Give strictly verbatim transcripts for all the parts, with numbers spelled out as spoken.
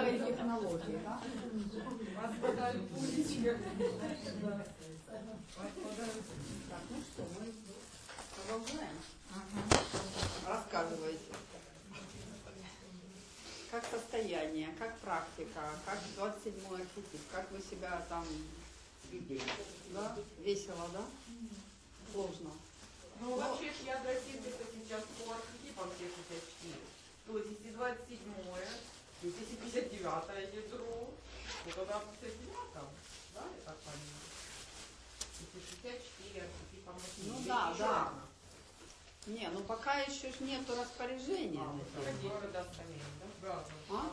новые технологии, да? Вас подали пулечки. Так, ну что, мы продолжаем. Ага. Рассказывайте. Как состояние, как практика, как двадцать седьмой архетип, как вы себя там да? Весело, да? Сложно. Ну, вообще, я для синтеза сейчас по архетипам все шестьдесят четыре. То есть, если двадцать седьмое, если пятьдесят девятое ядро, то тогда в пятьдесят девятом, да, я так понимаю? Если шестьдесят четыре архетипа мужчин. Ну да, да. Не, ну пока еще ж нету распоряжения. А, вот да, да? А?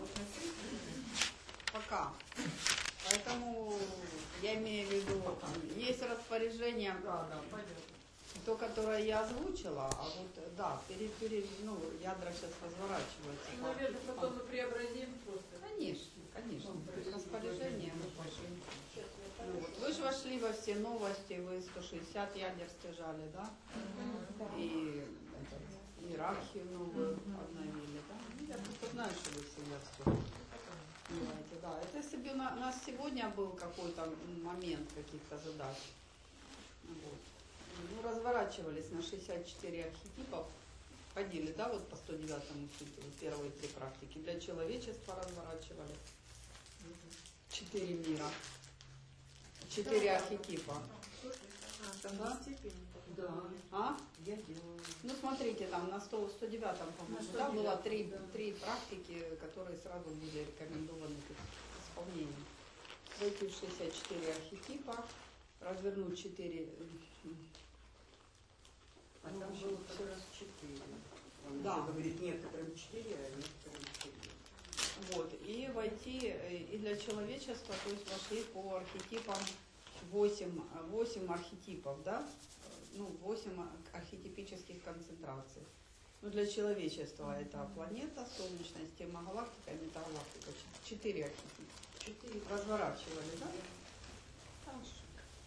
Пока. Поэтому я имею в виду, есть распоряжение, да, да, понятно. То, которое я озвучила, а вот, да, перед, перед, ну, ядра сейчас разворачиваются. И, наверное, потом мы преобразим просто. Конечно, конечно. Распоряжение мы пошли. Ну, вот. Вы же вошли во все новости, вы сто шестьдесят ядер стяжали, да? Mm-hmm. И этот, иерархию новую mm-hmm. обновили, да? Ну, я просто знаю, что вы всегда все понимаете, да. Это если бы у нас сегодня был какой-то момент каких-то задач. Вот. Ну, разворачивались на шестьдесят четыре архетипов, ходили, да, вот по сто девятому циклу, первые три практики. Для человечества разворачивали. Четыре мира. Четыре архетипа. А, там да? степень. Да. А? Я делаю. Ну, смотрите, там на сто девятом, по-моему, да, было три, да. три практики, которые сразу были рекомендованы к исполнению. Войти в шестьдесят четыре архетипа, развернуть четыре. А ну, там было как раз четыре. Он да. говорит, некоторым четыре, а некоторым четыре. Вот, и войти и для человечества, то есть вошли по архетипам восемь, восемь архетипов, да? Ну, восемь архетипических концентраций. Ну, для человечества mm-hmm. это планета, Солнечная система, галактика, метагалактика. Четыре архетипа. Четыре разворачивали, да? Хорошо.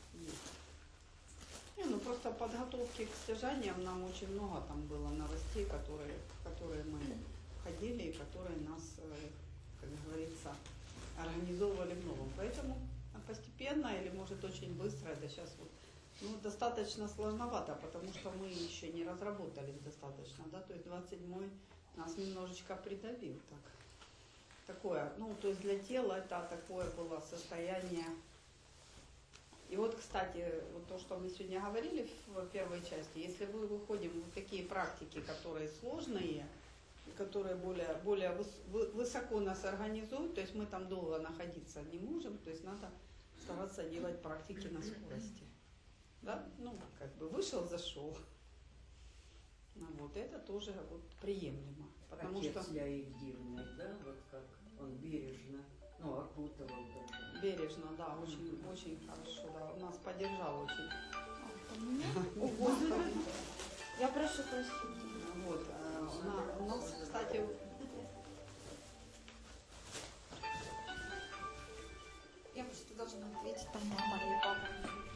Не, ну просто подготовки к стяжаниям нам очень много там было новостей, которые, которые мы ходили и которые нас, как говорится, организовывали в новом. Поэтому постепенно или может очень быстро, это сейчас вот, ну, достаточно сложновато, потому что мы еще не разработались достаточно, да, то есть двадцать седьмой нас немножечко придавил так. Такое, ну, то есть для тела это такое было состояние. И вот, кстати, вот то, что мы сегодня говорили в первой части, если мы выходим в такие практики, которые сложные, которые более, более высоко нас организуют, то есть мы там долго находиться не можем, то есть надо стараться делать практики на скорости. Да? Ну, как бы вышел, зашел. Ну, вот это тоже вот приемлемо. Потому Отец что Леоидивный, да, вот как он бережно, ну, окутывал даже. Бережно, да, очень, очень хорошо, да, он нас поддержал очень. О, Господи. Я прошу прощения. Вот, у нас, кстати, я просто должна ответить там мама или папа.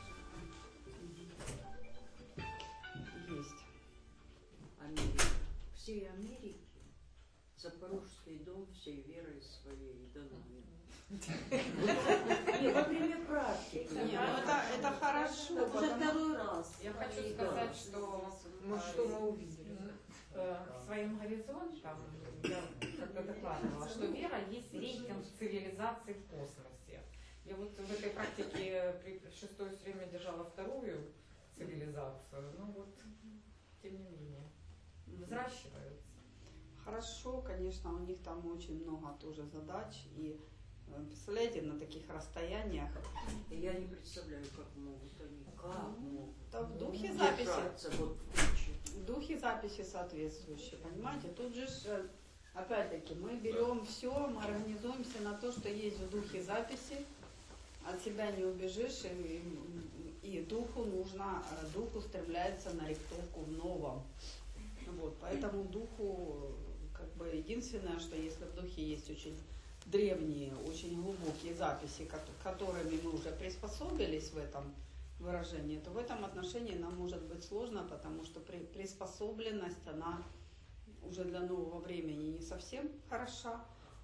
Есть. Америка. Всей Америки Запорожский дом всей верой своей даны. Не, во время практики. Это хорошо. Это уже второй раз. Я хочу сказать, что мы что мы увидели своим горизонтом, я когда докладывала, что вера есть рейтинг цивилизации в космосе. Я вот в этой практике при шестой все время держала вторую цивилизацию, ну вот, тем не менее, взращиваются. Хорошо, конечно, у них там очень много тоже задач, и представляете, на таких расстояниях. И я не представляю, как могут они, как могут. Да, в духе записи, вот в духе записи соответствующие, понимаете, тут же, опять-таки, мы берем все, мы организуемся на то, что есть в духе записи, от себя не убежишь, и, и духу нужно, дух устремляется на рихтовку в новом. Вот, поэтому духу, как бы, единственное, что если в духе есть очень древние, очень глубокие записи, к которыми мы уже приспособились в этом выражении, то в этом отношении нам может быть сложно, потому что при, приспособленность, она уже для нового времени не совсем хороша.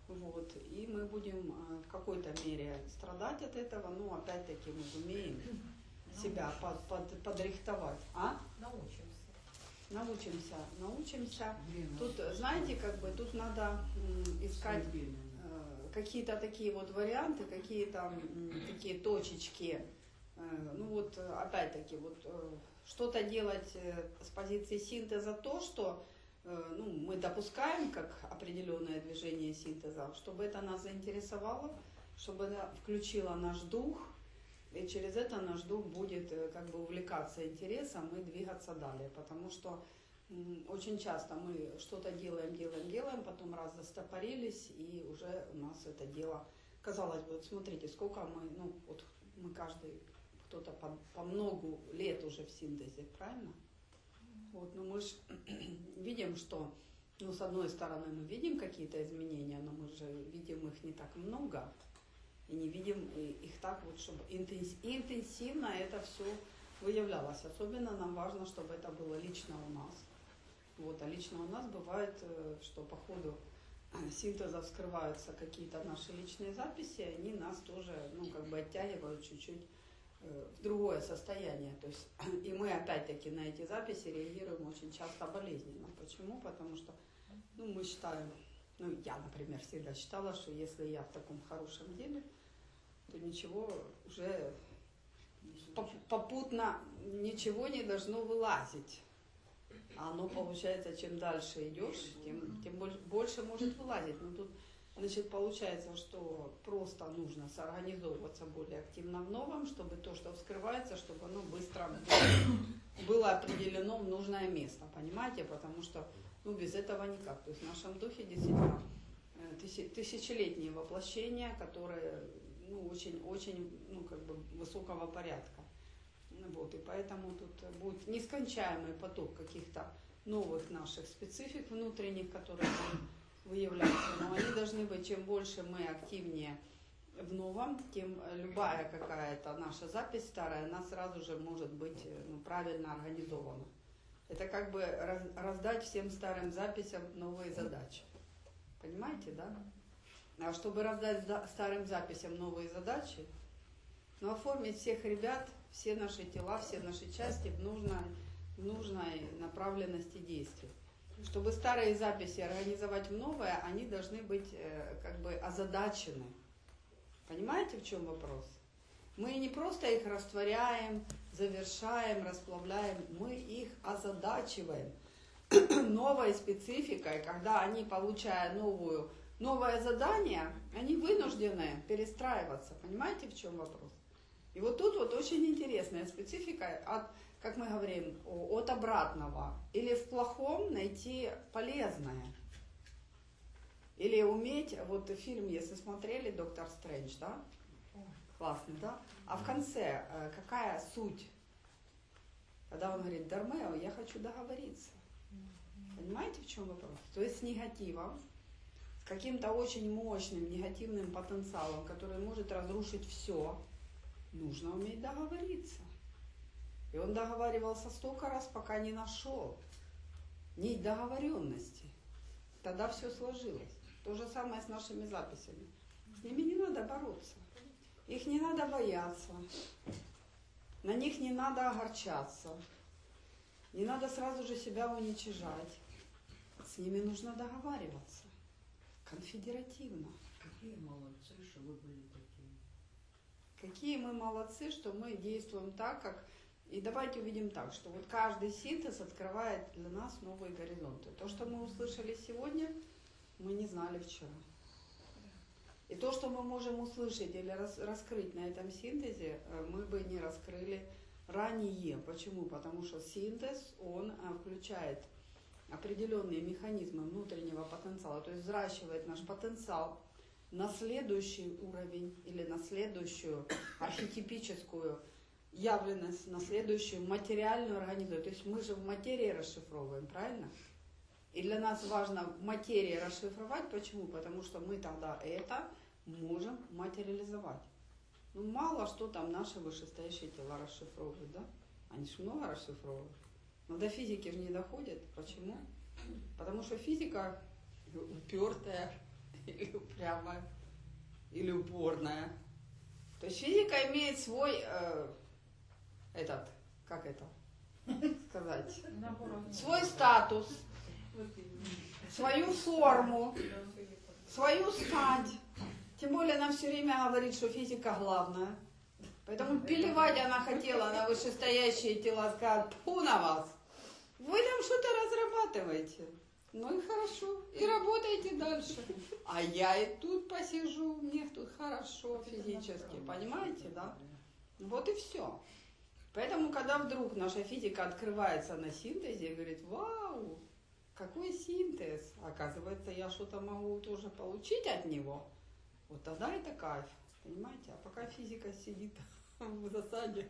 Вот. И мы будем э, в какой-то мере страдать от этого, но опять-таки мы умеем себя под, под, подрихтовать. А? Научимся. Научимся, научимся. Блин, Тут, знаете, как бы тут надо м, искать Блин. э, какие-то такие вот варианты, какие-то м, такие точечки. Э, ну вот, э, опять-таки, вот э, что-то делать э, с позиции синтеза то, что э, ну, мы допускаем как определенное движение синтеза, чтобы это нас заинтересовало, чтобы это включило наш дух, и через это наш дух будет э, как бы увлекаться интересом и двигаться далее. Потому что м, очень часто мы что-то делаем, делаем, делаем, потом раз застопорились, и уже у нас это дело, казалось бы, вот смотрите, сколько мы, ну вот мы каждый, кто-то по, по многу лет уже в синтезе, правильно? Вот, но мы же видим, что, ну, с одной стороны, мы видим какие-то изменения, но мы же видим их не так много. И не видим их так вот, чтобы интенсивно это все выявлялось. Особенно нам важно, чтобы это было лично у нас. Вот, а лично у нас бывает, что по ходу синтеза вскрываются какие-то наши личные записи, они нас тоже, ну, как бы оттягивают чуть-чуть в другое состояние. То есть, и мы опять-таки на эти записи реагируем очень часто болезненно. Почему? Потому что, ну, мы считаем, ну, я, например, всегда считала, что если я в таком хорошем деле, то ничего уже попутно ничего не должно вылазить. А оно, получается, чем дальше идешь, тем, тем больше, больше может вылазить. Но тут, значит, получается, что просто нужно сорганизовываться более активно в новом, чтобы то, что вскрывается, чтобы оно быстро было определено в нужное место. Понимаете? Потому что ну, без этого никак. То есть в нашем духе действительно тысячелетние воплощения, которые ну, очень, очень ну, как бы высокого порядка. Вот, и поэтому тут будет нескончаемый поток каких-то новых наших специфик внутренних, которые выявляются. Но они должны быть, чем больше мы активнее в новом, тем любая какая-то наша запись старая, она сразу же может быть ну, правильно организована. Это как бы раздать всем старым записям новые задачи. Понимаете, да? А чтобы раздать старым записям новые задачи, ну, оформить всех ребят, все наши тела, все наши части в нужной, в нужной направленности действий. Чтобы старые записи организовать в новое, они должны быть э, как бы озадачены. Понимаете, в чем вопрос? Мы не просто их растворяем, завершаем, расплавляем, мы их озадачиваем новой спецификой, когда они, получая новую, новое задание, они вынуждены перестраиваться. Понимаете, в чем вопрос? И вот тут вот очень интересная специфика, от, как мы говорим, от обратного. Или в плохом найти полезное. Или уметь, вот фильм, если смотрели, «Доктор Стрэндж», да? Классный, да? А в конце какая суть? Когда он говорит: «Дармео, я хочу договориться». Понимаете, в чем вопрос? То есть с негативом, с каким-то очень мощным негативным потенциалом, который может разрушить все, нужно уметь договориться. И он договаривался столько раз, пока не нашел нить договоренности. Тогда все сложилось. То же самое с нашими записями. С ними не надо бороться. Их не надо бояться. На них не надо огорчаться. Не надо сразу же себя уничижать. С ними нужно договариваться. Конфедеративно. Какие молодцы, что вы были такие. Какие мы молодцы, что мы действуем так, как... И давайте увидим так, что вот каждый синтез открывает для нас новые горизонты. То, что мы услышали сегодня, мы не знали вчера. И то, что мы можем услышать или рас, раскрыть на этом синтезе, мы бы не раскрыли ранее. Почему? Потому что синтез, он включает определенные механизмы внутреннего потенциала, то есть взращивает наш потенциал на следующий уровень или на следующую архетипическую явленность, на следующую материальную организацию. То есть мы же в материи расшифровываем, правильно? И для нас важно в материи расшифровать. Почему? Потому что мы тогда это можем материализовать. Ну, мало что там наши вышестоящие тела расшифровывают, да? Они же много расшифровывают. Но до физики же не доходят. Почему? Потому что физика упертая, или упрямая, или упорная. То есть физика имеет свой, э, этот, как это сказать, свой статус, свою форму, свою стать. Тем более она все время говорит, что физика главная. Поэтому плевать она хотела на вышестоящие тела, сказать, тьфу на вас. Вы там что-то разрабатываете. Ну и хорошо. И работаете дальше. А я и тут посижу, мне тут хорошо физически. Понимаете, да? Вот и все. Поэтому, когда вдруг наша физика открывается на синтезе и говорит, вау, какой синтез. Оказывается, я что-то могу тоже получить от него. Вот тогда это кайф. Понимаете? А пока физика сидит в засаде.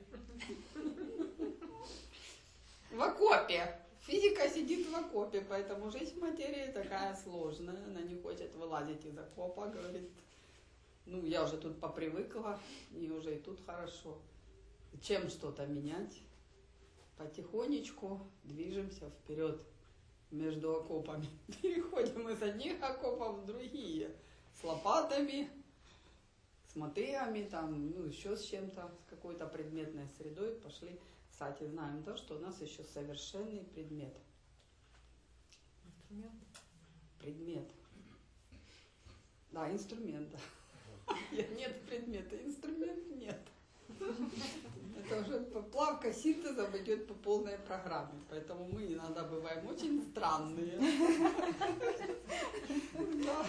В окопе. Физика сидит в окопе, поэтому жизнь материи такая сложная. Она не хочет вылазить из окопа, говорит, ну я уже тут попривыкла, мне уже и тут хорошо. Чем что-то менять? Потихонечку движемся вперед между окопами. Переходим из одних окопов в другие. С лопатами, с мотыгами, там, ну еще с чем-то, с какой-то предметной средой пошли. Кстати, знаем то, что у нас еще совершенный предмет. Инструмент. Предмет. Да, инструмент. Да. Нет предмета, инструмент нет. Это уже плавка синтеза идет по полной программе, поэтому мы иногда бываем очень странные. Да.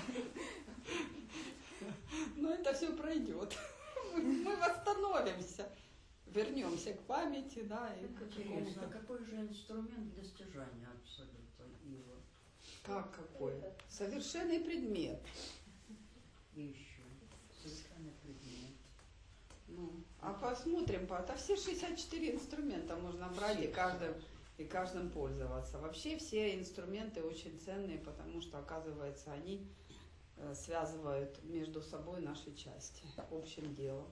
Но это все пройдет. Мы восстановимся. Вернемся к памяти, да, и к Интересно, какой же инструмент достижения абсолюта его? Как какой? Совершенный предмет. И еще совершенный предмет. Ну, а посмотрим, это все шестьдесят четыре инструмента можно брать и каждым, и каждым пользоваться. Вообще все инструменты очень ценные, потому что, оказывается, они связывают между собой наши части общим делом.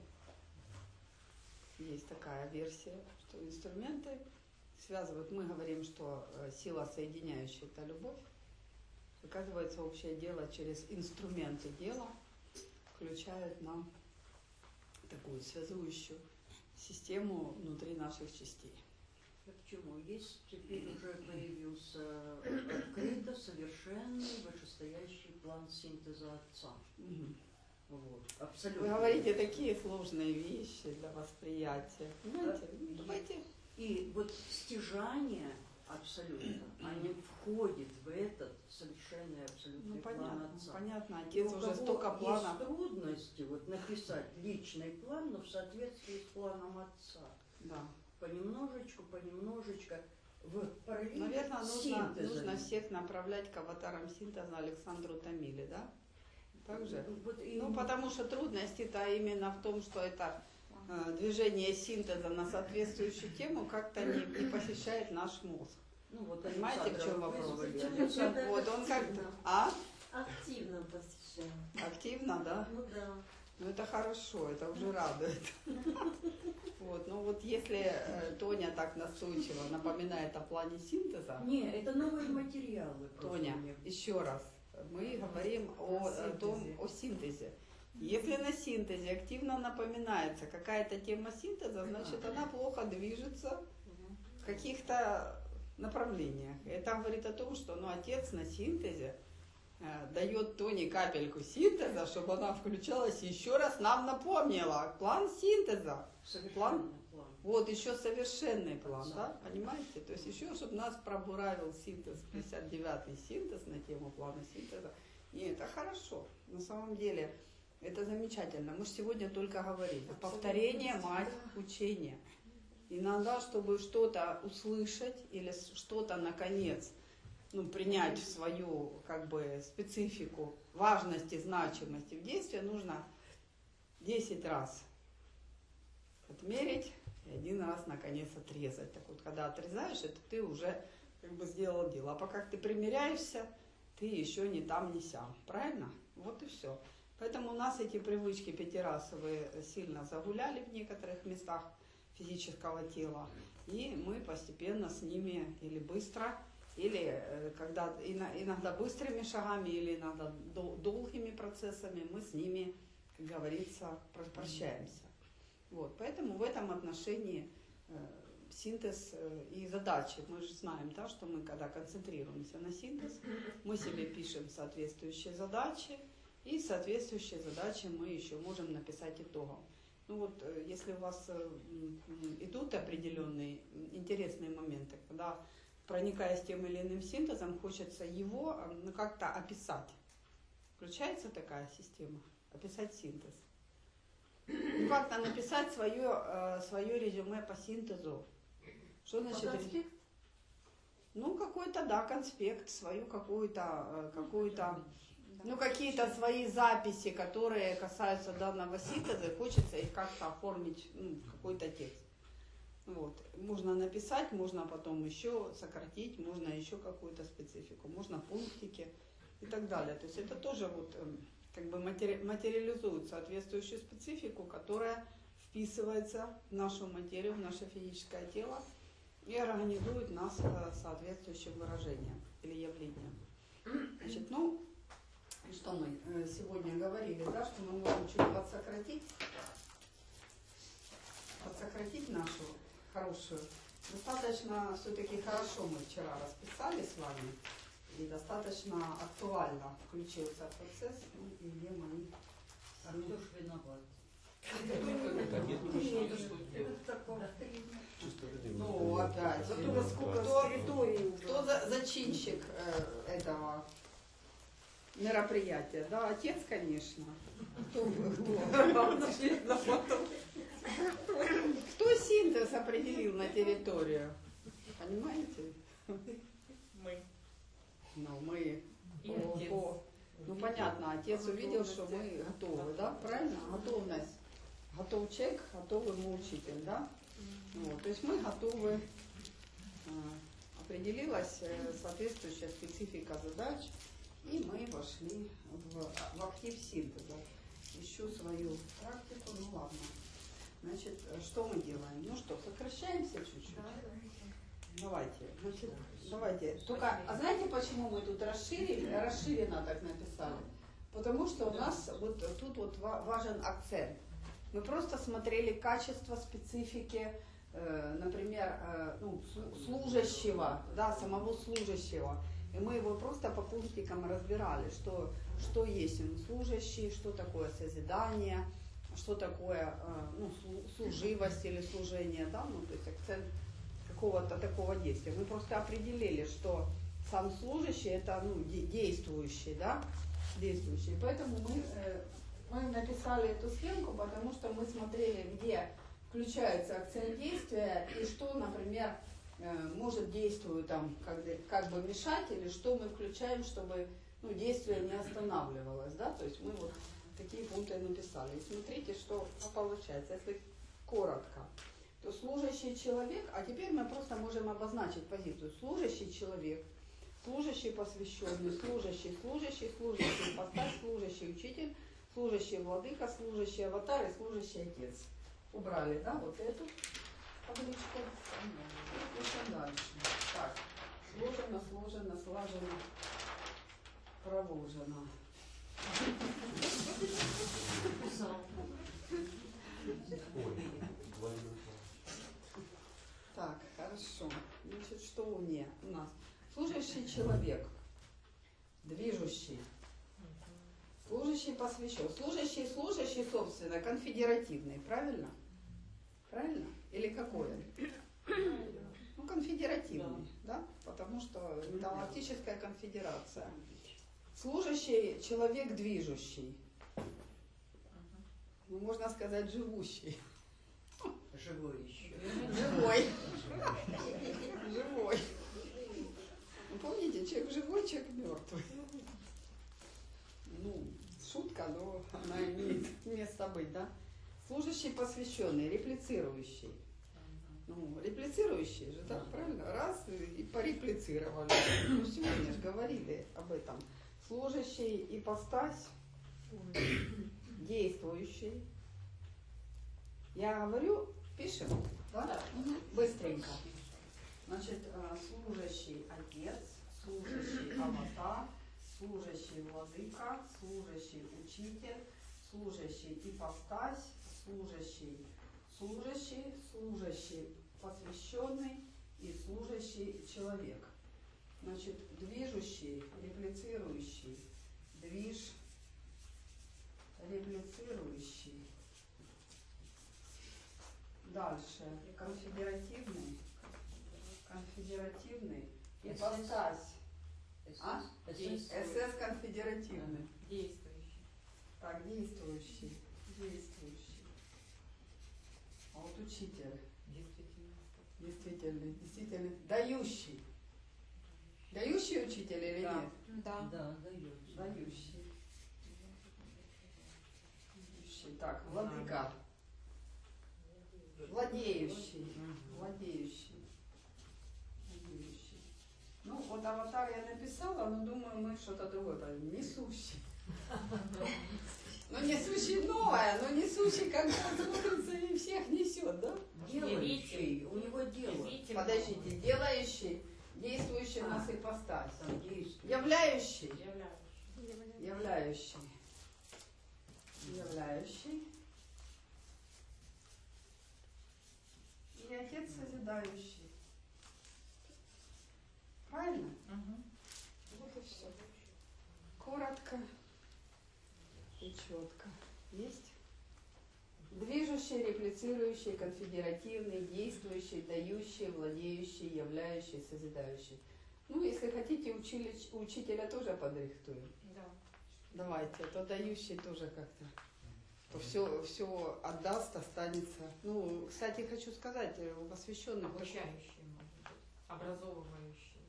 Есть такая версия, что инструменты связывают. Мы говорим, что сила соединяющая – это любовь. Оказывается, общее дело через инструменты дела включают нам такую связующую систему внутри наших частей. Почему? Есть теперь уже появился открыто совершенный вышестоящий план синтеза Отца. Угу. Вот. Абсолютно. Вы говорите такие сложные вещи для восприятия. Понимаете? Да. Давайте. И вот стяжание абсолютно, они входят в этот совершенный абсолютный Ну, план понятно, Отца. понятно. И Отец у уже кого столько планов. есть трудности вот, написать личный план, но в соответствии с планом Отца. Да. Понемножечку, понемножечку, в параллели Наверное, с нужно, синтезом. нужно всех направлять к аватарам синтеза Александру Томиле, да? Так же? Вот и- Ну, потому что трудность-то именно в том, что это э, движение синтеза на соответствующую тему как-то не, не посещает наш мозг. Ну, вот Понимаете, в чем вопрос? Александр, Вот он как-то... А? Активно посещаем. Активно, да? Ну да. Ну, это хорошо, это уже радует. Вот, ну вот если э, Тоня так настойчиво напоминает о плане синтеза, Не, это новые материалы. просто Тоня, мне. еще раз, мы говорим о, о том, о синтезе. Если на синтезе активно напоминается какая-то тема синтеза, значит она плохо движется в каких-то направлениях. Это говорит о том, что ну, отец на синтезе э, дает Тоне капельку синтеза, чтобы она включалась и еще раз нам напомнила план синтеза. Совершенный План? план. Вот еще совершенный план, да, понимаете? То есть еще, чтобы нас пробуравил синтез, пятьдесят девятый синтез на тему плана синтеза. И это хорошо. На самом деле, это замечательно. Мы же сегодня только говорили. Повторение, мать учения. Иногда, чтобы что-то услышать или что-то, наконец, ну, принять в свою, как бы, специфику важности, значимости в действии, нужно десять раз отмерить и один раз, наконец, отрезать. Так вот, когда отрезаешь, это ты уже как бы сделал дело. А пока ты примиряешься, ты еще не там, не сям. Правильно? Вот и все. Поэтому у нас эти привычки пятирасовые сильно загуляли в некоторых местах физического тела. И мы постепенно с ними или быстро или э, когда иногда быстрыми шагами, или иногда долгими процессами мы с ними, как говорится, прощаемся. Вот, поэтому в этом отношении э, синтез э, и задачи, мы же знаем, да, что мы когда концентрируемся на синтез, мы себе пишем соответствующие задачи, и соответствующие задачи мы еще можем написать итогом. Ну вот, э, если у вас э, идут определенные интересные моменты, когда, проникаясь тем или иным синтезом, хочется его ну, как-то описать. Включается такая система? Описать синтез. Ну, как-то написать свое, э, свое резюме по синтезу. Что значит? Конспект? Ну, какой-то, да, конспект, свою какую-то, э, какую-то, ну, какие-то свои записи, которые касаются данного синтеза, и хочется их как-то оформить, ну, в какой-то текст. Вот. Можно написать, можно потом еще сократить, можно еще какую-то специфику, можно пунктики и так далее. То есть это тоже вот как бы матери- материализует соответствующую специфику, которая вписывается в нашу материю, в наше физическое тело и организует нас соответствующим выражением или явлением. Значит, ну, что мы сегодня говорили, да, что мы можем чуть подсократить, подсократить нашу хорошую. Достаточно все-таки хорошо мы вчера расписали с вами, и достаточно актуально включился процесс, ну, и где мои... А кто ж виноват? Ну, опять. Зато сколько Кто, территорий кто за, зачинщик э, этого мероприятия? Да, отец, конечно. Кто, кто? Кто синтез определил на территорию? Понимаете? Мы. Ну, мы И по, отец. по- ну понятно, отец увидел, что мы готовы, да? Правильно? Готовность. Готов человек, готовый мы учитель, да? Вот, то есть мы готовы, э, определилась э, соответствующая специфика задач, и мы вошли в, в актив синтеза. Ищу свою практику, ну ладно. Значит, что мы делаем? Ну что, сокращаемся чуть-чуть? Давайте, значит, давайте. Только, а знаете, почему мы тут расширили, расширенно так написали? Потому что у нас вот тут вот важен акцент. Мы просто смотрели качество, специфики, э, например, э, ну, служащего, да, самого служащего. И мы его просто по пунктикам разбирали, что, что есть он служащий, что такое созидание, что такое э, ну, служивость или служение, да, ну, то есть акцент какого-то такого действия. Мы просто определили, что сам служащий это ну, действующий, да, действующий. Поэтому мы, э, мы написали эту схемку, потому что мы смотрели, где включается акцент действия и что, например, э, может действию там как, как бы мешать, или что мы включаем, чтобы ну, действие не останавливалось, да, то есть мы вот такие пункты написали. И смотрите, что получается, если коротко, то служащий человек, а теперь мы просто можем обозначить позицию. Служащий человек, служащий посвященный, служащий, служащий, служащий поставь, служащий учитель, служащий владыка, служащий аватар и служащий отец. Убрали, да, вот эту табличку. И пишем дальше. Так, сложено, сложено, слажено, проложено. Так, хорошо. Значит, что у меня у нас? Служащий человек, движущий, служащий посвящен. Служащий, служащий, собственно, конфедеративный, правильно? Правильно? Или какой он? Ну, конфедеративный, да? Потому что галактическая конфедерация. Служащий человек движущий. Ну, можно сказать, живущий. Живой еще. Живой. Живой. Вы помните, человек живой, человек мертвый. Ну, шутка, но она имеет место быть, да? Служащий посвященный, реплицирующий. Ну, реплицирующий же, да, правильно? Раз и пореплицировали. Ну, сегодня же говорили об этом. Служащий ипостась, действующий. Я говорю, пишем, да? Быстренько. Значит, э, служащий отец, служащий аватар, служащий владыка, служащий учитель, служащий ипостась, служащий служащий, служащий посвященный и служащий человек. Значит, движущий, реплицирующий, движ, реплицирующий. Дальше, конфедеративный, конфедеративный, ипостась. А? СС конфедеративный. Действующий. Так, действующий, действующий. А вот учитель. Действительно. Действительный, действительный. Дающий. Дающий учитель или Да. нет? Да. Да, дающий. Дающий. Дающий. Так, владыка. Владеющий. Владеющий. Владеющий. Ну, вот аватар я написала, но думаю, мы что-то другое поймем. Несущий. Ну, несущий новое, но несущий как бы смотрится и всех несет, да? Делающий, у него дело. Подождите, делающий, действующий у нас ипостась. Там действует. Являющий. Являющий. Являющий. Являющий. И отец созидающий. Правильно? Мгм. Вот и все. Коротко и четко. Есть? Движущий, реплицирующий, конфедеративный, действующий, дающий, владеющий, являющий, созидающий. Ну, если хотите, учили, учителя тоже подрихтуем. Да. Давайте, а то дающий тоже как-то. То все, все отдаст, останется. Ну, кстати, хочу сказать, у посвященных Обучающий, может быть. Образовывающий.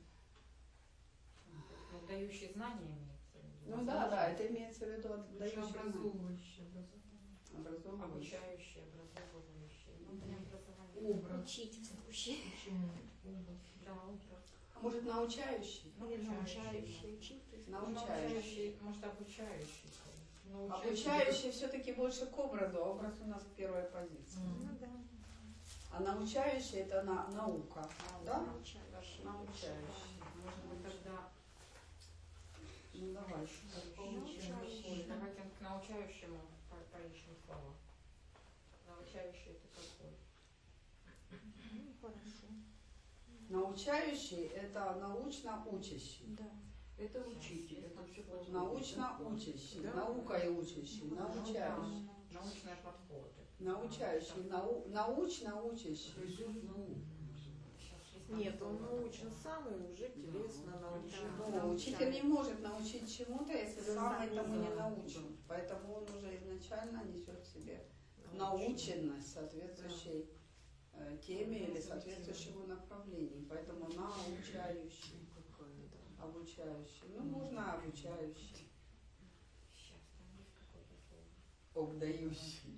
Ну, дающий знания имеется в виду. Ну да, да, это имеется в виду отдающий. Образовывающий, образовывающий. Образовывающий. Обучающий, образовывающий. Ну, для образования. Образ. Учительствующий. Почему? Образ. Да, образ. А может, научающий? Или научающий, учитель. Научающий. Может, обучающий. Ну, Обучающий все-таки больше к образу, а образ у нас в первой позиции. М. Ну да. А научающий это на, наука, да? Научающий. Научающий. Может быть, тогда Ну давай. Научающий. Давайте к научающему по- поищем слово. Научающий это какой? Ну, хорошо. Научающий это научно учащий. Да. Это учитель, это все познание. Научно учащий, наукой учащий, научающий. Научные подходы. Научающий, нау, научно учащий. Призыв наук. Нет, он научен сам и уже телесно научен. Ну, учитель не может научить чему-то, если сам этому не научен. Поэтому он уже изначально несет в себе наученность соответствующей э, теме или соответствующему направлению. Поэтому научающий, обучающий. Ну, можно обучающий, Сейчас, там есть какое-то слово. обдающий,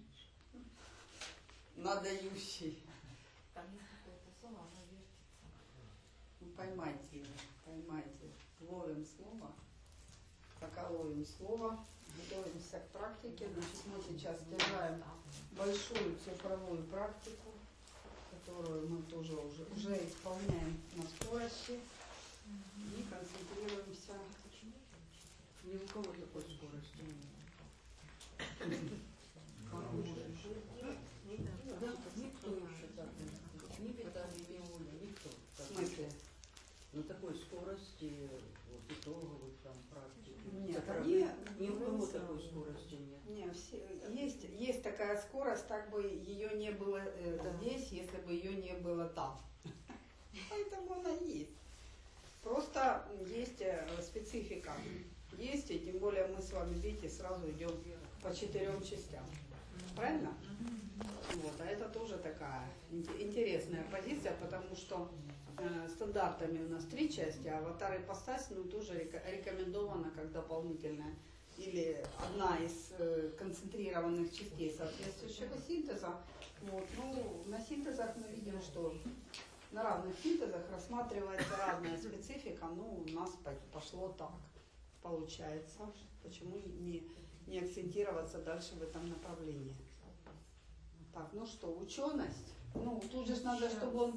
надающий. Там есть какое-то слово, оно вертится. Ну, поймайте его, поймайте. Ловим слово. Пока ловим слово, готовимся к практике. Значит, мы сейчас держаем большую цифровую практику, которую мы тоже уже, уже исполняем на скорости и концентрируемся. Ни у кого такой скорости нет. Да, никто еще так не ни Виталий, ни Оля, никто. В смысле? На такой скорости, вот, итоговых там практик. Нет, Так, они- ни у кого такой скорости нет. Не, все, есть, есть такая скорость, так бы ее не было э, Да. здесь, если бы ее не было там. Поэтому она есть. Просто есть э, специфика. Есть, и тем более мы с вами, видите, сразу идем по четырем частям. Правильно? Вот, а это тоже такая ин- интересная позиция, потому что э, стандартами у нас три части, а аватар ипостась, ну, тоже река- рекомендовано как дополнительная или одна из э, концентрированных частей соответствующего синтеза. Вот, ну, на синтезах мы видим, что на разных синтезах рассматривается разная специфика, ну, у нас по- пошло так, получается. Почему не, не акцентироваться дальше в этом направлении? Так, ну что, ученость? Ну, тут же ж надо, чтобы он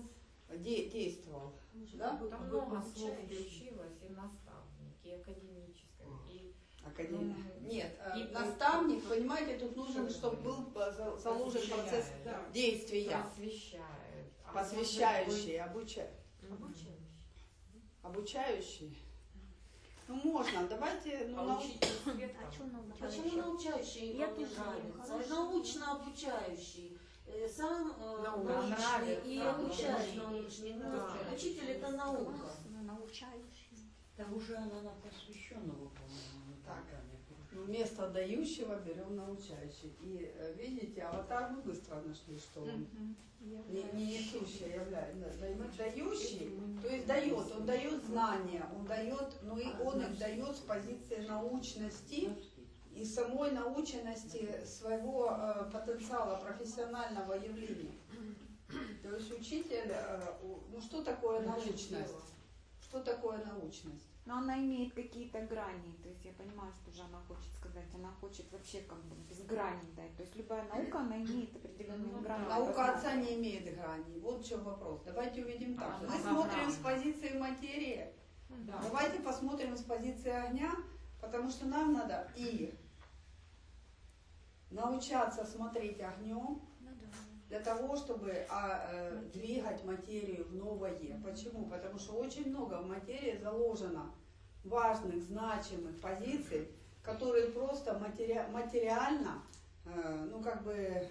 де- действовал. Да? Там много слов включилось, и наставники, и академическое, и Академия. Ну, Нет, э, и- наставник, понимаете, тут нужен, чтобы был э, за- заложен процесс да, действия, просвещает. А посвящающий, обуча... Обучающий. обучающий. Ну можно, давайте, ну, А нау- учитель Свет А там. что нам Почему научающий Я вам не тоже нравится? хорошо. Научно обучающий. Э, Сам э, Наука. научный Нравится, и да, обучающий. научный. Ну, Да. Учитель это наука. Классно, научающий. Там уже она на посвященного, по-моему. Так. там я говорю. ну, вместо дающего берем научающий. И э, видите, аватар мы быстро нашли, что он не, не несущий является. Да, дающий, то есть дает, он дает знания, он дает, но и он их дает с позиции научности и самой наученности своего э, потенциала профессионального явления. То есть учитель, э, у- ну что такое научность? Что такое научность? Но она имеет какие-то грани, то есть я понимаю, что же она хочет сказать, она хочет вообще как бы без граней дать, то есть любая наука, она имеет определенные Ну, грани. Наука отца не имеет граней. Вот в чем вопрос. Давайте увидим так. А, Мы ага, смотрим да. с позиции материи. Да. Давайте посмотрим с позиции огня, потому что нам надо и научаться смотреть огнем Ну да. для того, чтобы а, э, двигать материю в новое. Почему? Потому что очень много в материи заложено важных, значимых позиций, которые просто матери... материально, э, ну как бы,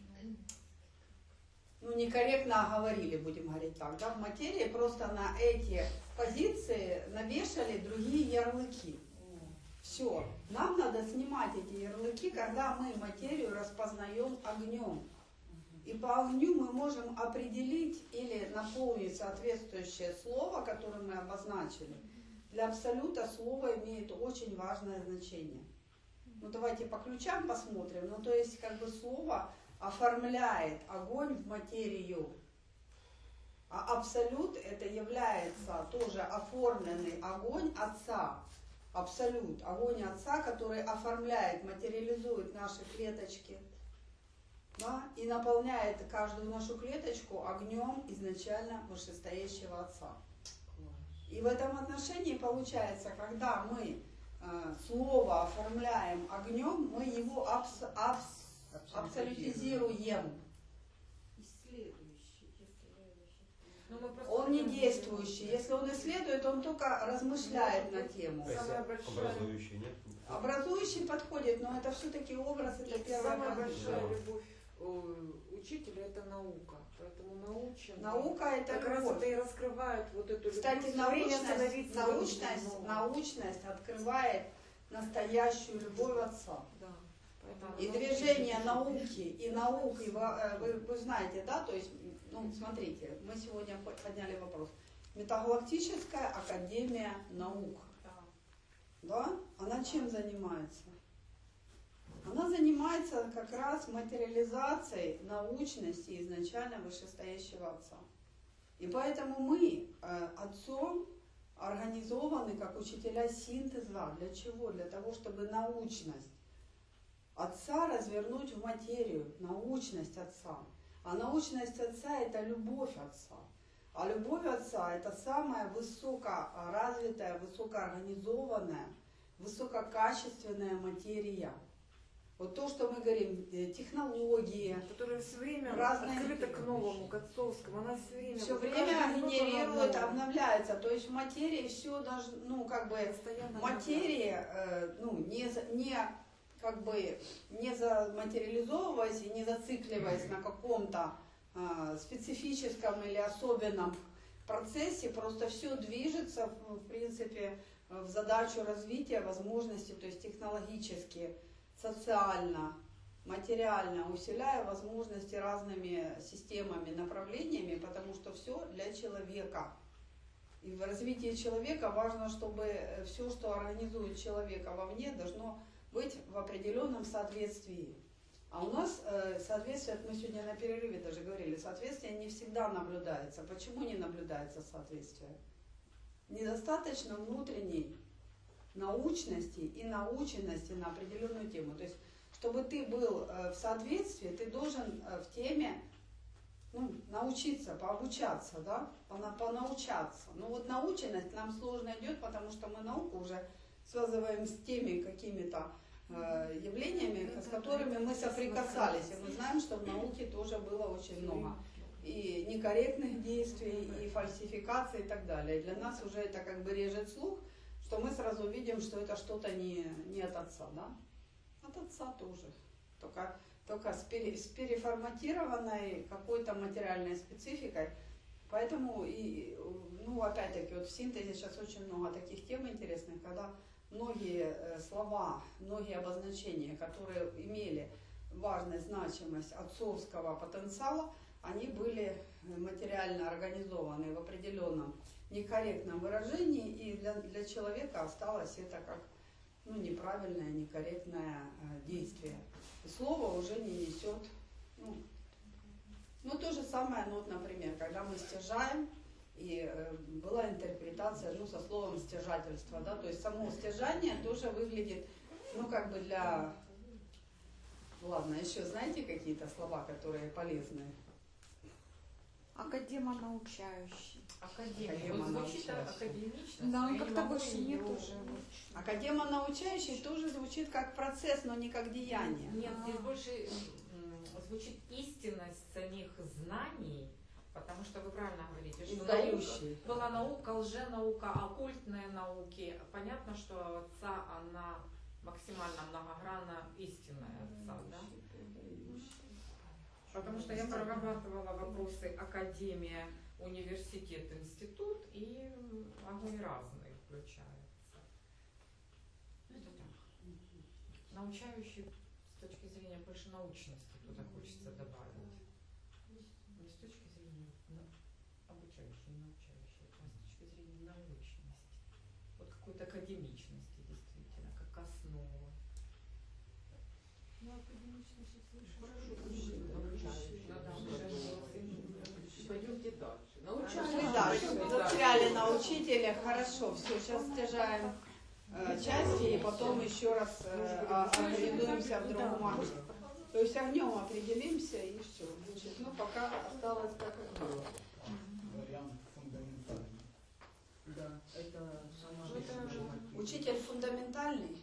ну некорректно оговорили, будем говорить так, да, в материи просто на эти позиции навешали другие ярлыки. Все, нам надо снимать эти ярлыки, когда мы материю распознаем огнем. И по огню мы можем определить или наполнить соответствующее слово, которое мы обозначили. Для абсолюта слово имеет очень важное значение. Ну давайте по ключам посмотрим. Ну то есть как бы слово оформляет огонь в материю. А абсолют это является тоже оформленный огонь Отца. Абсолют, огонь Отца, который оформляет, материализует наши клеточки, да, и наполняет каждую нашу клеточку огнем изначально вышестоящего Отца. И в этом отношении получается, когда мы э, слово оформляем огнем, мы его абс, абс, абсолютизируем. Исследующий. Ну, мы просто Он не хотим- действующий. Если он исследует, он только размышляет на тему. То есть Самая большая- образующий нет? Образующий подходит, но это все-таки образ, это первая Самая позиция. большая любовь э, учителя это наука. Поэтому научен. Наука это как раз любовь. это и раскрывает вот эту Кстати, любовь. Всё время научность, становиться научность, новым. научность открывает настоящую любовь Отца. Да. Поэтому И научный движение учитель. науки и науки, во- э, вы, вы знаете, да, то есть, ну, смотрите, мы сегодня по- подняли вопрос. Метагалактическая академия наук, Да. да, она чем занимается? Она занимается как раз материализацией научности изначально вышестоящего Отца. И поэтому мы э, Отцом организованы как учителя синтеза. Для чего? Для того, чтобы научность Отца развернуть в материю, научность Отца. А научность Отца – это любовь Отца. А любовь Отца – это самая высокоразвитая, высокоорганизованная, высококачественная материя. Вот то, что мы говорим, э, технологии, Которая все время Разные открыта к новому, к отцовскому. Она все время, все вот время каждый минуту генерирует, она обновляется. То есть в материи все должно, ну как бы, постоянно материя, э, ну, не, за- не, как бы, не заматериализовываясь и не зацикливаясь на каком-то э, специфическом или особенном процессе, просто все движется, в, в принципе, в задачу развития возможностей, то есть технологически, социально, материально, усиляя возможности разными системами, направлениями, потому что все для человека. И в развитии человека важно, чтобы все, что организует человека вовне, должно быть в определенном соответствии. А у нас э, соответствие, мы сегодня на перерыве даже говорили, соответствие не всегда наблюдается. Почему не наблюдается соответствие? Недостаточно внутренней научности и наученности на определенную тему. То есть, чтобы ты был э, в соответствии, ты должен э, в теме ну, научиться, пообучаться, да, пона- понаучаться. Ну вот наученность нам сложно идет, потому что мы науку уже связываем с теми какими-то э, явлениями, с которыми мы соприкасались. И мы знаем, что в науке тоже было очень много и некорректных действий, и фальсификаций и так далее. И для нас уже это как бы режет слух, что мы сразу видим, что это что-то не, не от отца, да? От отца тоже. Только, только с, пере, с переформатированной какой-то материальной спецификой. Поэтому, и, ну, опять-таки, вот в синтезе сейчас очень много таких тем интересных, когда многие э, слова, многие обозначения, которые имели важность, значимость отцовского потенциала, они были материально организованы в определенном некорректном выражении, и для, для человека осталось это как ну, неправильное, некорректное э, действие. И слово уже не несет. Ну, ну, то же самое, ну, вот, например, когда мы стяжаем, и э, была интерпретация ну, со словом стяжательство, да, то есть само стяжание тоже выглядит, ну, как бы для... Ладно, еще знаете какие-то слова, которые полезные? Академонаучающий. Академия. Вот звучит академично. Да, но он я не как-то могу больше её- нет уже. Академонаучающий тоже звучит как процесс, но не как деяние. Нет, здесь больше м, звучит истинность самих знаний, потому что вы правильно говорите, что наука, Издающий. была наука, лженаука, оккультные науки. Понятно, что отца она максимально многогранна истинная отца, да? Потому что я прорабатывала вопросы академия, университет, институт, и огонь разные включается. Это так. Научающий с точки зрения больше научности туда хочется добавить. Не с точки зрения ну, обучающий, научающий, а с точки зрения научности. Вот какой-то академичности действительно, как основа. Ну, академично сейчас слышу. Пойдемте дальше. Пошли дальше. Застряли на учителя. Хорошо, все, сейчас стяжаем э, части и потом еще раз э, а- организуемся в другом акте. То есть огнем определимся и все. Значит, ну пока осталось так, как было. Вариант фундаментальный. Да, это самое Учитель фундаментальный.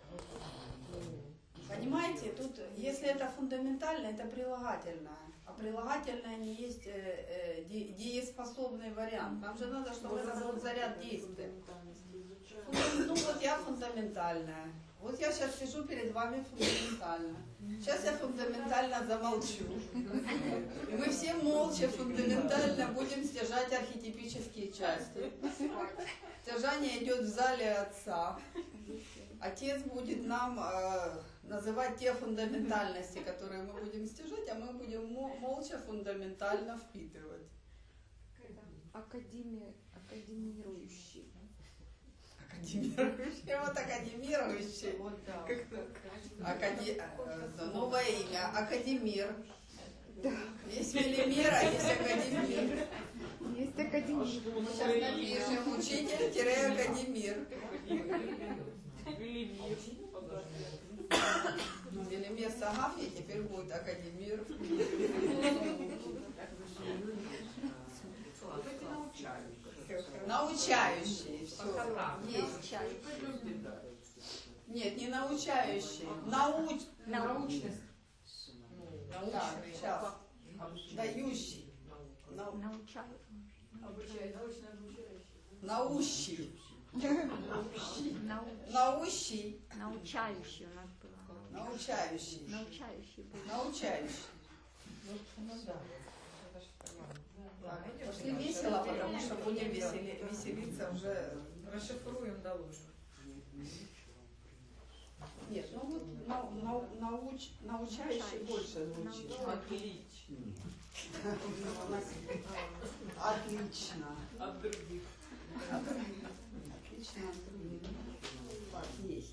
Понимаете, тут, если это фундаментально, это прилагательное. А прилагательное не есть э, э, де- дееспособный вариант. Нам же надо, чтобы это был заряд действия. Ну вот я фундаментальная. Вот я сейчас сижу перед вами фундаментально. Сейчас я фундаментально замолчу. И мы все молча фундаментально будем стяжать архетипические части. Стяжание идет в зале отца. Отец будет нам э, называть те фундаментальности, которые мы будем стяжать, а мы будем мо- молча фундаментально впитывать. Академи... Академирующий. Академирующий. Вот академирующий. Вот так. Акаде... э, Новое имя. Академир. Есть Велимир, а есть Академир. Есть академир. Сейчас напишем. Учитель-академир. Ну, Велимир Сагафья теперь будет Академир. Научающий. Все. Есть. Нет, не научающий. Науч... Научность. Так, Научный. сейчас. Дающий. Нау... Научаю. Наущий. Нау... Наущий. Научающий у нас было. Научающий. Научающий был. Научающий. Ну да. Это ж понятно. Так, Ладно, идём пошли дальше. весело, потому что будем весели- веселиться уже. Расшифруем, доложим. Нет, ну вот нау- нау- науч, научающий больше звучит. Отлично. Отлично. От других. Отлично. Так, есть.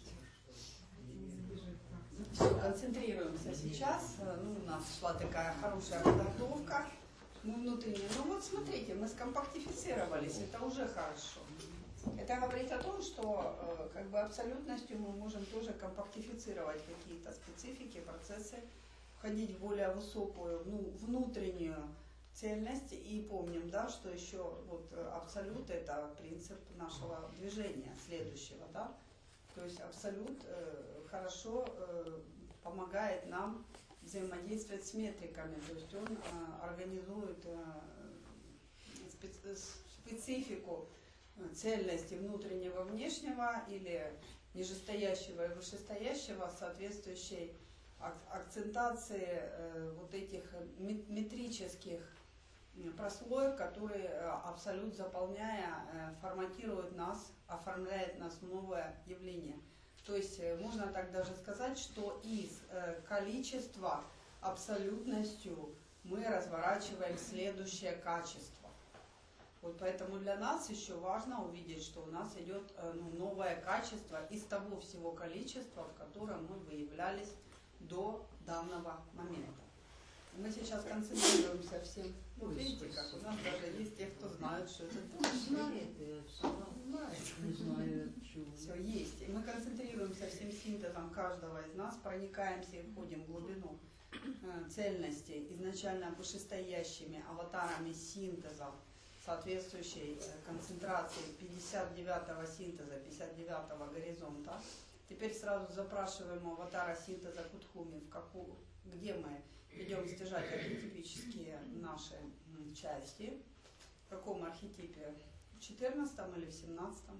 Все, концентрируемся сейчас. Ну, у нас шла такая хорошая подготовка. Мы внутренне. Ну вот смотрите, мы скомпактифицировались, это уже хорошо. Это говорит о том, что э, как бы абсолютностью мы можем тоже компактифицировать какие-то специфики, процессы, входить в более высокую, ну, внутреннюю цельность. И помним, да, что еще вот абсолют — это принцип нашего движения следующего, да. То есть абсолют э, хорошо э, помогает нам взаимодействовать с метриками, то есть он э, организует э, специ специфику цельности внутреннего, внешнего или нижестоящего и вышестоящего, соответствующей ак акцентации э, вот этих метрических прослоек, которые э, абсолют, заполняя, э, форматирует нас, оформляет нас в новое явление. То есть э, можно так даже сказать, что из э, количества абсолютностью мы разворачиваем следующее качество. Вот поэтому для нас еще важно увидеть, что у нас идет э, ну, новое качество из того всего количества, в котором мы выявлялись до данного момента. Мы сейчас концентрируемся всем. Ну, видите, как у нас даже есть те, кто знают, что это Знает, я все не знаю, чего. Все есть. И мы концентрируемся всем синтезом каждого из нас, проникаемся и входим в глубину э, цельности, изначально вышестоящими аватарами синтеза, соответствующей э, концентрации пятьдесят девятого синтеза, пятьдесят девятого горизонта. Теперь сразу запрашиваем у аватара синтеза Кутхуми, в какую, где мы идем стяжать архетипические наши части. В каком архетипе? В четырнадцатом или в семнадцатом?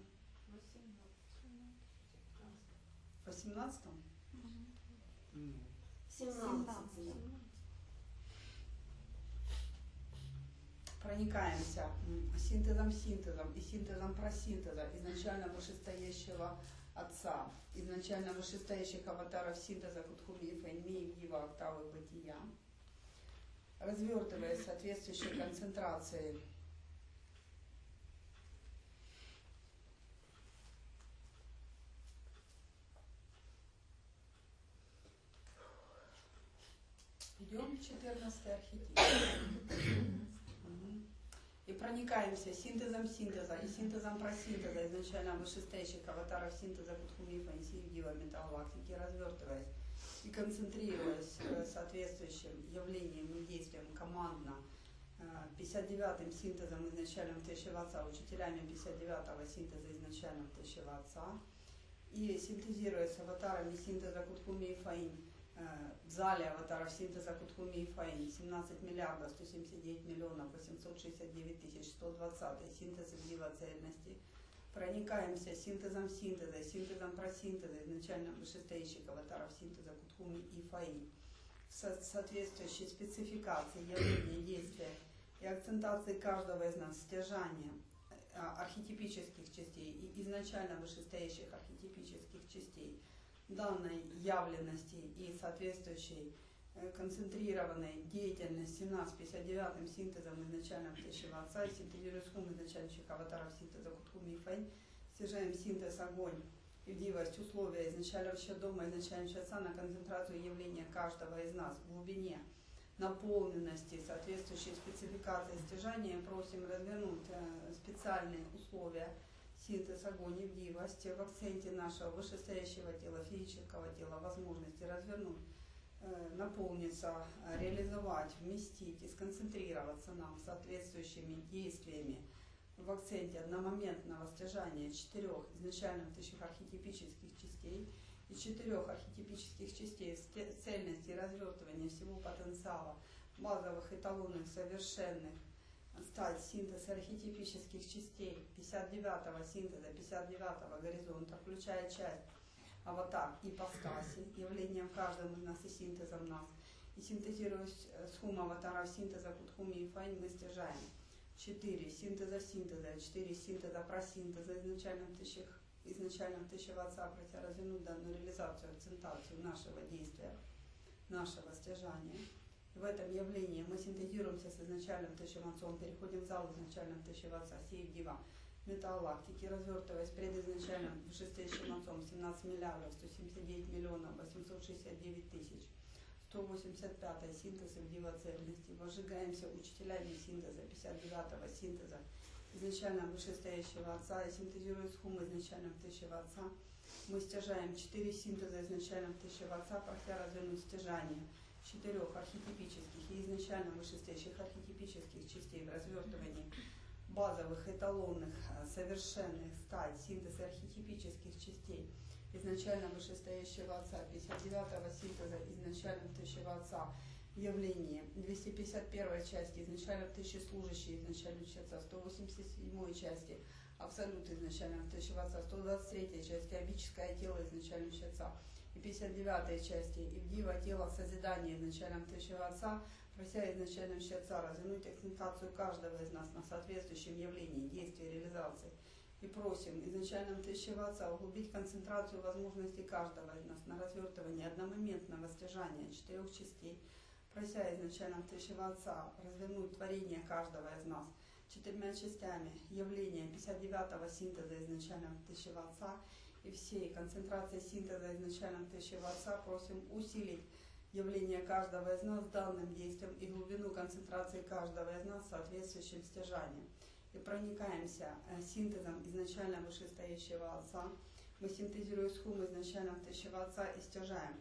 В восемнадцатом? семнадцать. Проникаемся синтезом синтезом и синтезом просинтеза изначально вышестоящего Отца, изначально вышестоящих аватаров синтеза Кутхуми и Фэньми и Гива октавы бытия, развертывая соответствующие концентрации идем в четырнадцатый архетип. И проникаемся синтезом синтеза и синтезом просинтеза изначально вышестоящих аватаров синтеза Кутхуми, Фэньси, Гива, металлактики, развертываясь и концентрируясь соответствующим явлением и действием командно пятьдесят девятым синтезом изначальным Тещего Отца, учителями пятьдесят девятого синтеза изначальным Тещего Отца, и синтезируя с аватарами синтеза Кутхуми и Фаинь в зале аватаров синтеза Кутхуми и Фаинь семнадцать миллиардов сто семьдесят девять миллионов восемьсот шестьдесят девять тысяч сто двадцать синтез Гива цельности, проникаемся синтезом синтеза, синтезом просинтеза изначально вышестоящих аватаров синтеза Кутхуми и Фаинь в соответствующей спецификации явления, действия и акцентации каждого из нас, стяжания архетипических частей и изначально вышестоящих архетипических частей данной явленности и соответствующей э, концентрированной деятельности нас пятьдесят девятым синтезом изначальным Тещего Отца и синтезируя схум изначальных аватаров синтеза Кутхуми и Фэнь, стяжаем синтез огонь и дивость условия изначального дома изначального Отца на концентрацию явления каждого из нас в глубине наполненности соответствующей спецификации стяжания. Просим развернуть э, специальные условия синтез огонь и гивость в акценте нашего вышестоящего тела, физического тела, возможности развернуть, э, наполниться, реализовать, вместить и сконцентрироваться нам соответствующими действиями в акценте одномоментного стяжания четырех изначально тысяч архетипических частей и четырех архетипических частей цельности и развертывания всего потенциала базовых, эталонных, совершенных, стать синтез архетипических частей пятьдесят девятого синтеза, пятьдесят девятого горизонта, включая часть аватар ипостаси, явлением каждым из нас и синтезом нас. И синтезируясь с хум аватаров синтеза Кутхуми и Фэнь, мы стяжаем четыре синтеза синтеза, четыре синтеза просинтеза изначальным тысячах, изначальным Тещего Отца, прося развернуть данную реализацию, акцентацию нашего действия, нашего стяжания. В этом явлении мы синтезируемся с изначальным Тещим Отцом, переходим в зал изначальным Тещего Отца, сей Гива, металлактики, развертываясь пред изначальным вышестоящим Отцом семнадцать миллиардов сто семьдесят девять миллионов восемьсот шестьдесят девять тысяч сто восемьдесят пятый синтез Гива цельности, возжигаемся учителями синтеза пятьдесят девятого синтеза изначально вышестоящего Отца и синтезируя с хум изначальным Тещего Отца, мы стяжаем четыре синтеза изначальным Тещего Отца, прося развернуть стяжание четырех архетипических и изначально вышестоящих архетипических частей в развертывании базовых, эталонных, совершенных стадий синтеза архетипических частей изначально вышестоящего Отца, пятьдесят девятого синтеза изначально тысячего Отца, явление, двести пятьдесят первой части изначально тысячи служащих изначально Отца, сто восемьдесят седьмой части абсолют изначально тысячего Отца, сто двадцать третьей части обическое тело изначально Отца, и пятьдесят девятой части Ивдива тело созидания изначально тысячего Отца, прося изначально Отца развернуть акцентацию каждого из нас на соответствующем явлении, действии, реализации. И просим изначально тысячего Отца углубить концентрацию возможностей каждого из нас на развертывание одномоментного стяжания четырех частей, прося изначально тысячего Отца развернуть творение каждого из нас четырьмя частями явления пятьдесят девятого синтеза изначально тысячего Отца и всей концентрации синтеза изначально тысячего Отца просим усилить явление каждого из нас данным действием и глубину концентрации каждого из нас соответствующим стяжанием. И проникаемся синтезом изначально вышестоящего Отца. Мы синтезируем схему изначально тысячего Отца и стяжаем.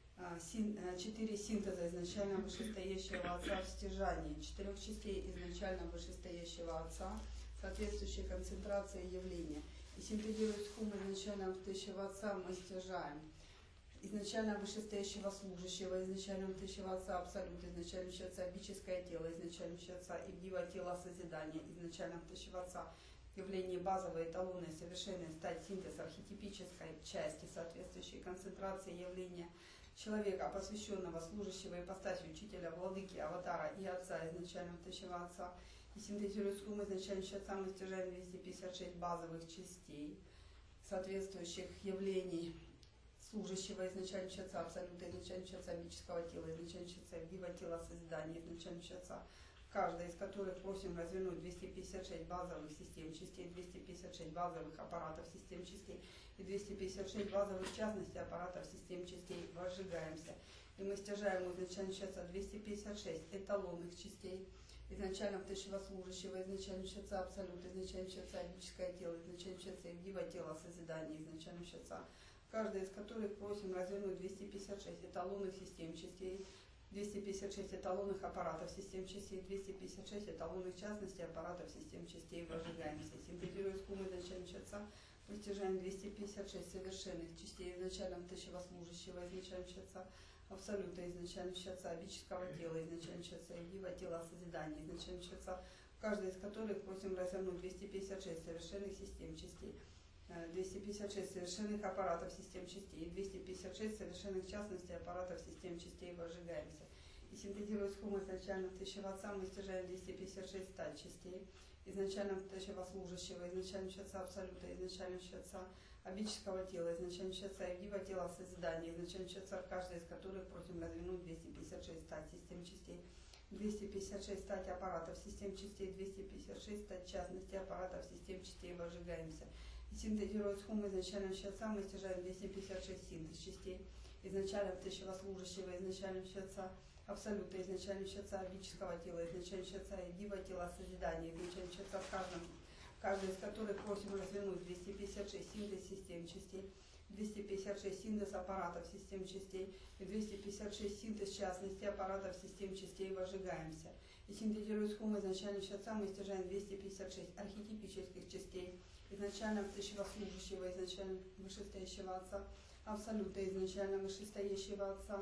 Четыре синтеза изначально вышестоящего Отца в стяжании, четырех частей изначально вышестоящего Отца, соответствующей концентрации явления. И синтезируя схему изначально тысячего Отца, мы стяжаем изначально вышестоящего служащего, изначально тысячего Отца, абсолют, изначально Отца, обическое тело, изначально Отца, и дива тело созидания, изначально тысячего Отца, явление базовой, эталонной, совершенной стать синтез архетипической части, соответствующей концентрации явления человека, посвященного, служащего ипостаси учителя, владыки, аватара и Отца, изначально тысячего Отца, и синтезируя схему изначально Отца, мы стяжаем двести пятьдесят шесть базовых частей, соответствующих явлений служащего изначально Отца, абсолюта, изначально Отца, обического тела, изначально Отца, дива тела созидания, изначально Отца, каждая из которых просим развернуть двести пятьдесят шесть базовых систем частей, двести пятьдесят шесть базовых аппаратов систем частей и двести пятьдесят шесть базовых частностей аппаратов систем частей, возжигаемся. И мы стяжаем изначально Отца двести пятьдесят шесть эталонных частей, изначально тысячего служащего, изначально Отца, абсолют, изначально Отца, обическое тело, изначально Отца, дива тело созидания, изначально Отца, каждая из которых просим развернуть двести пятьдесят шесть эталонных систем частей, двести пятьдесят шесть эталонных аппаратов систем частей, двести пятьдесят шесть эталонных частностей аппаратов систем частей, возжигаемся. Синтезируя схему изначально Отца, мы стяжаем двести пятьдесят шесть совершенных частей изначально тысячего служащего, изначально Отца, абсолюта, изначально Отца, обического тела, изначально Отца, и дива тела созидания, изначально Отца, каждая из которых просим развернуть двести пятьдесят шесть совершенных систем частей, двести пятьдесят шесть совершенных аппаратов систем частей и двести пятьдесят шесть совершенных частностей аппаратов систем частей, возжигаемся. И синтезируя схему изначально тысячего Отца, мы стяжаем двести пятьдесят шесть стать частей, изначально тысячего служащего, изначально Отца, абсолюта, изначально Отца, обического тела, изначально Отца, и дива тела созидания, изначально Отца, каждая из которых просим развернуть двести пятьдесят шесть стать систем частей, двести пятьдесят шесть стать аппаратов систем частей, двести пятьдесят шесть стать частностей аппаратов систем частей, возжигаемся. И синтезируя схему изначально Отца, мы стяжаем двести пятьдесят шесть синтез частей, изначально тысячего служащего, изначально Отца, абсолюта, изначально Отца, обического тела, изначально Отца, и дива тела созидания, изначально Отца, в каждом, каждый из которых просим развернуть двести пятьдесят шесть синтез систем частей, двести пятьдесят шесть синтез аппаратов систем частей и двести пятьдесят шесть синтез частностей аппаратов систем частей, возжигаемся. И синтезируя схему изначально Отца, мы стяжаем двести пятьдесят шесть архетипических частей, изначально тысячего служащего, изначально вышестоящего Отца, абсолюта, изначально вышестоящего Отца,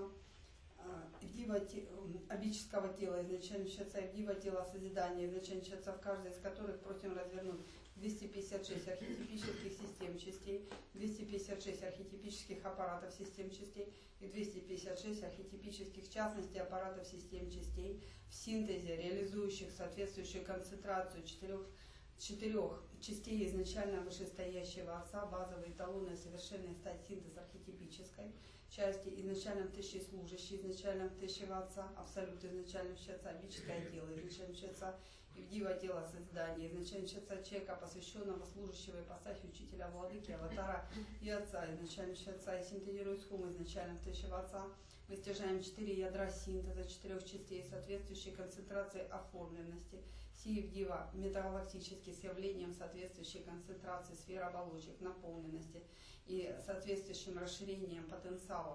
дива обического тела, изначально Отца, и дива тела созидания, изначально Отца, в каждой из которых просим развернуть двести пятьдесят шесть архетипических систем частей, двести пятьдесят шесть архетипических аппаратов систем частей и двести пятьдесят шесть архетипических частностей аппаратов систем частей в синтезе, реализующих соответствующую концентрацию четырех четырех частей изначально вышестоящего Отца, базовые эталонные совершенные стать синтез архетипической части, изначально тысячи служащий, изначально тысячего Отца, абсолют, изначально Отца, обическое тело, изначально Отца, и дива тело создания, изначально Отца, человека, посвященного, служащего ипостаси учителя, владыки, аватара и Отца, изначально Отца, и синтезируя схему изначально тысячего Отца, мы стяжаем четыре ядра синтеза четырех частей, соответствующей концентрации оформленности, Сиевдива метагалактически с явлением соответствующей концентрации сфер оболочек, наполненности и соответствующим расширением потенциала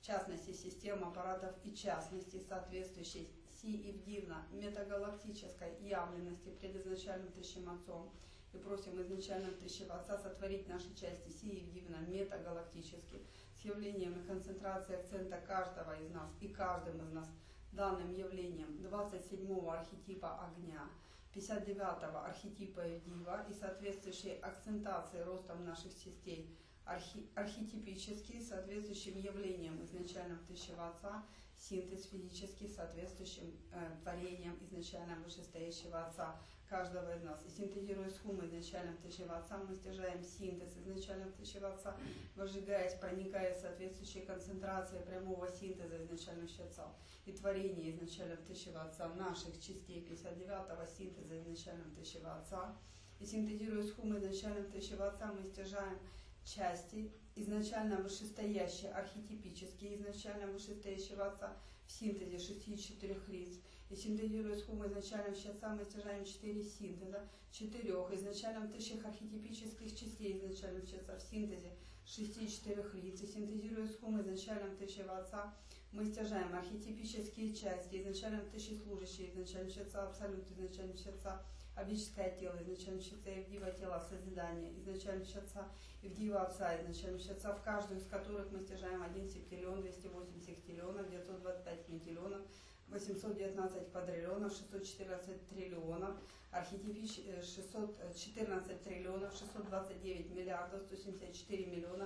в частности систем аппаратов и частности соответствующей Си и Вдивна метагалактической явленности пред изначальным Тысячим Отцом. И просим изначальным Тысячего Отца сотворить наши части Си и Вдивна метагалактически с явлением и концентрацией акцента каждого из нас и каждым из нас данным явлением двадцать седьмого архетипа огня, пятьдесят девятого архетипа Дива и соответствующей акцентации ростом наших частей архи, архетипически соответствующим явлением изначальным Тысячего Отца, синтез физически соответствующим э, творением изначальным вышестоящего Отца каждого из нас. И синтезируя с хум изначальным Тысячего Отца, мы стяжаем синтез изначальным Тысячего Отца, выжигаясь, проникая в соответствующей концентрации прямого синтеза изначальных Отцов и творения изначальным Тысячего Отца наших частей пятьдесят девятого синтеза изначальным Тысячего Отца. И синтезируя с хум изначальным Тысячего Отца, мы стяжаем части изначально вышестоящие, архетипические изначально вышестоящего Отца в синтезе шести четырех лиц. И синтезируя с хум изначальным Отца, мы стяжаем четыре синтеза, четырех изначальным тысячах архетипических частей изначальным Отца в синтезе шести четырех лиц. И синтезируя с хум изначальным Тысячего Отца, мы стяжаем архетипические части изначальным тысячи служащие изначальным Отца, абсолют изначальным Отца, обическое тело изначальным Отца, Евдива тело созидания изначальным Отца, Евдива Отца изначальным Отца, в каждую из которых мы стяжаем один септиллион, двести восемь сектиллионов, девятьсот двадцать пять квинтиллионов, восемьсот девятнадцать квадриллионов, шестьсот четырнадцать триллионов, архетипич шестьсот четырнадцать триллионов, шестьсот двадцать девять миллиардов, сто семьдесят четыре миллиона,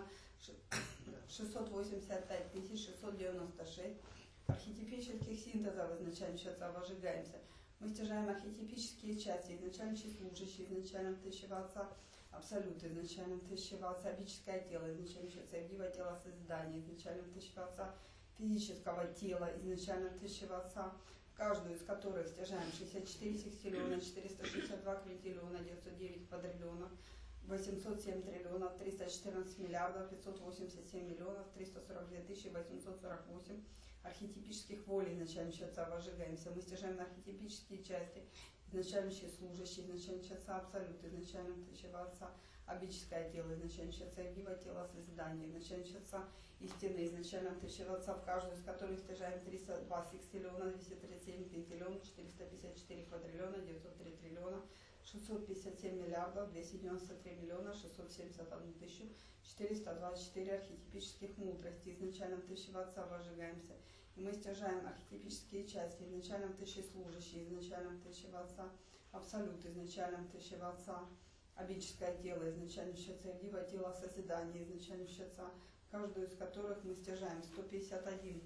шестьсот восемьдесят пять тысяч шестьсот девяносто шесть архетипических синтезов изначально Отца вожигаемся. Мы стяжаем архетипические части изначально служащие изначально Тысячего Отца, абсолют изначально Тысячего Отца, обическое тело изначально Отца, Евдива тело созидания изначально Тысячего Отца, физического тела изначально Тысячего Отца, каждую из которых стяжаем шестьдесят четыре секстиллиона, четыреста шестьдесят два квинтиллиона, девятьсот девять квадриллионов, восемьсот семь триллионов, триста четырнадцать миллиардов, пятьсот восемьдесят семь миллионов, триста сорок две тысячи восемьсот сорок восемь архетипических волей изначально Отца вожигаемся. Мы стяжаем архетипические части изначально служащие изначально Отца, абсолют изначально Тысячего Отца, обическое тело изначально Отца, Евдива тело созидания изначально Отца, истины изначально Тысячего Отца, в каждую из которых стяжаем триста два секстиллиона, двести тридцать семь квинтиллионов, четыреста пятьдесят четыре квадриллиона, девятьсот три триллиона, шестьсот пятьдесят семь миллиардов, двести девяносто три миллиона, шестьсот семьдесят одну тысячу, четыреста двадцать четыре архетипических мудростей изначально Тысячего Отца вожигаемся. И мы стяжаем архетипические части изначально Тысячи служащие изначально Тысячего Отца, абсолют изначально Тысячего Отца, обическое тело изначально Отца, Евдива тело созидания изначально Отца, каждую из которых мы стяжаем сто пятьдесят один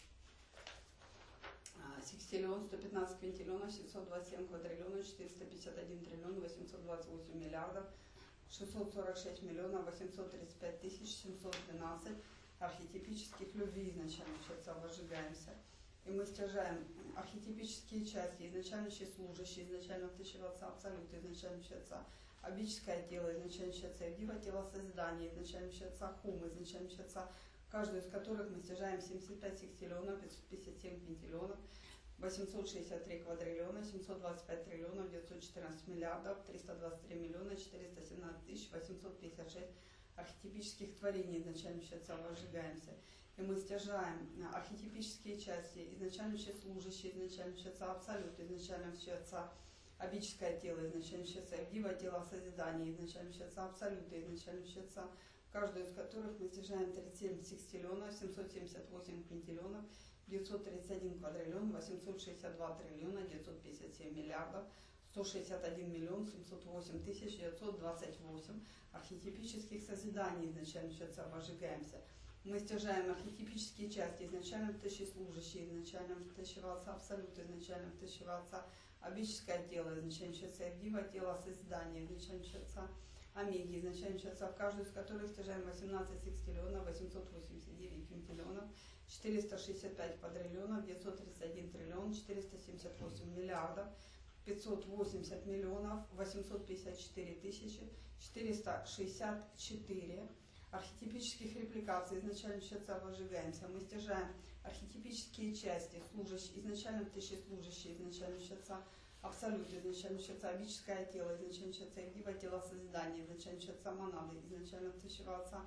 секстиллион, сто пятнадцать квинтиллионов, семьсот двадцать семь квадриллионов, четыреста пятьдесят один триллион, восемьсот двадцать восемь миллиардов, шестьсот сорок шесть миллионов, восемьсот тридцать пять тысяч семьсот двенадцать архетипических любви изначально Отца вожигаемся. И мы стяжаем архетипические части изначально служащие изначально Тысячего Отца, абсолют изначально Отца, обическое тело изначально Отца, Евдива тело созидания изначально Отца, хум изначально Отца, каждую из которых мы стяжаем семьдесят пять секстиллионов, пятьсот пятьдесят семь квинтиллионов, восемьсот шестьдесят три квадриллиона, семьсот двадцать пять триллионов, девятьсот четырнадцать миллиардов, триста двадцать три миллиона, четыреста семнадцать тысяч восемьсот пятьдесят шесть архетипических творений изначально Отца вожигаемся. И мы стяжаем архетипические части изначально служащие изначально Отца, абсолют изначально Отца, обическое тело изначально Отца, Евдива тело созидания изначально Отца, абсолюты изначально Отца, каждую из которых мы стяжаем тридцать семь секстиллионов, семьсот семьдесят восемь квинтиллионов, девятьсот тридцать один квадриллион, восемьсот шестьдесят два триллиона, девятьсот пятьдесят семь миллиардов, сто шестьдесят один миллион, семьсот восемь тысяч девятьсот двадцать восемь архетипических созиданий изначально Отца вожигаемся. Мы стяжаем архетипические части изначально Тысячи служащие изначально Тысячего Отца, абсолют изначально Тысячего Отца, обическое тело изначально Отца, Евдива тело созидания изначально Отца, омеги изначально Отца, в каждую из которых стяжаем восемнадцать секстиллионов, восемьсот восемьдесят девять квинтиллионов, четыреста шестьдесят пять квадриллионов, девятьсот тридцать один триллион, четыреста семьдесят восемь миллиардов, пятьсот восемьдесят миллионов, восемьсот пятьдесят четыре тысячи, четыреста шестьдесят четыре архетипических репликаций изначально Отца вожигаемся. Мы стяжаем архетипические части служащие изначально Тысячи служащие изначально Отца, абсолют изначально Отца, обическое тело изначально Отца, Евдива тело созидания изначально Отца, монады изначально Тысячего Отца,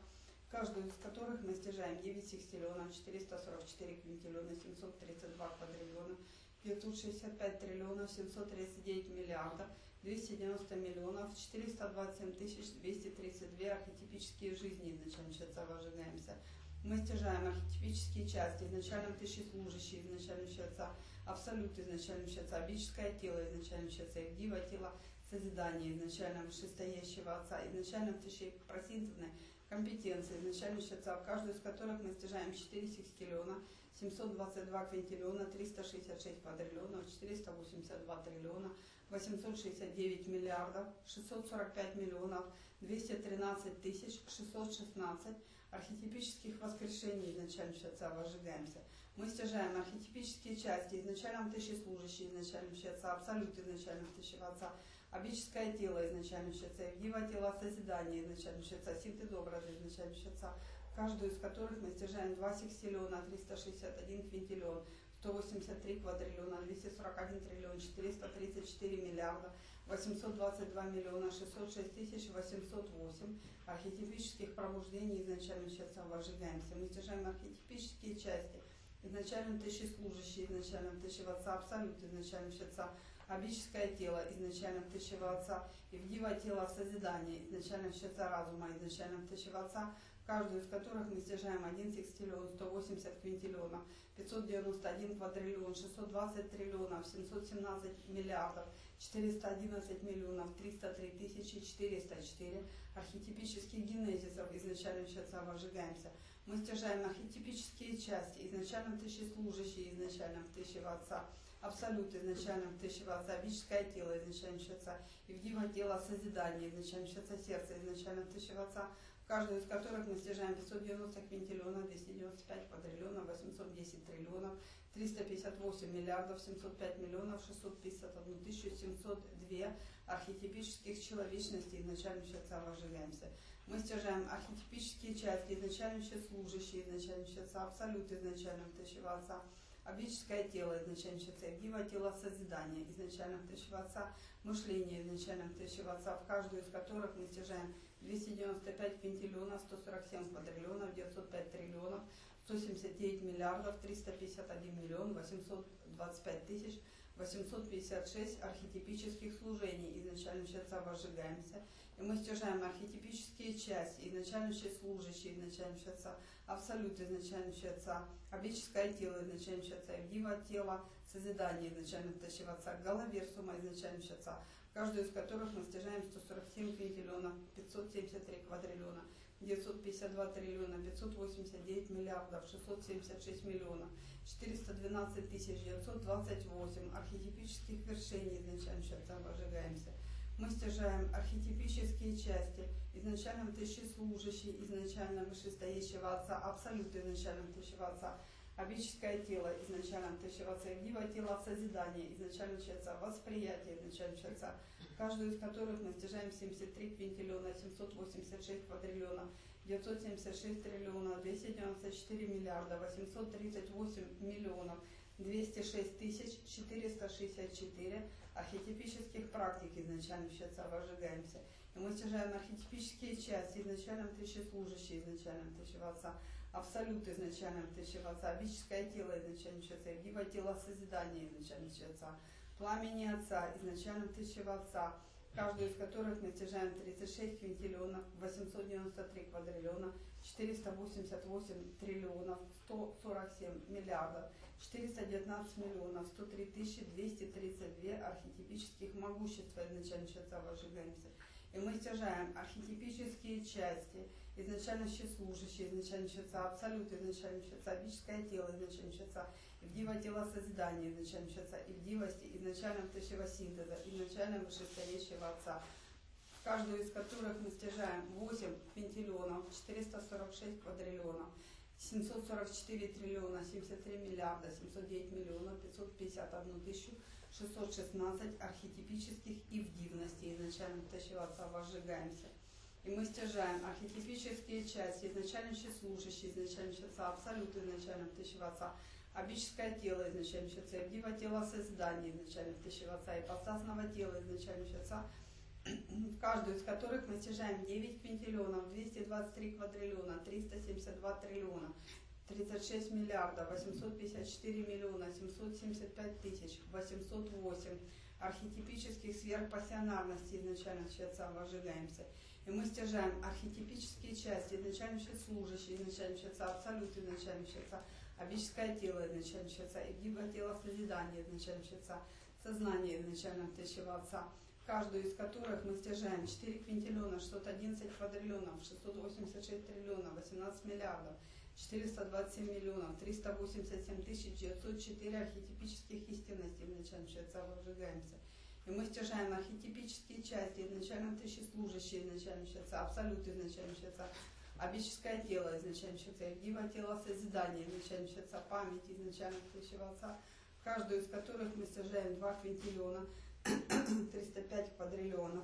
каждую из которых мы стяжаем девять секстиллионов, четыреста сорок четыре квинтиллиона, семьсот тридцать два квадриллиона, пятьсот шестьдесят пять триллионов, семьсот тридцать девять миллиардов, двести девяносто миллионов, четыреста двадцать семь тысяч двести тридцать два архетипические жизни изначально счетца вожигаемся. Мы стяжаем архетипические части, изначально тысячеслужащие, изначально счетца, абсолют изначально счетца, бическое тело, изначально счетца, дива тело, созидание, изначально вышестоящего отца, изначально тысячепроцентной компетенции, изначально счетца, в каждую из которых мы стяжаем четыре секстиллиона, семьсот двадцать два квинтиллиона, триста шестьдесят шесть квадриллионов, четыреста восемьдесят два триллиона, восемьсот шестьдесят девять миллиардов, шестьсот сорок пять миллионов, двести тринадцать тысяч шестьсот шестнадцать архетипических воскрешений изначально счетца вожигаемся. Мы стяжаем архетипические части, изначально тысячеслужащие, изначально счетца, абсолют изначально тысячеватца, обическое тело изначально счетца, дива тело созидания изначально счетца, синтез образа изначально счетца, каждую из которых мы стяжаем два секстиллиона, триста шестьдесят один квинтиллион, сто восемьдесят три квадриллиона, двести сорок один триллион, четыреста тридцать четыре миллиарда, восемьсот двадцать два миллиона, шестьсот шесть тысяч восемьсот восемь архетипических пробуждений изначально счетца вожигаемся. Мы стяжаем архетипические части, изначально тысячеслужащие, изначально тысячего отца, абсолют изначально счетца, обическое тело, изначально тысячего отца, и вдива тело созидания, изначально счетца разума, изначально тысячего отца, каждую из которых мы стяжаем один секстиллион, сто восемьдесят квинтиллионов, пятьсот девяносто один квадриллион, шестьсот двадцать триллионов, семьсот семнадцать миллиардов, четыреста одиннадцать миллионов, триста три тысячи четыреста четыре архетипических генезисов изначально счетца вожигаемся. Мы стяжаем архетипические части, изначально тысячеслужащие, изначально тысячего отца, абсолют изначально тысячего отца, бическое тело изначально счетца, и вдива тело созидания изначально счетца, сердце изначально тысячего отца, каждую из которых мы стяжаем пятьсот девяносто квинтиллионов, двести девяносто пять квадриллионов, восемьсот десять триллионов, триста пятьдесят восемь миллиардов, семьсот пять миллионов, шестьсот пятьдесят одна тысяча семьсот два архетипических человечностей изначально счетца вожигаемся. Мы стяжаем архетипические части, изначально счетслужащие, изначально счетца, абсолют изначально тысячего отца, обическое тело изначально счетца, дива тело созидания изначально тысячего отца, мышление изначально тысячего отца, в каждую из которых мы стяжаем двести девяносто пять квинтиллионов, сто сорок семь квадриллионов, девятьсот пять триллионов, сто семьдесят девять миллиардов, триста пятьдесят один миллион, восемьсот двадцать пять тысяч восемьсот пятьдесят шесть архетипических служений изначально счетца вожигаемся. И мы стяжаем архетипические части, изначально счетслужащие, изначально счетца, абсолют изначально счетца, обическое тело изначально счетца, дива тело созидания изначально тысячего отца, головерсума изначально счетца, каждую из которых мы стяжаем сто сорок семь квинтиллионов, пятьсот семьдесят три квадриллиона, девятьсот пятьдесят два триллиона, пятьсот восемьдесят девять миллиардов, шестьсот семьдесят шесть миллионов, четыреста двенадцать тысяч девятьсот двадцать восемь архетипических вершений изначально счетца вожигаемся. Мы стяжаем архетипические части, изначально тысячеслужащие, изначально вышестоящего отца, абсолют изначально тысячего отца, обическое тело изначально тысячего отца, дива тело созидания изначально счетца, восприятие изначально счетца, каждую из которых мы стяжаем семьдесят три квинтиллиона, семьсот восемьдесят шесть квадриллионов, девятьсот семьдесят шесть триллионов, двести девяносто четыре миллиарда, восемьсот тридцать восемь миллионов, двести шесть тысяч четыреста шестьдесят четыре архетипических практик изначально счетца вожигаемся. И мы стяжаем архетипические части, изначально тысячеслужащие, изначально тысячего отца, абсолют изначально тысячего отца, обическое тело изначально счетца, дива тело созидания изначально счетца, пламени отца изначально тысячего отца, каждую из которых мы стяжаем тридцать шесть квинтиллионов, восемьсот девяносто три квадриллиона, четыреста восемьдесят восемь триллионов, сто сорок семь миллиардов, четыреста девятнадцать миллионов, сто три тысячи двести тридцать два архетипических могущества изначально счетца вожигаемся. И мы стяжаем архетипические части, изначально счетслужащие, изначально счетца, абсолют изначально счетца, обическое тело изначально счетца, вдива тело созидания изначально счетца, и вдивости изначально тысячего синтеза, изначально вышестоящего отца, в каждую из которых мы стяжаем восемь квинтиллионов, четыреста сорок шесть квадриллионов, семьсот сорок четыре триллиона, семьдесят три миллиарда, семьсот девять миллионов, пятьсот пятьдесят одну тысячу шестьсот шестнадцать архетипических и вдивностей изначально тысячего отца вожигаемся. И мы стяжаем архетипические части, изначально счетслужащие, изначально счетца, абсолют изначально тысячего отца, обическое тело изначально счетца, дива тело созидания изначально тысячего отца, ипостасного тела изначально счетца, в каждую из которых мы стяжаем девять квинтиллионов, двести двадцать три квадриллиона, триста семьдесят два триллиона, тридцать шесть миллиардов, восемьсот пятьдесят четыре миллиона, семьсот семьдесят пять тысяч, восемьсот восемь архетипических сверхпассионарностей изначальных счетца вожигаемся. И мы стяжаем архетипические части изначальных служащие изначальных счетца, абсолют изначальных счетца, обическое тело изначального счетца, игивое тело созидания изначального счетца, сознание изначального тысячего отца, в каждую из которых мы стяжаем четыре квинтиллиона, шестьсот одиннадцать квадриллионов, шестьсот восемьдесят шесть триллионов, восемнадцать миллиардов, четыреста двадцать семь миллионов, триста восемьдесят семь тысяч девятьсот четыре архетипических истинностей изначального счетца вожигаемся. И мы стяжаем архетипические части изначального тысячи служащие изначального счетца, абсолют изначального счетца, обическое тело изначального счетца, игивое тело созидания изначального счетца, память изначального тысячего отца, в каждую из которых мы стяжаем два квинтиллиона, триста пять квадриллионов,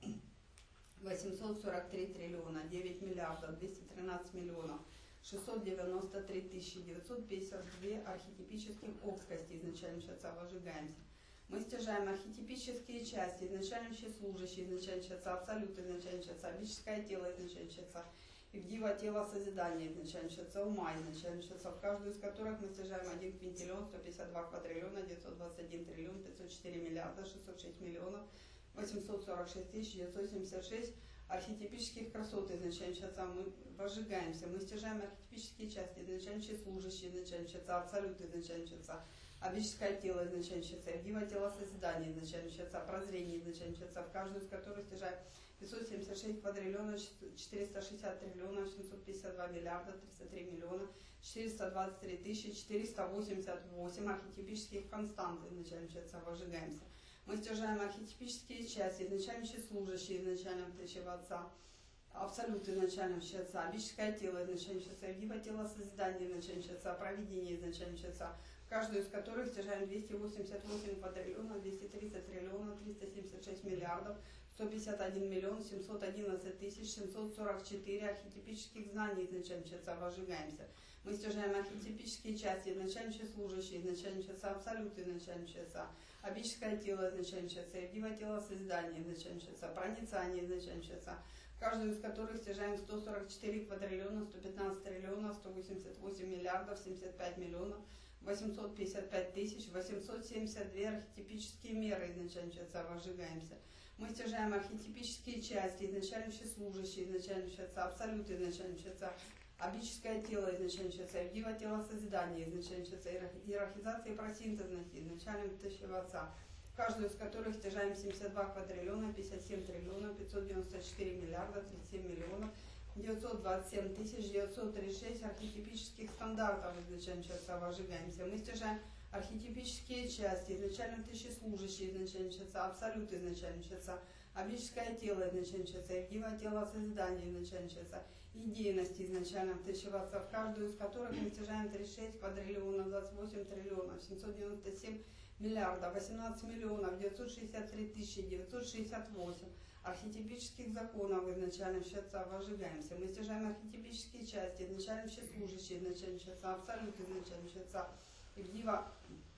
восемьсот сорок три триллиона, девять миллиардов, двести тринадцать миллионов, шестьсот девяносто три тысячи девятьсот пятьдесят два архетипических общностей изначального счетца вожигаемся. Мы стяжаем архетипические части изначального служащие изначального счетца, абсолют изначального счетца, обическое тело изначального счетца, игдива тело созидания изначального счетца, ума изначального счетца, в каждую из которых мы стяжаем один квинтиллион, сто пятьдесят два квадриллиона, девятьсот двадцать один триллион, пятьсот четыре миллиарда, шестьсот шесть миллионов, восемьсот сорок шесть тысяч девятьсот семьдесят шесть архетипических красот изначального счетца. Мы вожигаемся, мы стяжаем архетипические части изначального служащие изначального счетца, абсолют изначального счетца, обическое тело изначального счетца, игдива тело созидания изначального счетца, прозрение изначального счетца, в каждую из которых стяжаем пятьсот семьдесят шесть квадриллионов, четыреста шестьдесят триллионов, семьсот пятьдесят два миллиарда, триста три миллиона, четыреста двадцать три тысячи, четыреста восемьдесят восемь архетипических констант изначального счетца вожигаемся. Мы стяжаем архетипические части изначального служащие изначального тысячего отца, абсолют изначального счетца, обическое тело изначального счетца, игдива тело созидания изначального счетца, провидение изначального счетца, каждую из которых стяжаем двести восемьдесят восемь квадриллионов, двести тридцать триллионов, триста семьдесят шесть миллиардов, сто пятьдесят один миллион, семьсот одиннадцать тысяч, семьсот сорок четыре архетипических знаний изначального счетца вожигаемся. Мы стяжаем архетипические части изначального служащие изначального счетца, абсолют изначального счетца, обическое тело изначального счетца, игдива тело созидания изначального счетца, проницание изначального счетца, каждую из которых стяжаем сто сорок четыре квадриллиона, сто пятнадцать триллионов, сто восемьдесят восемь миллиардов, семьдесят пять миллионов, восемьсот пятьдесят пять тысяч, восемьсот семьдесят два архетипические меры изначального счетца вожигаемся. Мы стяжаем архетипические части изначального служащие изначального счетца, абсолют изначального счетца, обическое тело изначального счетца, игдива тело созидания изначального счетца, иерархизация и просинтезности изначального тысячего отца, каждую из которых стяжаем семьдесят два квадриллиона, пятьдесят семь триллионов, пятьсот девяносто четыре миллиарда, тридцать семь миллионов, девятьсот двадцать семь тысяч девятьсот тридцать шесть архетипических стандартов изначального счетца вожигаемся. Мы стяжаем архетипические части изначального тысячи служащие изначального счетца, абсолют изначального счетца, обическое тело изначального счетца, игдива тело созидания изначального счетца, идейности изначального тысячего отца, в каждую из которых мы стяжаем тридцать шесть квадриллионов, двадцать восемь триллионов, семьсот девяносто семь миллиардов, восемнадцать миллионов, девятьсот шестьдесят три тысячи девятьсот шестьдесят восемь архетипических законов изначального счетца вожигаемся. Мы стяжаем архетипические части изначального служащие изначального счетца, абсолют изначального счетца, игдива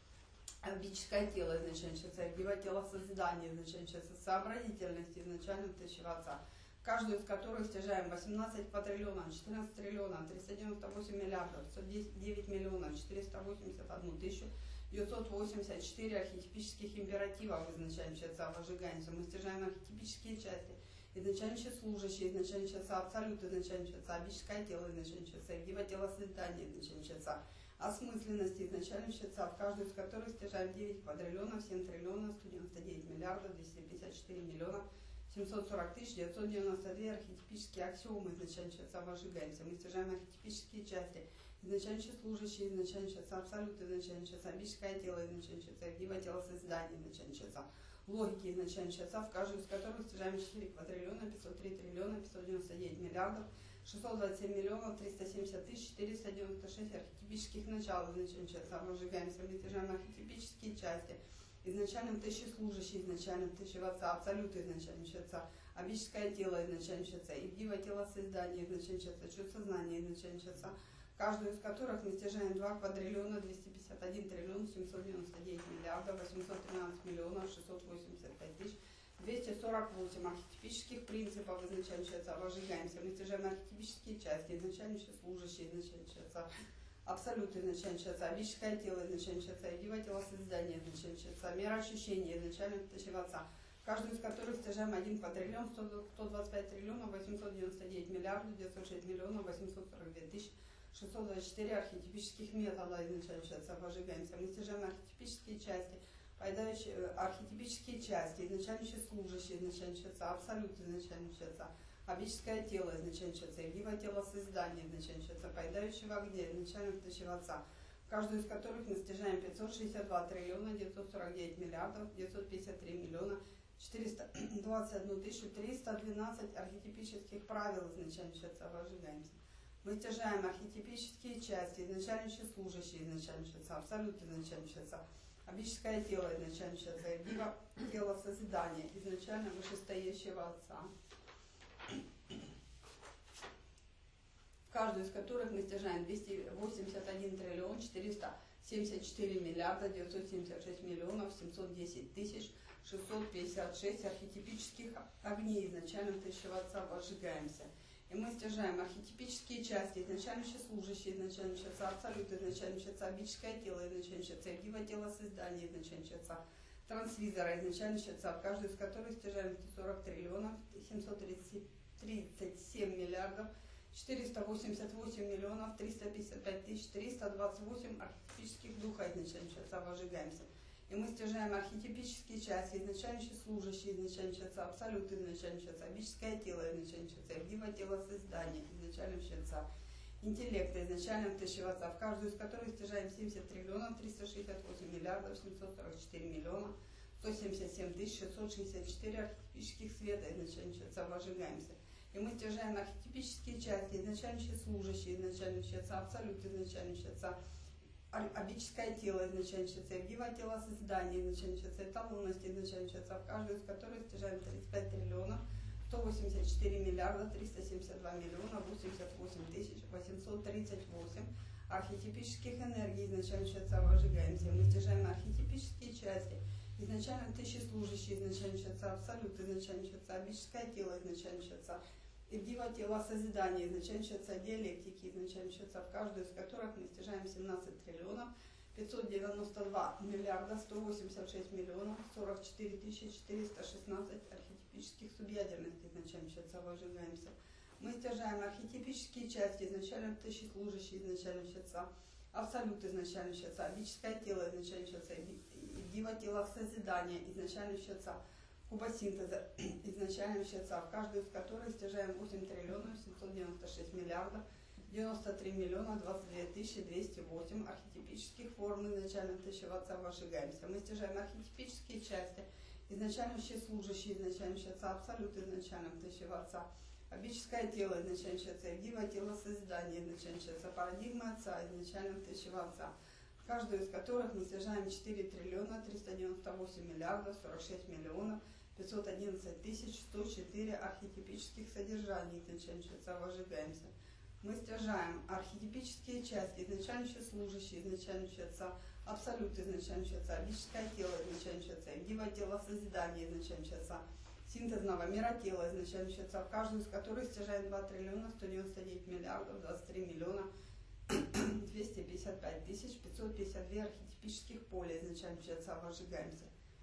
обическое тело изначального счетца, игдива тело созидания изначального счетца, сообразительности изначального тысячего отца, каждую из которых стяжаем восемнадцать квадриллионов, четырнадцать триллионов, триста девяносто восемь миллиардов, сто девять миллионов, четыреста восемьдесят одну тысячу, девятьсот восемьдесят четыре архетипических императивов изначального счетца вожигаемся. Мы стяжаем архетипические части изначального служащие изначального счетца, абсолют изначального счетца, обическое тело изначального счетца, игдива тело созидания изначального счетца, осмысленности изначального счетца, в каждую из которых стяжаем девять квадриллионов, семь триллионов, сто девяносто девять миллиардов, двести пятьдесят четыре миллиона, семьсот сорок тысяч девятьсот девяносто два архетипические аксиомы изначального счетца вожигаемся. Мы стяжаем архетипические части изначально служащие изначального счетца, абсолют изначального счетца, обическое тело изначального счетца, игдива тело созидания изначального счетца, логики изначального счетца, в каждую из которых стяжаем четыре квадриллиона, пятьсот три триллиона, пятьсот девяносто девять миллиардов, шестьсот двадцать семь миллионов, триста семьдесят тысяч, четыреста девяносто шесть архетипических начал изначального счетца вожигаемся. Мы стяжаем архетипические части изначальным тысячи служащие изначальным тысячи отца, абсолют изначального счетца, обическое тело изначального счетца, игдива тело создания изначального счетца, чувство сознания изначального счетца, каждую из которых мы стяжаем два квадриллиона, двести пятьдесят один триллион, семьсот девяносто девять миллиардов, восемьсот тринадцать миллионов, шестьсот восемьдесят пять тысяч, двести сорок восемь архетипических принципов изначального отца вожигаемся. Мы стяжаем архетипические части, изначальные служащие изначального отца, абсолют изначального отца, обическое тело изначального отца, единое тело создания изначального отца, мера ощущения изначального отца, каждый из которых стяжаем один квадриллион, сто двадцать пять триллионов, восемьсот девяносто девять миллиардов, девятьсот шесть миллионов, восемьсот сорок две тысячи, шестьсот двадцать четыре архетипических метода изначального отца вожигаемся. Мы стяжаем архетипические части, поедающие архетипические части, изначальные служащие изначального отца, абсолют изначального отца, обическое тело изначального отца, единое тело создания изначального отца, поедающего в огне изначального отца, каждую из которых мы стяжаем пятьсот шестьдесят два триллиона, девятьсот сорок девять миллиардов, девятьсот пятьдесят три миллиона, четыреста двадцать одну тысячу триста двенадцать архетипических правил изначального отца вожигаемся. Мы стяжаем архетипические части, изначальные служащие изначального отца, абсолют изначального отца, обическое тело изначального отца, единое тело созидания изначально вышестоящего отца, каждую из которых мы стяжаем двести восемьдесят один триллион, четыреста семьдесят четыре миллиарда, девятьсот семьдесят шесть миллионов, семьсот десять тысяч, шестьсот пятьдесят шесть архетипических огней изначального тысячего отца вожигаемся. И мы стяжаем архетипические части, изначальные служащие изначального отца, абсолют изначального отца, обическое тело изначального отца, единое тело создания изначального отца, трансвизора изначального отца, в каждую из которых стяжаем сорок триллионов, семьсот тридцать семь миллиардов, четыреста восемьдесят восемь миллионов, триста пятьдесят пять тысяч, триста двадцать восемь архетипических духа изначального отца вожигаемся. И мы стяжаем архетипические части, изначальные служащие изначального отца, абсолют изначального отца, обическое тело изначального отца, единое тело создания изначального отца, интеллекта изначального тысячего отца, в каждую из которых стяжаем семьдесят триллионов, триста шестьдесят восемь миллиардов, семьсот сорок четыре миллиона, сто семьдесят семь тысяч, шестьсот шестьдесят четыре архетипических света изначального отца вожигаемся. И мы стяжаем архетипические части, изначальные служащие изначального отца, абсолют изначального отца, обическое тело изначального отца, единое тело создания изначального отца, эталонность изначального отца, в каждую из которых стяжаем тридцать пять триллионов, сто восемьдесят четыре миллиарда, триста семьдесят два миллиона, восемьдесят восемь тысяч, восемьсот тридцать восемь архетипических энергий изначального отца вожигаемся. Мы стяжаем архетипические части, изначально тысячи служащие изначального отца, абсолют изначального отца, обическое тело изначального отца, единое тело созидания изначального отца, диалектики изначального отца, в каждую из которых мы стяжаем семнадцать триллионов, пятьсот девяносто два миллиарда, сто восемьдесят шесть миллионов, сорок четыре тысячи четыреста шестнадцать архетипических субъядерностей изначального отца вожигаемся. Мы стяжаем архетипические части, изначально тысячи служащие изначального отца, абсолют изначального отца, обическое тело изначального отца, единое тело созидания изначального отца, кубосинтеза изначального отца, в каждую из которых стяжаем восемь триллионов, семьсот девяносто шесть миллиардов, девяносто три миллиона, двадцать две тысячи двести восемь архетипических форм изначального тысячего отца вожигаемся. Мы стяжаем архетипические части, изначально служащие изначального отца, абсолют изначального тысячего отца, обическое тело изначального отца, единое тело созидания изначального отца, парадигма отца изначального тысячего отца, в каждую из которых мы стяжаем четыре триллиона, триста девяносто восемь миллиардов, сорок шесть миллионов, пятьсот одиннадцать тысяч, сто четыре архетипических содержаний изначального отца вожигаемся. Мы стяжаем архетипические части, изначально служащие изначального отца, абсолют изначального отца, обическое тело изначального отца, единое тело созидания изначального отца, синтезного мира тела изначального отца, в каждую из которых стяжаем два триллиона, сто девяносто девять миллиардов, двадцать три миллиона, двести пятьдесят пять тысяч, пятьсот пятьдесят два архетипических поля изначального отца вожигаемся.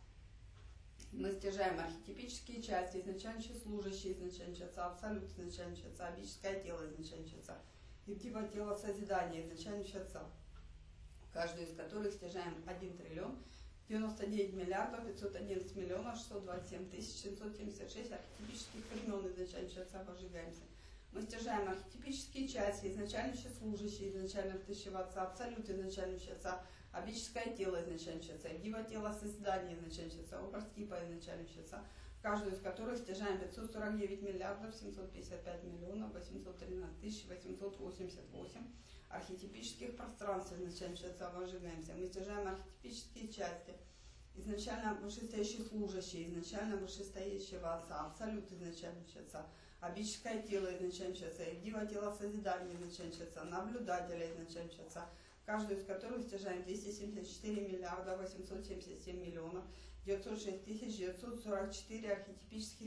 Мы стяжаем архетипические части, изначально служащие изначального отца, абсолют изначального отца, обическое тело изначального отца, единое тело созидания изначального отца, каждую из которых стяжаем один триллион, девяносто девять миллиардов, пятьсот одиннадцать миллионов, шестьсот двадцать семь тысяч, семьсот семьдесят шесть архетипических времен изначального отца вожигаемся. Мы стяжаем архетипические части, изначально служащие изначального тысячего отца, абсолют изначального отца, обическое тело изначального отца, единое тело создания изначального отца, образ типа изначального отца, в каждую из которых стяжаем пятьсот сорок девять миллиардов, семьсот пятьдесят пять миллионов, восемьсот тринадцать тысяч, восемьсот восемьдесят восемь архетипических пространств изначального отца вожигаемся. Мы стяжаем архетипические части, изначально вышестоящие служащие изначально вышестоящего отца, абсолют изначального отца, обическое тело изначального отца, единое тело созидания изначального отца, наблюдателя изначального отца, каждую из которых стяжаем двести семьдесят четыре миллиарда, восемьсот семьдесят семь миллионов, девятьсот шесть тысяч девятьсот сорок четыре архетипических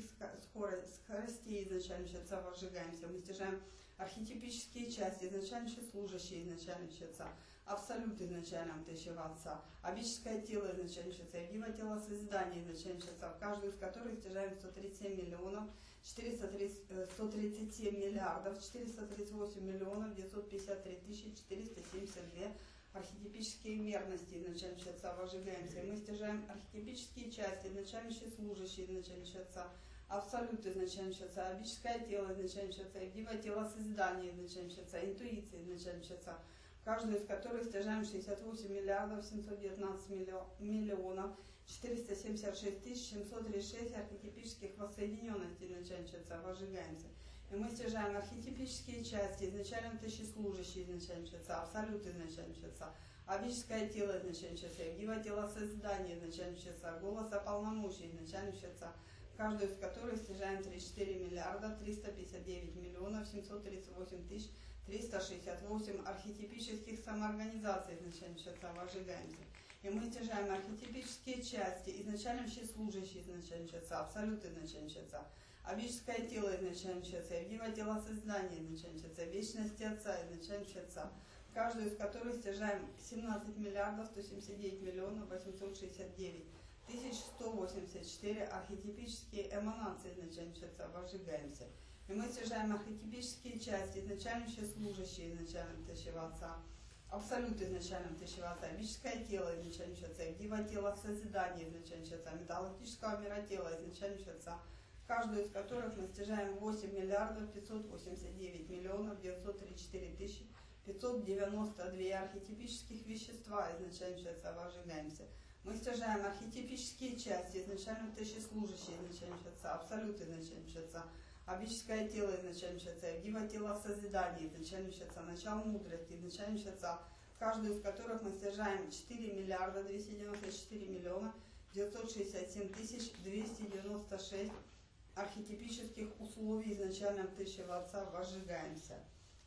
скоростей изначального отца возжигаемся. Мы стяжаем архетипические части, изначально служащие изначального отца, абсолют изначального тысячего отца, абическое тело изначального отца, единое тело созидания изначального отца, в каждую из которых стяжаем сто тридцать семь миллионов, четыреста тридцать, сто тридцать семь миллиардов, четыреста тридцать восемь миллионов, девятьсот пятьдесят три тысячи, четыреста семьдесят две архетипические мерности изначального отца возжигаемся. Мы стяжаем архетипические части, изначальные служащие изначального отца, абсолют изначального отца, абическое тело изначального отца, единое тело созидания изначального отца, интуиция изначального отца, каждую из которых стяжаем шестьдесят восемь миллиардов семьсот девятнадцать миллионов четыреста семьдесят шесть тысяч семьсот тридцать шесть архетипических воссоединенностей изначального отца возжигаемся. И мы стяжаем архетипические части, изначально тысячеслужащие изначального отца, абсолют изначального отца, абическое тело изначального отца, единое тело созидания изначального отца, голоса полномочий изначального отца, каждую из которых стяжаем тридцать четыре миллиарда триста пятьдесят девять миллионов семьсот тридцать восемь тысяч триста шестьдесят восемь архетипических самоорганизаций изначального отца возжигаемся. И мы стяжаем архетипические части, изначально служащие изначального отца, абсолют изначального отца, абическое тело изначального отца, единое тело сознания изначального отца, вечности отца изначального отца, каждую из которых стяжаем семнадцать миллиардов сто семьдесят девять миллионов восемьсот шестьдесят девять тысяч сто восемьдесят четыре архетипические эманации изначального отца возжигаемся. И мы стяжаем архетипические части, изначально служащие изначального тысячего отца, абсолют изначального тысячего отца, абическое тело изначального отца, единое тело созидания изначального отца, металлургического мира тела изначального отца, каждую из которых мы стяжаем восемь миллиардов пятьсот восемьдесят девять миллионов девятьсот тридцать четыре тысячи пятьсот девяносто два архетипических вещества изначального отца возжигаемся. Мы стяжаем архетипические части, изначально тысячеслужащие изначального отца, абсолют изначального отца, абическое тело изначального отца, единое тело созидания изначального отца, начало мудрости изначального отца, каждую из которых мы стяжаем четыре миллиарда двести девяносто четыре миллиона девятьсот шестьдесят семь тысяч двести девяносто шесть архетипических условий изначального тысячего отца возжигаемся.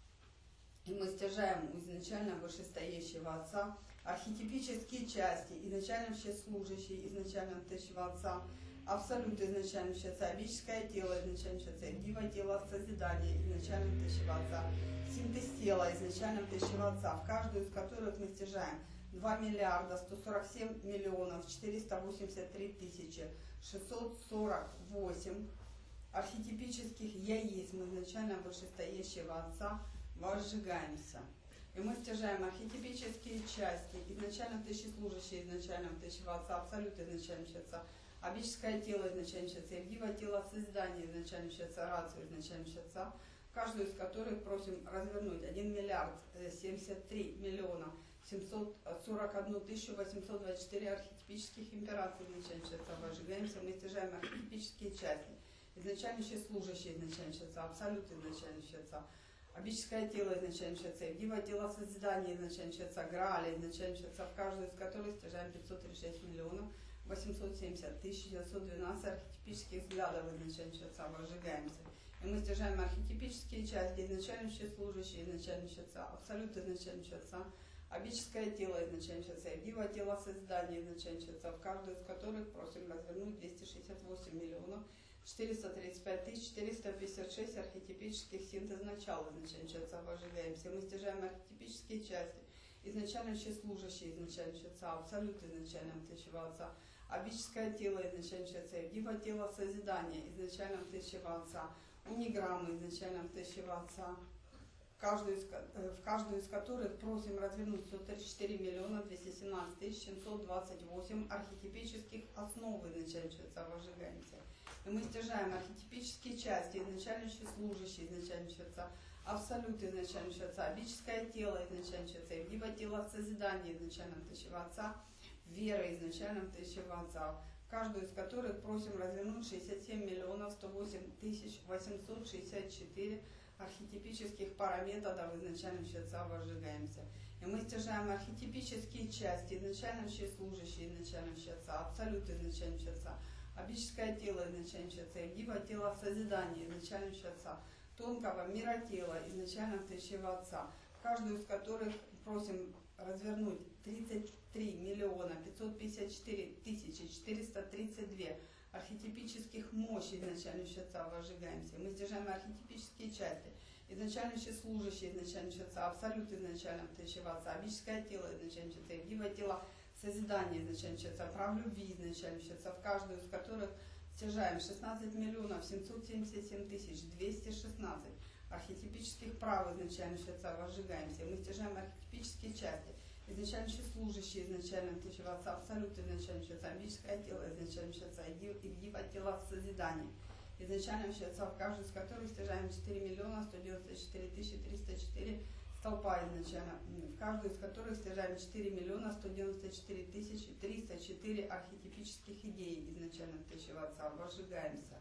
И мы стяжаем у изначально вышестоящего отца архетипические части, изначально все служащие изначально тысячего отца, абсолют изначально отца, абическое тело изначально отца, единое тело созидания изначально тысячего отца, синтез тела изначально тысячего отца, в каждую из которых мы стяжаем два миллиарда сто сорок семь миллионов четыреста восемьдесят три тысячи шестьсот сорок восемь архетипических яисм изначально вышестоящего отца возжигаемся. И мы стяжаем архетипические части, изначально тысячеслужащие изначально тысячего отца, абсолют изначального отца, абическое тело изначального отца, единое тело создания изначального отца, рацию изначального отца, каждую из которых просим развернуть один миллиард семьдесят три миллиона семьсот сорок одну тысячу восемьсот двадцать четыре архетипических импераций изначального отца возжигаемся. Мы стяжаем архетипические части, изначально служащие изначального отца, абсолют изначального отца, абическое тело изначального отца, единое тело созидания изначального отца, грааля изначального отца, в каждую из которых стяжаем пятьсот тридцать шесть миллионов восемьсот семьдесят тысяч девятьсот двенадцать архетипических взглядов изначального отца возжигаемся. И мы стяжаем архетипические части, изначально служащие изначального отца, абсолют изначального отца, абическое тело изначального отца, единое тело созидания изначального отца, в каждую из которых просим развернуть двести шестьдесят восемь миллионов четыреста тридцать пять тысяч четыреста пятьдесят шесть архетипических синтез начала изначального отца возжигаемся. Мы стяжаем архетипические части, изначально служащие изначального отца, абсолют изначального тысячего отца, абическое тело изначального отца, единое тело созидания изначального тысячего отца, униграммы изначального тысячего отца, каждую из, в каждую из которых просим развернуть сто тридцать четыре миллиона двести семнадцать тысяч семьсот двадцать восемь архетипических основ изначального отца возжигаемся. И мы стяжаем архетипические части, изначально служащие изначального отца, абсолют изначального отца, абическое тело изначального отца, единое тело созидания изначального тысячего отца, вера изначального тысячего отца, каждую из которых просим развернуть шестьдесят семь миллионов сто восемь тысяч восемьсот шестьдесят четыре архетипических параметодов изначального отца возжигаемся. И мы стяжаем архетипические части, изначально служащие изначального отца, абсолют изначального отца, абическое тело изначального отца, единое тело созидания изначального отца, тонкого мира тела изначального тысячего отца, каждую из которых просим развернуть тридцать три миллиона пятьсот пятьдесят четыре тысячи четыреста тридцать два архетипических мощей изначально Отца возжигаемся. Мы сдержаем архетипические части. Изначально служащие изначально Отца, абсолют изначально Отца, абическое тело изначально Отца, явдивое тело созидания изначально Отца, прав любви изначально Отца, в каждую из которых стяжаем шестнадцать миллионов семьсот семьдесят семь тысяч двести шестнадцать архетипических прав изначально Отца возжигаемся. Мы стяжаем архетипические части. Изначально служащие изначально Отца, абсолют изначально Отца, абическое тело изначально Отца, явдивое тело созидания. Изначально Отца, в каждую из которых стяжаем четыре миллиона сто девяносто четыре тысячи триста четыре столпа изначально, в каждую из которых стяжаем четыре миллиона сто девяносто четыре тысячи триста четыре архетипических идей изначально Отца, возжигаемся.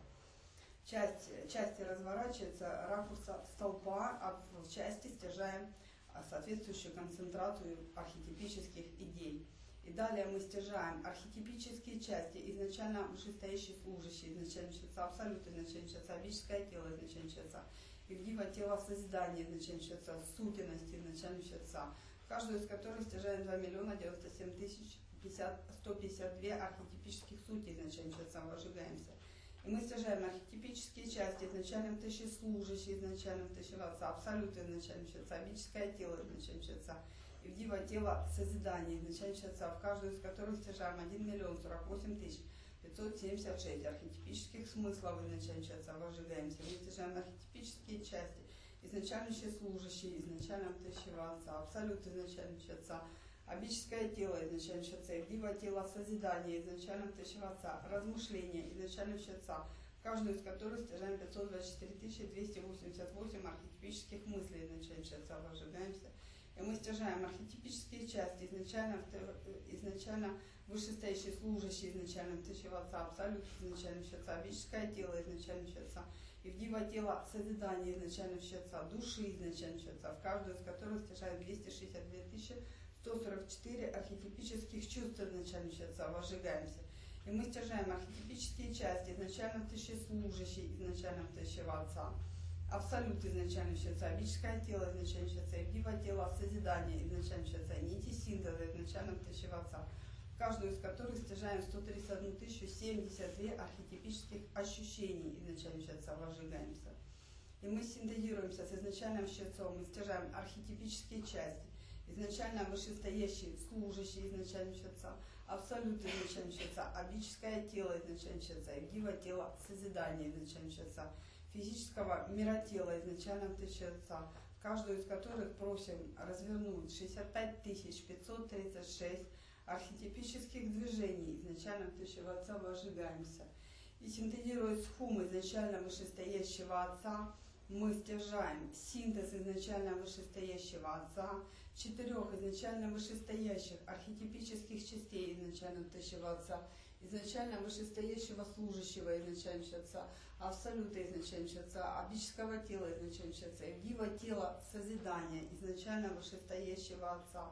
Часть, части разворачивается ракурса столпа, а в части стяжаем соответствующую концентрацию архетипических идей. И далее мы стяжаем архетипические части, изначально вышестоящие служащие, изначально Отца, абсолют изначально Отца, абическое тело изначально Отца, явдивое тело созидания изначально Отца, сутенности изначально Отца, в каждую из которых стяжаем два миллиона девяносто семь тысяч сто пятьдесят два архетипических сути изначально Отца, возжигаемся. И мы стяжаем архетипические части, изначально тысячи служащие, изначально тысячи Отца, абсолют изначально Отца, абическое тело изначально Отца, явдивое тело созидания изначально Отца, в каждую из которых стяжаем один миллион сорок восемь тысяч пятьсот семьдесят шесть архетипических смыслов изначально Отца, возжигаемся. Мы стяжаем архетипические части, изначально служащие, изначально тысячи Отца, абсолют изначально Отца, абическое тело изначально Отца, явдивое тело созидания изначально тысячи Отца, размышления изначально Отца, в каждую из которых стяжаем пятьсот двадцать четыре тысячи двести восемьдесят восемь архетипических мыслей изначально Отца, возжигаемся. И мы стяжаем архетипические части, изначально, изначально вышестоящие служащие, изначально тысячи Отца, абсолют изначально Отца, абическое тело изначально Отца, явдивое тело созидания изначально Отца, души изначально Отца, в каждую из которых стяжаем двести шестьдесят две тысячи сто сорок четыре архетипических чувств изначально Отца, возжигаемся. И мы стяжаем архетипические части, изначально тысячи служащие, изначально тысячи Отца, абсолют изначально Отца, абическое тело изначально Отца, явдивое тело созидания изначально Отца, нити синтеза изначально тысячи Отца, в каждую из которых стяжаем сто тридцать одну тысячу семьдесят два архетипических ощущений изначально Отца, возжигаемся. И мы синтезируемся с изначальным Отцом, мы стяжаем архетипические части, изначально вышестоящие служащие изначально Отца, абсолют изначально Отца, абическое тело изначально Отца, явдивое тело созидания изначально Отца, физического миротела изначально тысячи Отца, в каждую из которых просим развернуть шестьдесят пять тысяч пятьсот тридцать шесть архетипических движений изначально тысячи Отца, возжигаемся. И синтезируя схумы изначально вышестоящего Отца, мы стяжаем синтез изначально вышестоящего Отца, четырех изначально вышестоящих архетипических частей изначально тысячи Отца, изначально вышестоящего служащего изначально Отца, абсолюта изначально Отца, абического тела изначально Отца, явдивое тело созидания изначально вышестоящего Отца,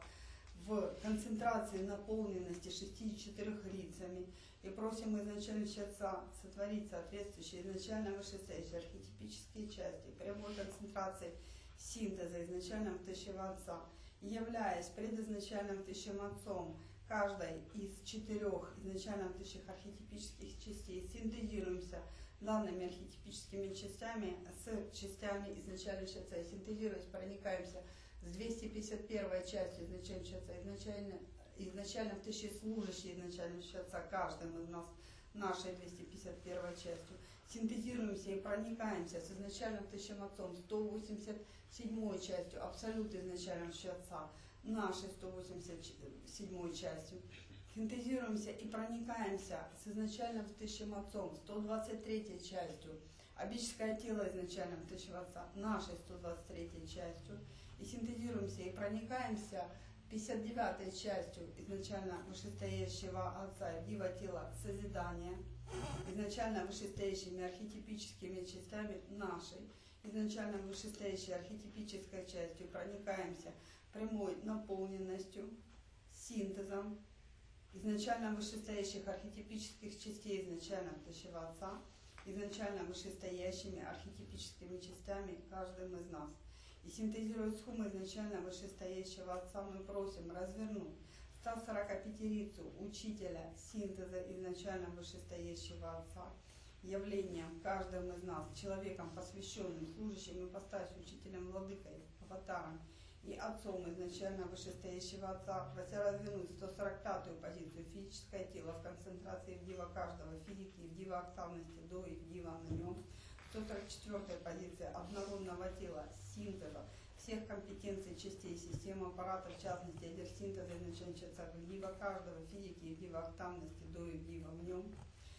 в концентрации наполненности шестьдесят четырёх лицами, и просим изначально Отца сотворить соответствующие изначально вышестоящие архетипические части, прямой концентрацией синтеза изначальным тысячи Отца, являясь предизначальным тысячим Отцом каждой из четырех изначально тысяч архетипических частей, синтезируемся данными архетипическими частями с частями изначально Отца, и синтезируясь проникаемся с двести пятьдесят первой частью изначально Отца, изначально, изначально в тысячи служащие изначально Отца, каждым из нас нашей двести пятьдесят первой частью, синтезируемся и проникаемся с изначальным тысячим Отцом, сто восемьдесят седьмой частью, абсолют изначально Отца, нашей сто восемьдесят седьмой частью, синтезируемся и проникаемся с изначальным тысячим Отцом, сто двадцать третьей частью, абическое тело изначальным тысячи Отца, нашей сто двадцать третьей частью, и синтезируемся и проникаемся пятьдесят девятой частью изначально вышестоящего Отца, явдивое тело созидания, изначально вышестоящими архетипическими частями нашей, изначально вышестоящей архетипической частью, проникаемся прямой наполненностью, синтезом, изначально вышестоящих архетипических частей изначально тысячего Отца, изначально вышестоящими архетипическими частями каждым из нас. И синтезируя схему изначально вышестоящего Отца, мы просим развернуть сто сорокапятирицу учителя синтеза изначально вышестоящего Отца, явлением каждым из нас, человеком посвященным, служащим ипостасью, учителем, владыкой, аватаром и Отцом изначально вышестоящего Отца, прося развернуть сто сорок пятую позицию физическое тело в концентрации в дива каждого физики, в дива активности до и в дива на нем, сто сорок четвёртая позиция однородного тела, синтеза всех компетенций частей системы аппарата, в частности, ядер синтеза изначально в дива каждого физики и в дива активности до и в дива в нем,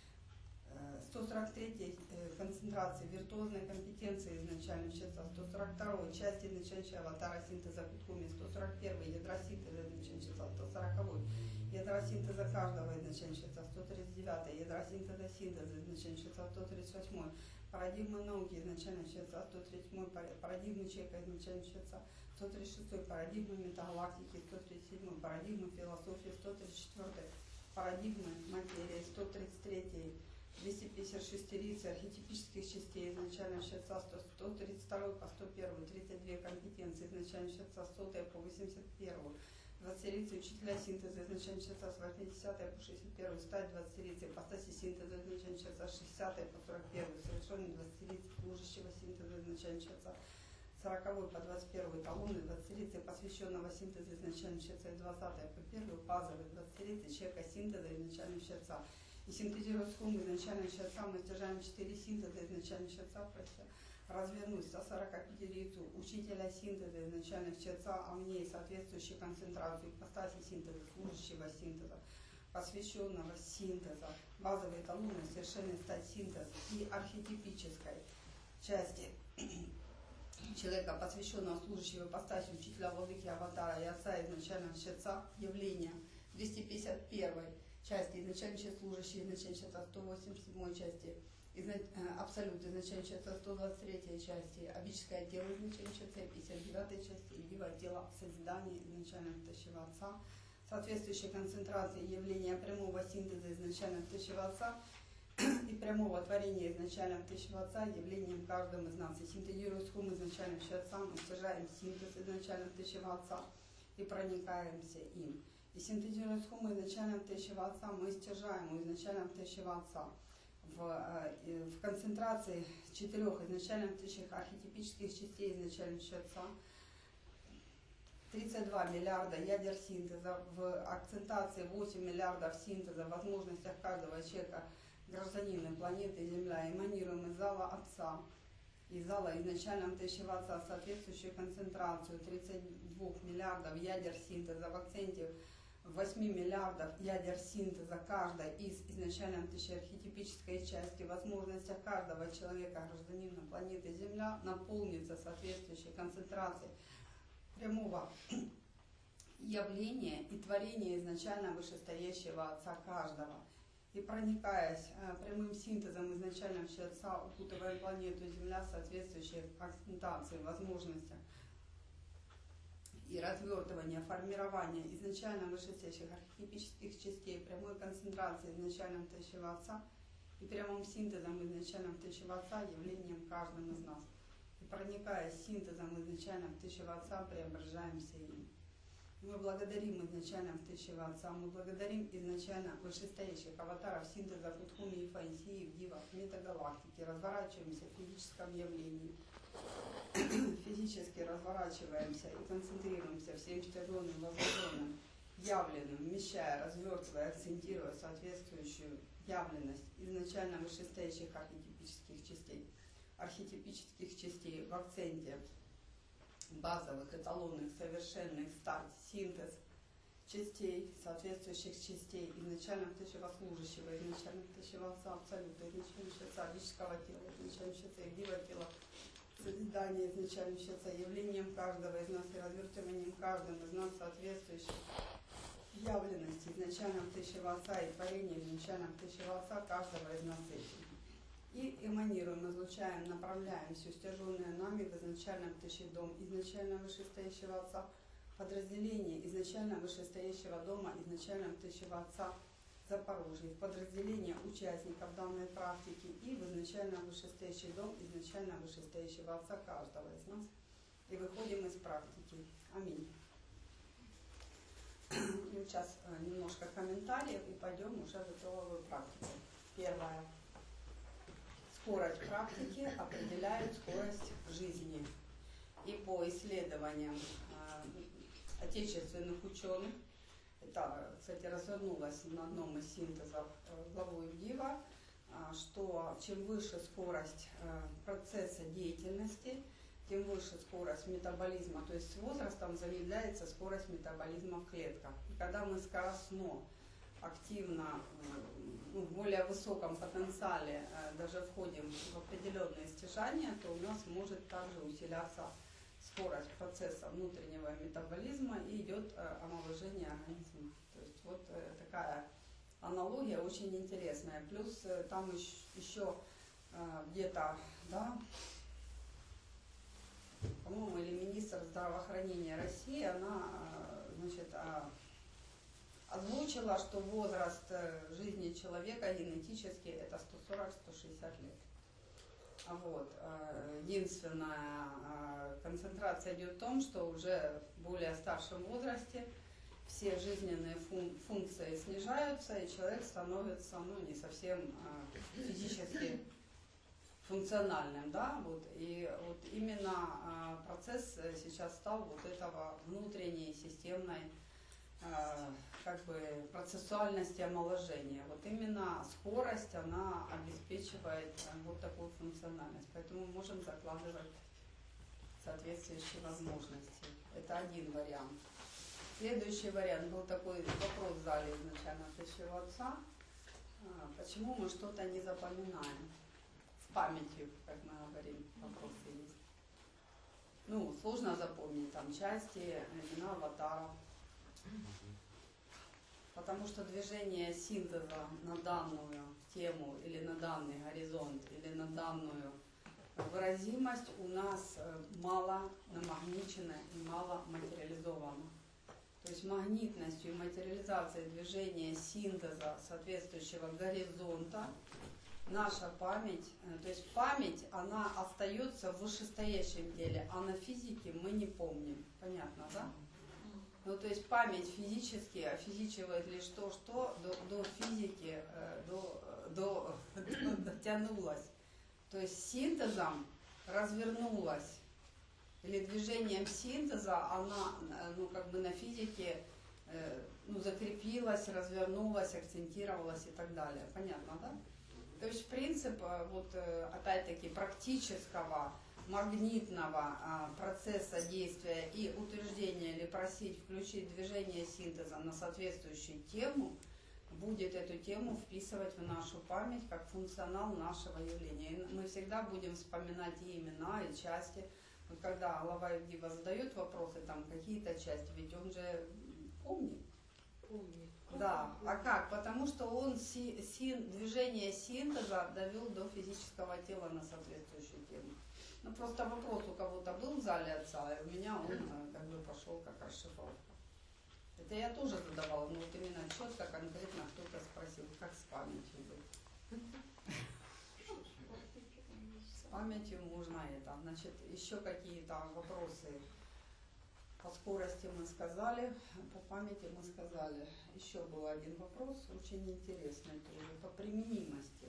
сто сорок третья концентрации виртуозной компетенции изначально счета, сто сорок второй части изначально аватара синтеза Куткуми, сто сорок первый ядра синтеза изначально счета, сто сороковой ядра синтеза каждого изначально счета, сто тридцать девятый ядра синтеза синтеза изначально счета, сто тридцать восьмой парадигмы науки изначально счета, сто тридцать седьмой парадигмы человека изначально счета, сто тридцать шестой парадигмы метагалактики, сто тридцать седьмой парадигмы философии, сто тридцать четвёртой парадигмы материи, сто тридцать третий двести пятьдесят шестерицы архетипических частей изначально счета, сто тридцать второй по сто первый, тридцать две компетенции изначально счета, сотая по восемьдесят первую, двадцатерицы учителя синтеза изначально счета, с восьмидесятой по шестьдесят первую, стать двадцатерицы ипостаси синтеза изначально счета, с шестидесятой по сорок первую, совершенный двадцатерицы служащего синтеза изначально счета, сороковой по двадцать первую талоны, двадцатерицы посвященного синтеза изначально счета, двадцатой по первую базовый, двадцатерицы человека синтеза изначально счета. И синтезируя схему изначально счета, мы стяжаем четыре синтеза изначально счета, прося развернуть сто сорокапятирицу учителя синтеза изначально счета, а в ней соответствующую концентрацию ипостаси синтеза, служащего синтеза, посвященного синтеза, базовые талоны, совершенный стать синтез и архетипической части человека, посвященного служащего ипостаси, учителя, владыки, аватара и Отца изначально счета, явления двести пятьдесят первой части изначально служащие изначально счета, сто восемьдесят седьмой части абсолют изначально счета, сто двадцать третьей части абическое тело изначально счета, пятьдесят девятой части дива тело созидания изначально тащего Отца, соответствующей концентрации явления прямого синтеза изначально тащего Отца и прямого творения изначально тащего Отца явлением каждым из нас. И синтезируя схему изначально счета, мы стяжаем синтез изначально тащего Отца и проникаемся им. И синтезируя схему изначально тащего Отца, мы стяжаем изначально тащего Отца в, в концентрации четырех изначально тащих архетипических частей изначально счета, тридцать два миллиарда ядер синтеза, в акцентации восемь миллиардов синтеза, в возможностях каждого человека, гражданина планеты Земля, эманируем из зала Отца, из зала изначально тащего Отца соответствующую концентрацию тридцать два миллиардов ядер синтеза, в акценте восемь миллиардов ядер синтеза каждой из изначально архетипической части, в возможностях каждого человека, гражданина планеты Земля, наполнится соответствующей концентрацией прямого явления и творения изначально вышестоящего Отца каждого. И проникаясь э, прямым синтезом изначально в Отца, укутывая планету Земля соответствующей акцентации, возможностях и развертывания, формирования изначально вышестоящих архетипических частей, прямой концентрации изначально тащего Отца и прямым синтезом изначально тащего Отца явлением каждым из нас. И проникая синтезом изначально тащего Отца, преображаемся им. Мы благодарим изначально тащего Отца, мы благодарим изначально вышестоящих аватаров синтеза Кутхуми и Фансии в дивах метагалактики, разворачиваемся в физическом явлении. Физически разворачиваемся и концентрируемся всем стяженным, возвращенным, явленным, вмещая, развертывая, акцентируя соответствующую явленность изначально вышестоящих архетипических частей, архетипических частей в акценте базовых, эталонных, совершенных, старт, синтез частей, соответствующих частей изначально тащего служащего, изначально тащего Отца абсолюта, изначально счета лического тела, изначально счета дива тела, созидание изначально счета явлением каждого из нас и развертыванием каждым из нас соответствующих явленности изначально тащего Отца и творения изначально тащего Отца каждого из нас этим. И эманируем, излучаем, направляем все стяженное нами в изначальном тащидом изначально вышестоящего Отца, подразделение изначально вышестоящего дома изначально тащего Отца Запорожье, в подразделение участников данной практики и в изначально вышестоящий дом изначально вышестоящего Отца каждого из нас. и выходим из практики. Аминь. И сейчас немножко комментариев и пойдем уже в итоговую практику. Первое. Скорость практики определяет скорость жизни. И по исследованиям э, отечественных ученых, это, кстати, развернулось на одном из синтезов э, главу Ивдива, э, что чем выше скорость э, процесса деятельности, тем выше скорость метаболизма, то есть с возрастом замедляется скорость метаболизма в клетках. И когда мы скоростно, активно, ну, в более высоком потенциале э, даже входим в определенные стяжания, то у нас может также усиляться скорость процесса внутреннего метаболизма и идет э, омоложение организма. То есть вот э, такая аналогия очень интересная. Плюс э, там еще, еще э, где-то, да, по-моему, или министр здравоохранения России, она, э, значит, э, озвучила, что возраст э, жизни человека генетически это сто сорок — сто шестьдесят лет. Вот. Единственная концентрация идет в том, что уже в более старшем возрасте все жизненные фун- функции снижаются, и человек становится ну, не совсем физически функциональным. Да? Вот. И вот именно процесс сейчас стал вот этого внутренней системной как бы процессуальности омоложения. Вот именно скорость, она обеспечивает вот такую функциональность. Поэтому мы можем закладывать соответствующие возможности. Это один вариант. Следующий вариант был такой вопрос в зале изначально от своего отца. Почему мы что-то не запоминаем? С памятью, как мы говорим, вопросы есть. Ну, сложно запомнить там части, имена аватаров. Потому что движение синтеза на данную тему или на данный горизонт или на данную выразимость у нас мало намагничено и мало материализовано. То есть магнитностью и материализацией движения синтеза соответствующего горизонта наша память, то есть память, она остается в вышестоящем теле, а на физике мы не помним. Понятно, да? Ну, то есть память физически офизичивает лишь то, что до, до физики э, до, до, до, дотянулась. То есть синтезом развернулась. Или движением синтеза она ну, как бы на физике э, ну, закрепилась, развернулась, акцентировалась и так далее. Понятно, да? То есть принцип вот, опять-таки практического магнитного а, процесса действия и утверждения или просить включить движение синтеза на соответствующую тему, будет эту тему вписывать в нашу память как функционал нашего явления. И мы всегда будем вспоминать и имена, и части. Вот когда глава Ивдива задает вопросы, там какие-то части, ведь он же помнит. Помнит. Да, а как? Потому что он си, син, движение синтеза довел до физического тела на соответствующую тему. Ну, просто вопрос у кого-то был в зале отца, и у меня он как бы пошел как расшифровка. Это я тоже задавала, но вот именно четко, конкретно кто-то спросил, как с памятью быть. С памятью можно это. Значит, еще какие-то вопросы. По скорости мы сказали, по памяти мы сказали. Еще был один вопрос, очень интересный тоже, по применимости.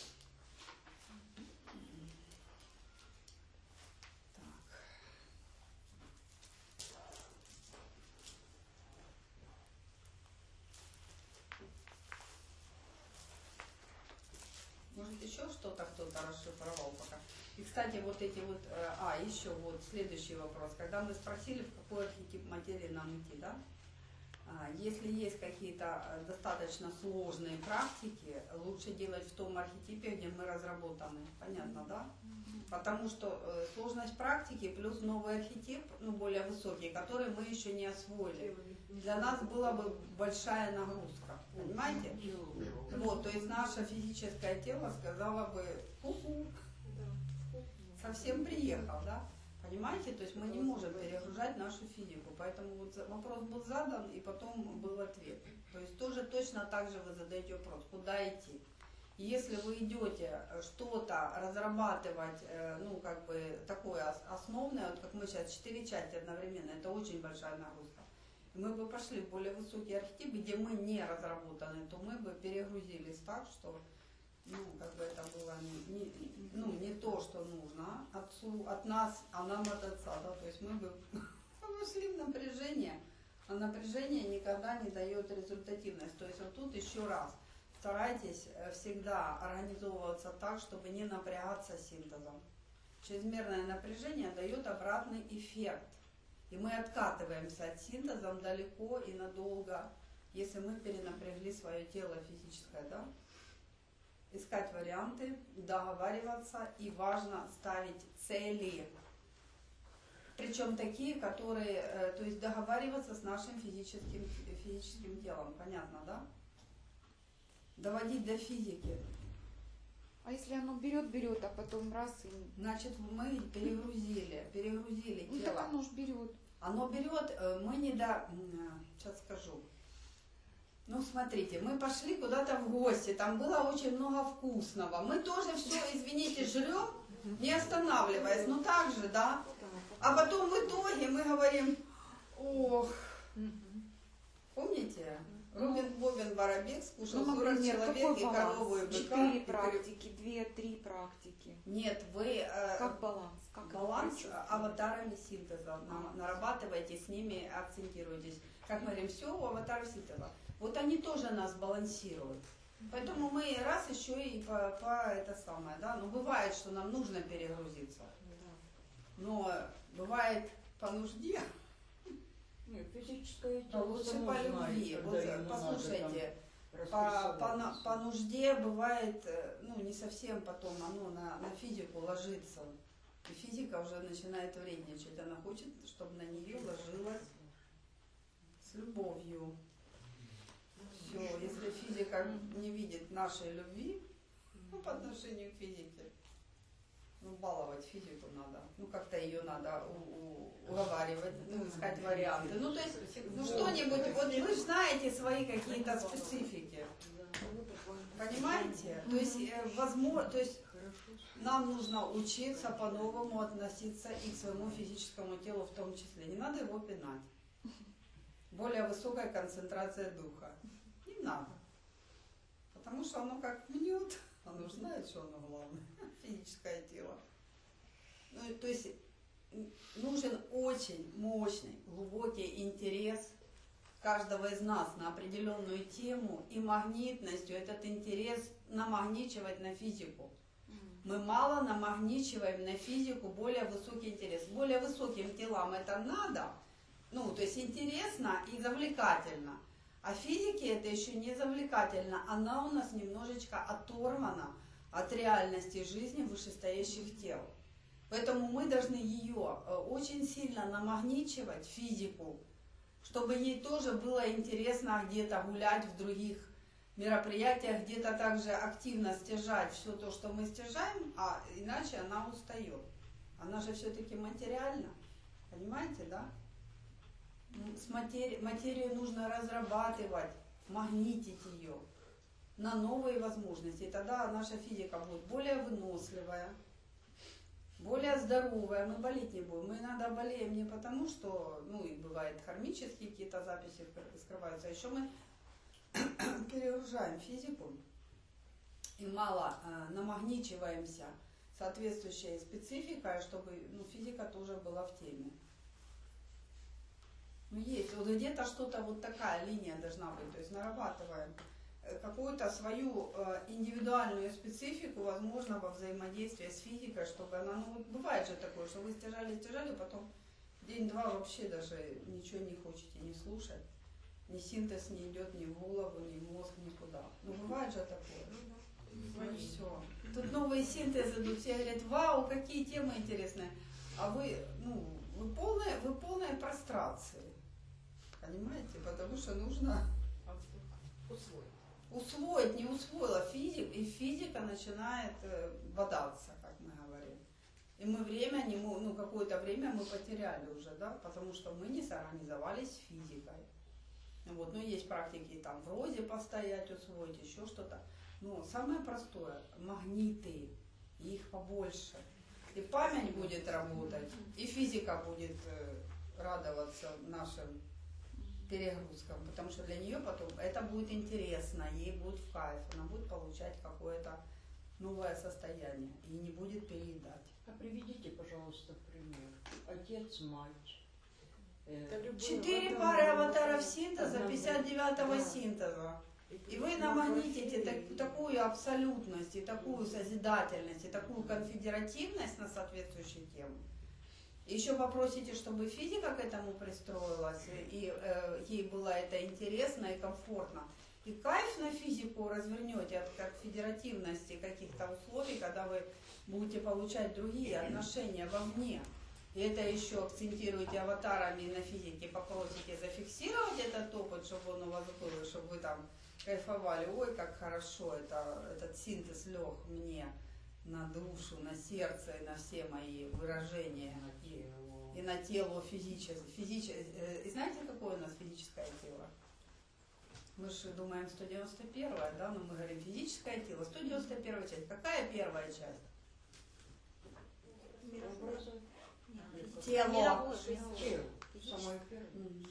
Может, еще что-то кто-то расшифровал пока. И, кстати, вот эти вот, а, еще вот следующий вопрос. Когда мы спросили, в какой архетип материи нам идти, да? Если есть какие-то достаточно сложные практики, лучше делать в том архетипе, где мы разработаны. Понятно, да? Потому что сложность практики плюс новый архетип, ну, более высокий, который мы еще не освоили, для нас была бы большая нагрузка. Понимаете? Вот, то есть наше физическое тело сказало бы, ку-ку, совсем приехал, да? Понимаете? То есть мы не можем перегружать нашу физику. Поэтому вот вопрос был задан, и потом был ответ. То есть тоже точно так же вы задаете вопрос, куда идти. Если вы идете что-то разрабатывать, э, ну, как бы такое ос- основное, вот как мы сейчас, четыре части одновременно, это очень большая нагрузка. Мы бы пошли в более высокие архетипы, где мы не разработаны, то мы бы перегрузились так, что, ну, как бы это было не, не- ну, не то, что нужно отцу, от нас, а нам от отца, да, то есть мы бы вошли в напряжение, а напряжение никогда не дает результативность. То есть вот тут еще раз, старайтесь всегда организовываться так, чтобы не напрягаться синтезом. Чрезмерное напряжение дает обратный эффект. И мы откатываемся от синтеза далеко и надолго, если мы перенапрягли свое тело физическое, да? Искать варианты, договариваться, и важно ставить цели. Причем такие, которые, э, то есть договариваться с нашим физическим, физическим телом, понятно, да? Доводить до физики. А если оно берет, берет, а потом раз и... Значит, мы перегрузили, перегрузили Ну тело. так оно ж берет. Оно берет, э, мы не до... Сейчас скажу. Ну, смотрите, мы пошли куда-то в гости, там было очень много вкусного. Мы тоже все, извините, жрем, не останавливаясь. Ну, так же, да? А потом в итоге мы говорим, ох, помните? Рубин Бобин Воробек скушал Ну, сорок например, человек какой и корову, и баланс? быка. Четыре и кры- практики, две-три практики. Нет, вы... э, Как баланс? Как это Баланс прочувствовать? аватарами синтеза. На- Нарабатывайте, с ними акцентируйтесь. Как мы говорим, все у аватаров синтеза. Вот они тоже нас балансируют. Поэтому мы раз еще и по, по это самое, да, ну бывает, что нам нужно перегрузиться. Но бывает по нужде, Нет, физическое а тело лучше само по знает, любви. когда Вот ему надо послушайте, там по, по, на- распрессоваться. по нужде бывает, э, ну не совсем потом оно на, на физику ложится. И физика уже начинает вредничать. Она хочет, чтобы на нее ложилось с любовью. Все, если физика не видит нашей любви, ну, по отношению к физике, ну, баловать физику надо. Ну, как-то ее надо у- у- уговаривать, ну, искать варианты. Ну, то есть, ну, что-нибудь, вот вы же знаете свои какие-то специфики. Понимаете? То есть, э, возможно, то есть, нам нужно учиться по-новому относиться и к своему физическому телу в том числе. Не надо его пинать. Более высокая концентрация духа. Не надо. Потому что оно как мнет, оно же знает, что оно главное. Физическое тело. Ну, то есть нужен очень мощный, глубокий интерес каждого из нас на определенную тему и магнитностью этот интерес намагничивать на физику. Мы мало намагничиваем на физику более высокий интерес. Более высоким телам это надо, ну, то есть интересно и завлекательно. А физике это еще не завлекательно. Она у нас немножечко оторвана от реальности жизни вышестоящих тел. Поэтому мы должны ее очень сильно намагничивать, физику, чтобы ей тоже было интересно где-то гулять в других мероприятиях, где-то также активно стяжать все то, что мы стяжаем, а иначе она устает. Она же все-таки материальна. Понимаете, да? С матери... Материю нужно разрабатывать, магнитить ее на новые возможности. И тогда наша физика будет более выносливая, более здоровая. Мы болеть не будем. Мы иногда болеем не потому, что, ну, и бывает кармические какие-то записи скрываются, а еще мы перегружаем физику и мало э, намагничиваемся соответствующей спецификой, чтобы, ну, физика тоже была в теме. Ну, есть. Вот где-то что-то вот такая линия должна быть. То есть нарабатываем какую-то свою э, индивидуальную специфику, возможно, во взаимодействии с физикой, чтобы она, ну, вот бывает же такое, что вы стяжали, стяжали, потом день-два вообще даже ничего не хотите не слушать. Ни синтез не идет ни в голову, ни в мозг, никуда. Ну, бывает же такое. Ну, все. Тут новые синтезы идут, все говорят, вау, какие темы интересные. А вы, ну, вы полная, вы полная прострации. Понимаете? Потому что нужно Усвоить. усвоить, не усвоила физик, и физика начинает э, бодаться, как мы говорим. И мы время, не, мо- ну, какое-то время мы потеряли уже, да, потому что мы не сорганизовались с физикой. Вот, ну, есть практики там в розе постоять, усвоить, еще что-то. Ну, самое простое, магниты, их побольше. И память будет работать, и физика будет э, радоваться нашим перегрузкам, потому что для нее потом это будет интересно, ей будет в кайф, она будет получать какое-то новое состояние и не будет переедать. А приведите, пожалуйста, пример. Отец, мать. Это Э, любой Четыре аватар, пары аватар. аватаров синтеза, Ага. пятьдесят девятого Да. синтеза. И вы плюс намагнитите морфеи. так- такую абсолютность, и такую созидательность, и такую конфедеративность на соответствующую тему. Еще попросите, чтобы физика к этому пристроилась, и э, ей было это интересно и комфортно. И кайф на физику развернете от как федеративности каких-то условий, когда вы будете получать другие отношения вовне. И это еще акцентируете аватарами на физике, попросите зафиксировать этот опыт, чтобы он у вас был, чтобы вы там кайфовали. Ой, как хорошо, это, этот синтез лег мне на душу, на сердце и на все мои выражения. И, и на тело физическое. Физич... И знаете, какое у нас физическое тело? Мы же думаем сто девяносто первая, да, но мы говорим физическое тело. сто девяносто первая часть. Какая первая часть? Тело. Тело. Самое первое. Мгм.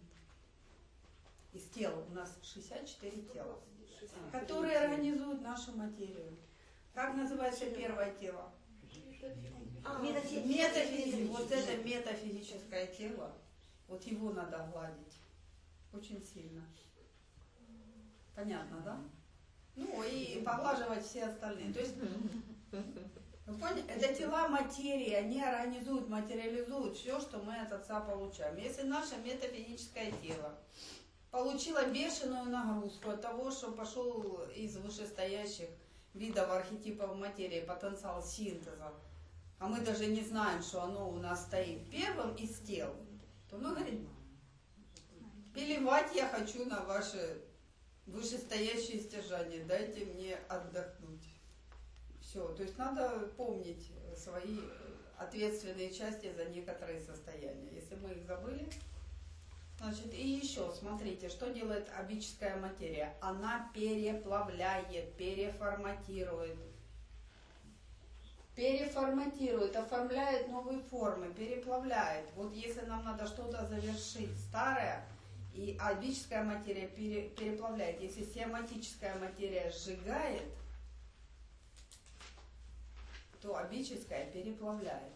Из тела у нас шестьдесят четыре тела, которые организуют нашу материю. Как называется первое тело? А, Метафизик. Вот это метафизическое тело, вот его надо гладить очень сильно. Понятно, да? Ну и поглаживать все остальные. То есть, вы поняли, это тела материи, они организуют, материализуют все, что мы от Отца получаем. Если наше метафизическое тело получило бешеную нагрузку от того, что пошел из вышестоящих видов архетипов материи потенциал синтеза, а мы даже не знаем, что оно у нас стоит первым из тел, то мы говорим, переливать я хочу на ваши вышестоящие стяжания, дайте мне отдохнуть. Все, то есть надо помнить свои ответственные части за некоторые состояния. Если мы их забыли, значит, и еще, смотрите, что делает абическая материя. Она переплавляет, переформатирует, переформатирует, оформляет новые формы, переплавляет. Вот если нам надо что-то завершить старое, и абическая материя пере, переплавляет. Если сиаматическая материя сжигает, то абическая переплавляет.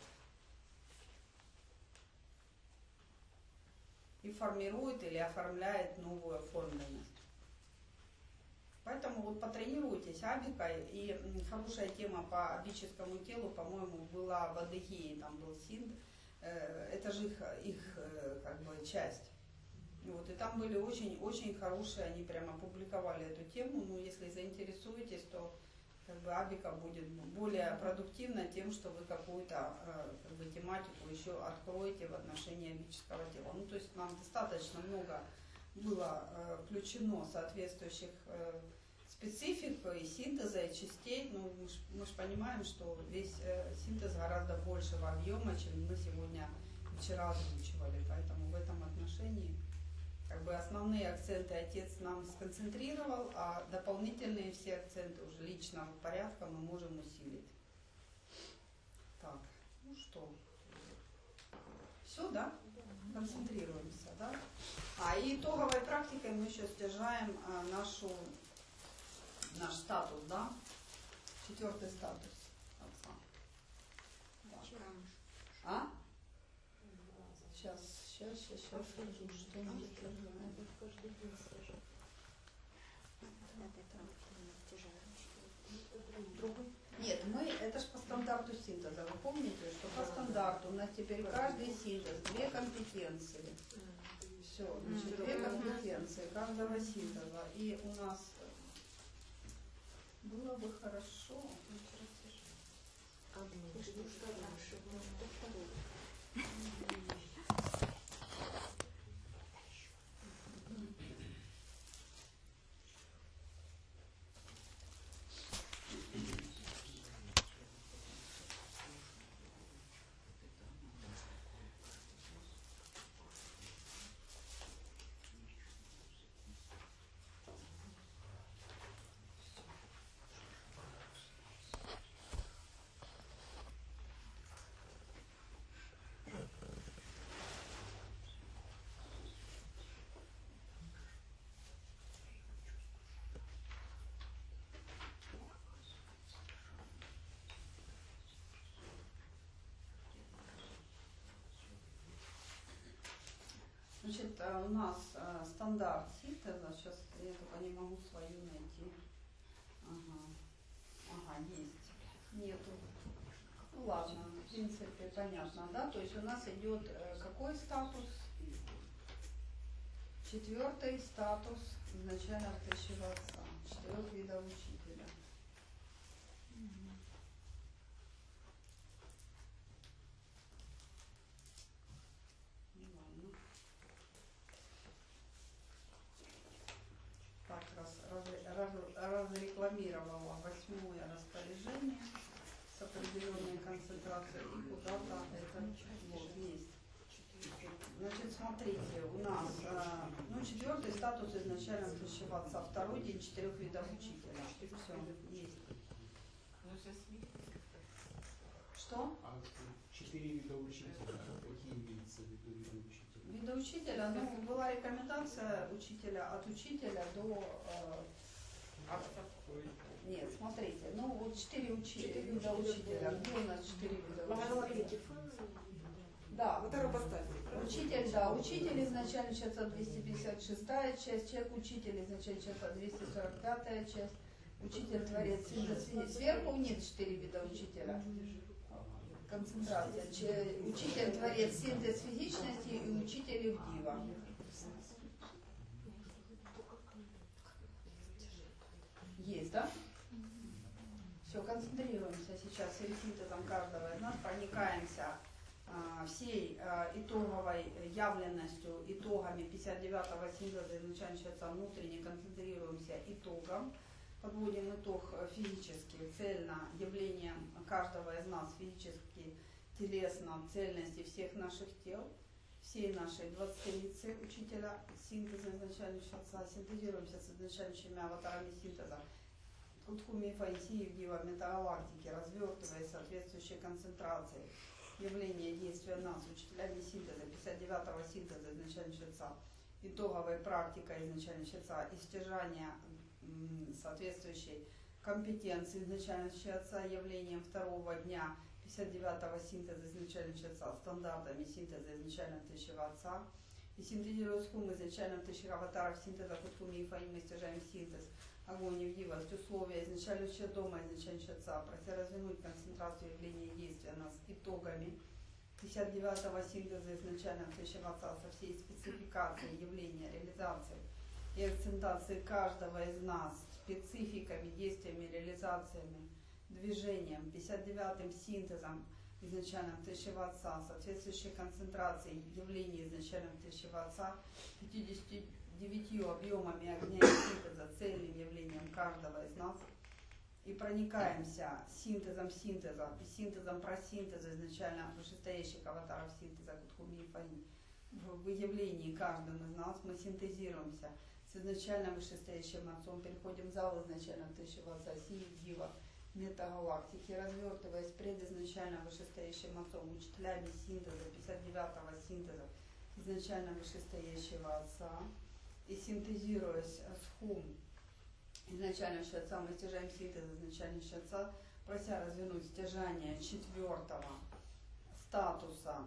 И формирует или оформляет новую оформленность. Поэтому вот потренируйтесь абикой. И хорошая тема по абическому телу, по-моему, была в Адыгее, там был синт. Это же их, их как бы часть. Вот, и там были очень-очень хорошие, они прямо опубликовали эту тему. Ну, если заинтересуетесь, то как бы абика будет более продуктивна тем, что вы какую-то как бы тематику еще откроете в отношении абического тела. Ну, то есть нам достаточно много было включено соответствующих специфик и синтеза, и частей. Ну, мы ж, мы ж понимаем, что весь синтез гораздо большего объема, чем мы сегодня вчера озвучивали. Поэтому в этом отношении как бы основные акценты отец нам сконцентрировал, а дополнительные все акценты уже личного порядка мы можем усилить. Так, ну что, все, да? Концентрируемся, да? А и итоговой практикой мы еще стяжаем а, нашу, наш статус, да? Четвертый статус отца. Да. А? Сейчас, сейчас, сейчас, сейчас скажу, что мы стяжаем. Нет, мы, это же по стандарту синтеза. Вы помните, что по стандарту у нас теперь каждый синтез, две компетенции. Все, значит, две компетенции каждого синтеза. И у нас было бы хорошо. значит, э, у нас э, стандарт синтеза, сейчас я только не могу свою найти. Ага, ага, есть. Нету. Ну ладно, в принципе, понятно, да? То есть у нас идет э, какой статус? Четвертый статус изначально отпущего отца. Четырех видов учителя. Так, раз, раз, раз, разрекламировала восьмое распоряжение с определенной концентрацией и куда-то это вот есть. Значит, смотрите, у нас э, ну, четвертый статус изначально отпущего второй день четырех видов учителя. Все, есть. Что? А четыре вида учителя, какие имеются в виду виды учителя? Вида учителя, ну, была рекомендация учителя от учителя до... Э, нет, смотрите, ну вот четыре учителя, вида учителя. Где у нас четыре вида учителя? Да, Вот это поставь. учитель, да, учитель изначально считается двести пятьдесят шестая часть, человек учитель изначально считается двести сорок пятая часть, учитель творец синтез. Сверху нет четыре вида учителя. Концентрация. Че, учитель творец синтез физичности и учитель Ивдива. Есть, да? Все, концентрируемся сейчас всем синтезом каждого из нас, проникаемся а, всей а, итоговой явленностью, итогами пятьдесят девятого синтеза, изначально считается внутренне, концентрируемся итогом, подводим итог физически, цельно, явлением каждого из нас физически, телесно, цельности всех наших тел, всей нашей двадцатицы учителя синтеза изначально считается, синтезируемся с изначальными аватарами синтеза. Кутхуми, Фаисии, Евдива, метагалактики, развертывая соответствующие концентрации, явления действия нас, учителями синтеза, пятьдесят девятого синтеза изначально считается, итоговой практикой изначально считается, истяжания соответствующей компетенции изначально считается, явлением второго дня пятьдесят девятого синтеза изначально считается, стандартами синтеза изначально тысячего отца, и синтезируя схему изначально тысячи аватаров синтеза, Кутхуми и Фаим, истяжаем синтез, огонь и вдивость, условия изначально счет дома, изначально счет отца, прося развернуть концентрацию явления и действия нас итогами пятьдесят девятого синтеза изначально тысячего отца со всей спецификацией явления, реализации и акцентации каждого из нас, спецификами, действиями, реализациями, движением, пятьдесят девятым синтезом изначально тысячего отца, соответствующей концентрацией явлений изначально тысячего отца, пятьюдесятью девятью объемами огня и синтеза, цельным явлением каждого из нас, и проникаемся синтезом синтеза и синтезом просинтеза изначально вышестоящих аватаров синтеза Кутхуми и Фаим. В выявлении каждым из нас мы синтезируемся с изначально вышестоящим отцом, переходим в зал изначально тысячего отца, сии дива, метагалактики, развертываясь пред изначально вышестоящим отцом, учителями синтеза, пятьдесят девятого синтеза изначально вышестоящего отца, и синтезируясь с хум изначально отца, мы стяжаем синтез изначально отца, прося развернуть стяжание четвертого статуса,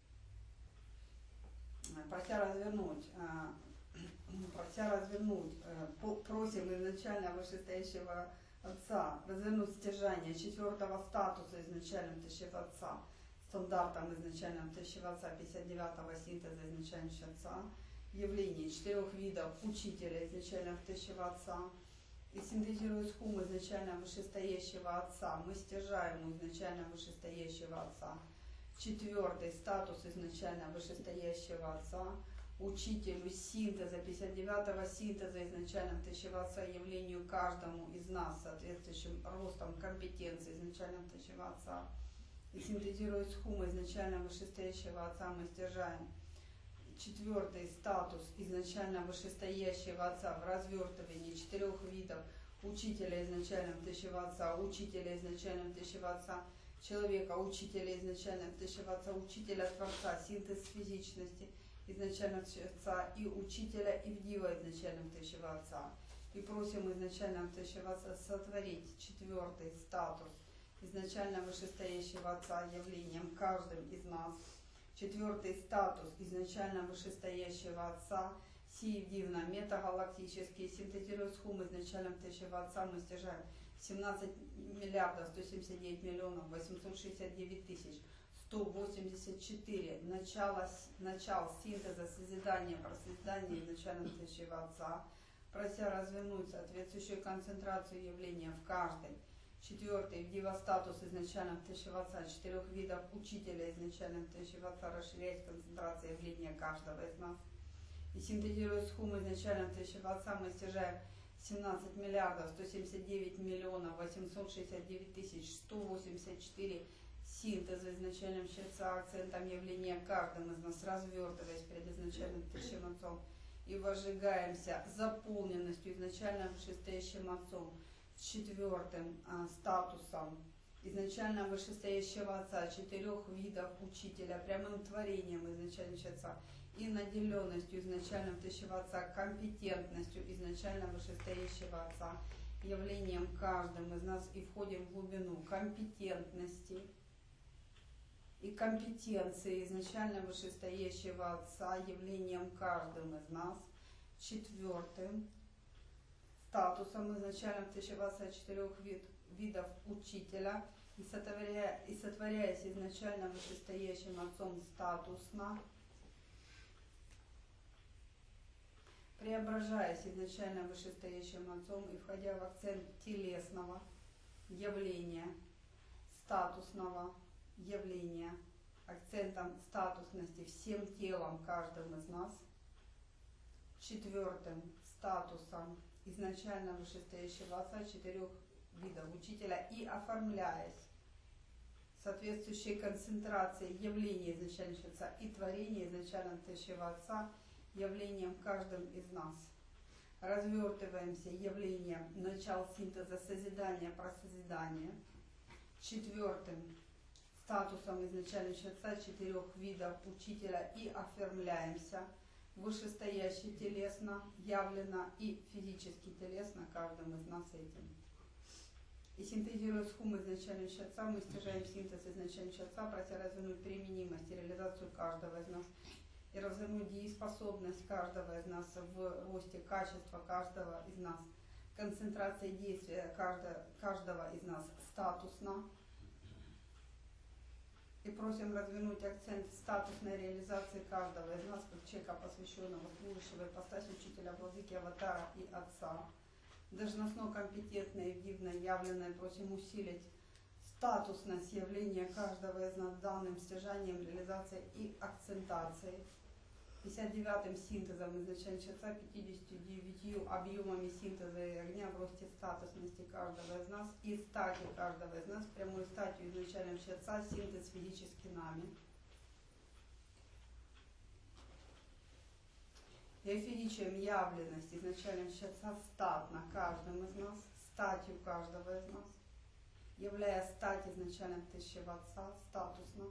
прося развернуть, прося развернуть, просим изначально вышестоящего отца развернуть стяжание четвертого статуса изначально тысячего отца, стандартом изначально тысячего отца, пятьдесят девятого синтеза изначально отца, явление четырех видов учителя изначально тысячего отца, и синтезируя схему изначально вышестоящего отца, мы стяжаем изначально вышестоящего отца, четвертый статус изначально вышестоящего отца, учителю синтеза, пятьдесят девятого синтеза изначально тысячего отца, явлению каждому из нас соответствующим ростом компетенции изначально тысячего отца, и синтезируя схему изначально вышестоящего отца, мы стяжаем четвертый статус изначально вышестоящего отца в развертывании четырех видов учителя изначально тысячего отца, учителя изначально тысячего отца, человека, учителя изначально тысячего отца, учителя Творца, синтез физичности изначально отца и учителя Ивдива изначально тысячего отца. И просим изначально тысячего отца сотворить четвертый статус изначально вышестоящего отца явлением каждым из нас, Четвертый статус изначально вышестоящего Отца, сии дивно метагалактические, синтезируя с хум изначально втащего Отца, мы стяжаем семнадцать миллиардов сто семьдесят девять миллионов восемьсот шестьдесят девять тысяч сто восемьдесят четыре начало, начал синтеза, созидания, просоздания изначально втащего Отца, прося развернуть соответствующую концентрацию явления в каждой. Четвертый, дива-статус изначально втащего Отца, четырех видов учителя изначально втащего Отца, расширяет концентрацию явления каждого из нас. И синтезируя схему изначально втащего Отца, мы стяжаем семнадцать миллиардов сто семьдесят девять миллионов восемьсот шестьдесят девять тысяч сто восемьдесят четыре синтеза изначальным щитца, акцентом явления каждым из нас, развертываясь перед изначальным втащим Отцом, и возжигаемся заполненностью изначально вышестоящим Отцом, четвертым а, статусом изначально вышестоящего Отца, четырех видов учителя, прямым творением изначально Отца и наделенностью изначально втащего Отца, компетентностью изначально вышестоящего Отца, явлением каждым из нас, и входим в глубину компетентности и компетенции изначально вышестоящего Отца, явлением каждым из нас, четвертым статусом изначально втащего Отца, четырех вид, видов учителя, и, сотворяя, и сотворяясь изначально вышестоящим Отцом статусно, преображаясь изначально вышестоящим Отцом и входя в акцент телесного явления, статусного явления, акцентом статусности всем телом каждым из нас, четвертым статусом изначально вышестоящего Отца, четырех видов учителя, и оформляясь соответствующей концентрацией явления изначально Отца и творения изначально втащего Отца, явлением каждым из нас. Развертываемся явлением начал синтеза, созидания, просозидания. Четвертым статусом изначально Отца, четырех видов учителя, и оформляемся вышестоящий телесно, явлено и физически телесно каждым из нас этим. И синтезируя схему изначально Отца, мы стяжаем синтез изначально Отца, прося развернуть применимость и реализацию каждого из нас, и развернуть дееспособность каждого из нас в росте качества каждого из нас, концентрация действия каждого, каждого из нас статусно. И просим развернуть акцент статусной реализации каждого из нас, как человека, посвященного служащего ипостаси учителя, владыки, аватара и Отца. Должностно компетентное и дивно явленное просим усилить статусность явления каждого из нас данным стяжанием, реализацией и акцентацией. пятьдесят девятым синтезом изначально Отца, пятьюдесятью девятью объемами синтеза и огня в росте статусности каждого из нас и стати каждого из нас, прямой статью изначально Отца, синтез физически нами. И физичием явленность изначально Отца статно каждым из нас, статью каждого из нас, являя стать изначально втащего Отца статусно.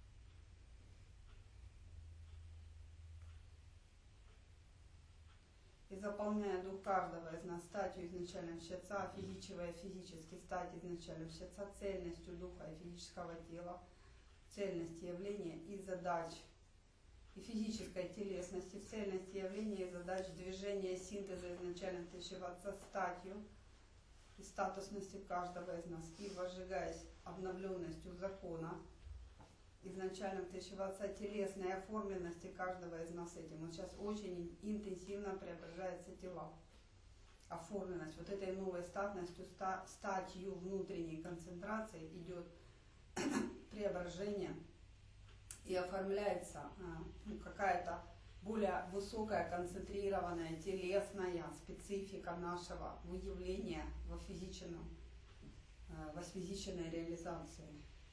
И заполняя дух каждого из нас статью изначально Отца, офизичивая физически стать изначально Отца, цельностью духа и физического тела, цельности явления и задач, и физической телесности, цельности явления и задач движения синтеза изначально втащего Отца статью и статусностью каждого из нас, и возжигаясь обновленностью закона, изначально втащего Отца, телесной оформленности каждого из нас этим. Вот сейчас очень интенсивно преображаются тела. Оформленность. Вот этой новой статностью, ста, статью внутренней концентрации идет преображение и оформляется ну, какая-то более высокая, концентрированная, телесная специфика нашего выявления во физичном, во физичной реализации.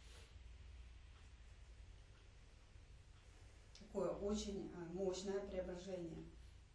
Такое очень мощное преображение,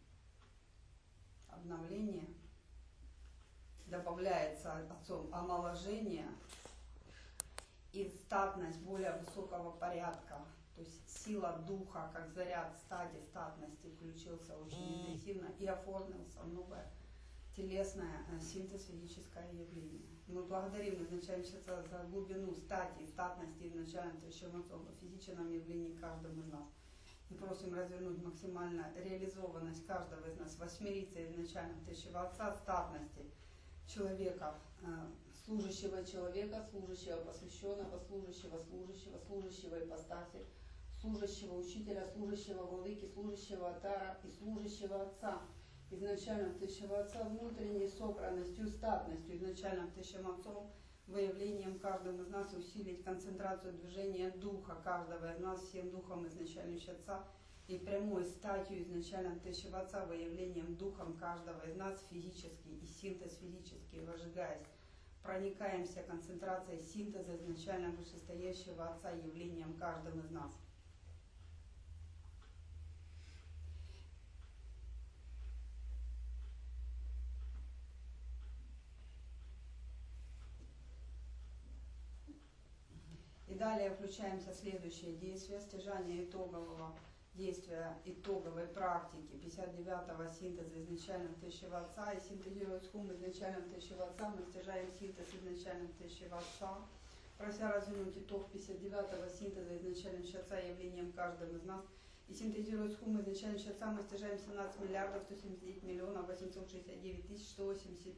обновление. Добавляется Отцом омоложение и статность более высокого порядка. То есть сила духа, как заряд стадии статности включился очень интенсивно и оформился новое телесное, э, синтез физическое явление. Мы благодарим изначального Отца за глубину стати, статности изначально Творящего Отца в физическом явлении каждого из нас. Мы просим развернуть максимально реализованность каждого из нас, восьмериться изначально Творящего Отца, статности человека, э, служащего человека, служащего посвященного, служащего служащего, служащего ипостаси, служащего учителя, служащего владыки, служащего Атара и служащего Отца. Изначально Творящего Отца внутренней собранностью, статностью, изначально Творящим Отцом, выявлением каждому из нас усилить концентрацию движения духа каждого из нас, всем духом изначально Отца, и прямой статью изначально Творящего Отца, выявлением духом каждого из нас физически и синтез физически, возжигаясь, проникаемся концентрацией синтеза изначально вышестоящего Отца явлением каждым из нас. И далее включаемся в следующее действие, стяжание итогового действия, итоговой практики пятьдесят девятого синтеза изначально Творящего Отца, и синтезируя схум изначально Творящего Отца, мы стяжаем синтез изначально Творящего Отца, прося развернуть итог пятьдесят девятого синтеза изначально Отца явлением каждым из нас, и синтезируя схум изначально Отца, мы стяжаем семнадцать миллиардов сто семьдесят девять миллионов восемьсот шестьдесят девять тысяч сто восемьдесят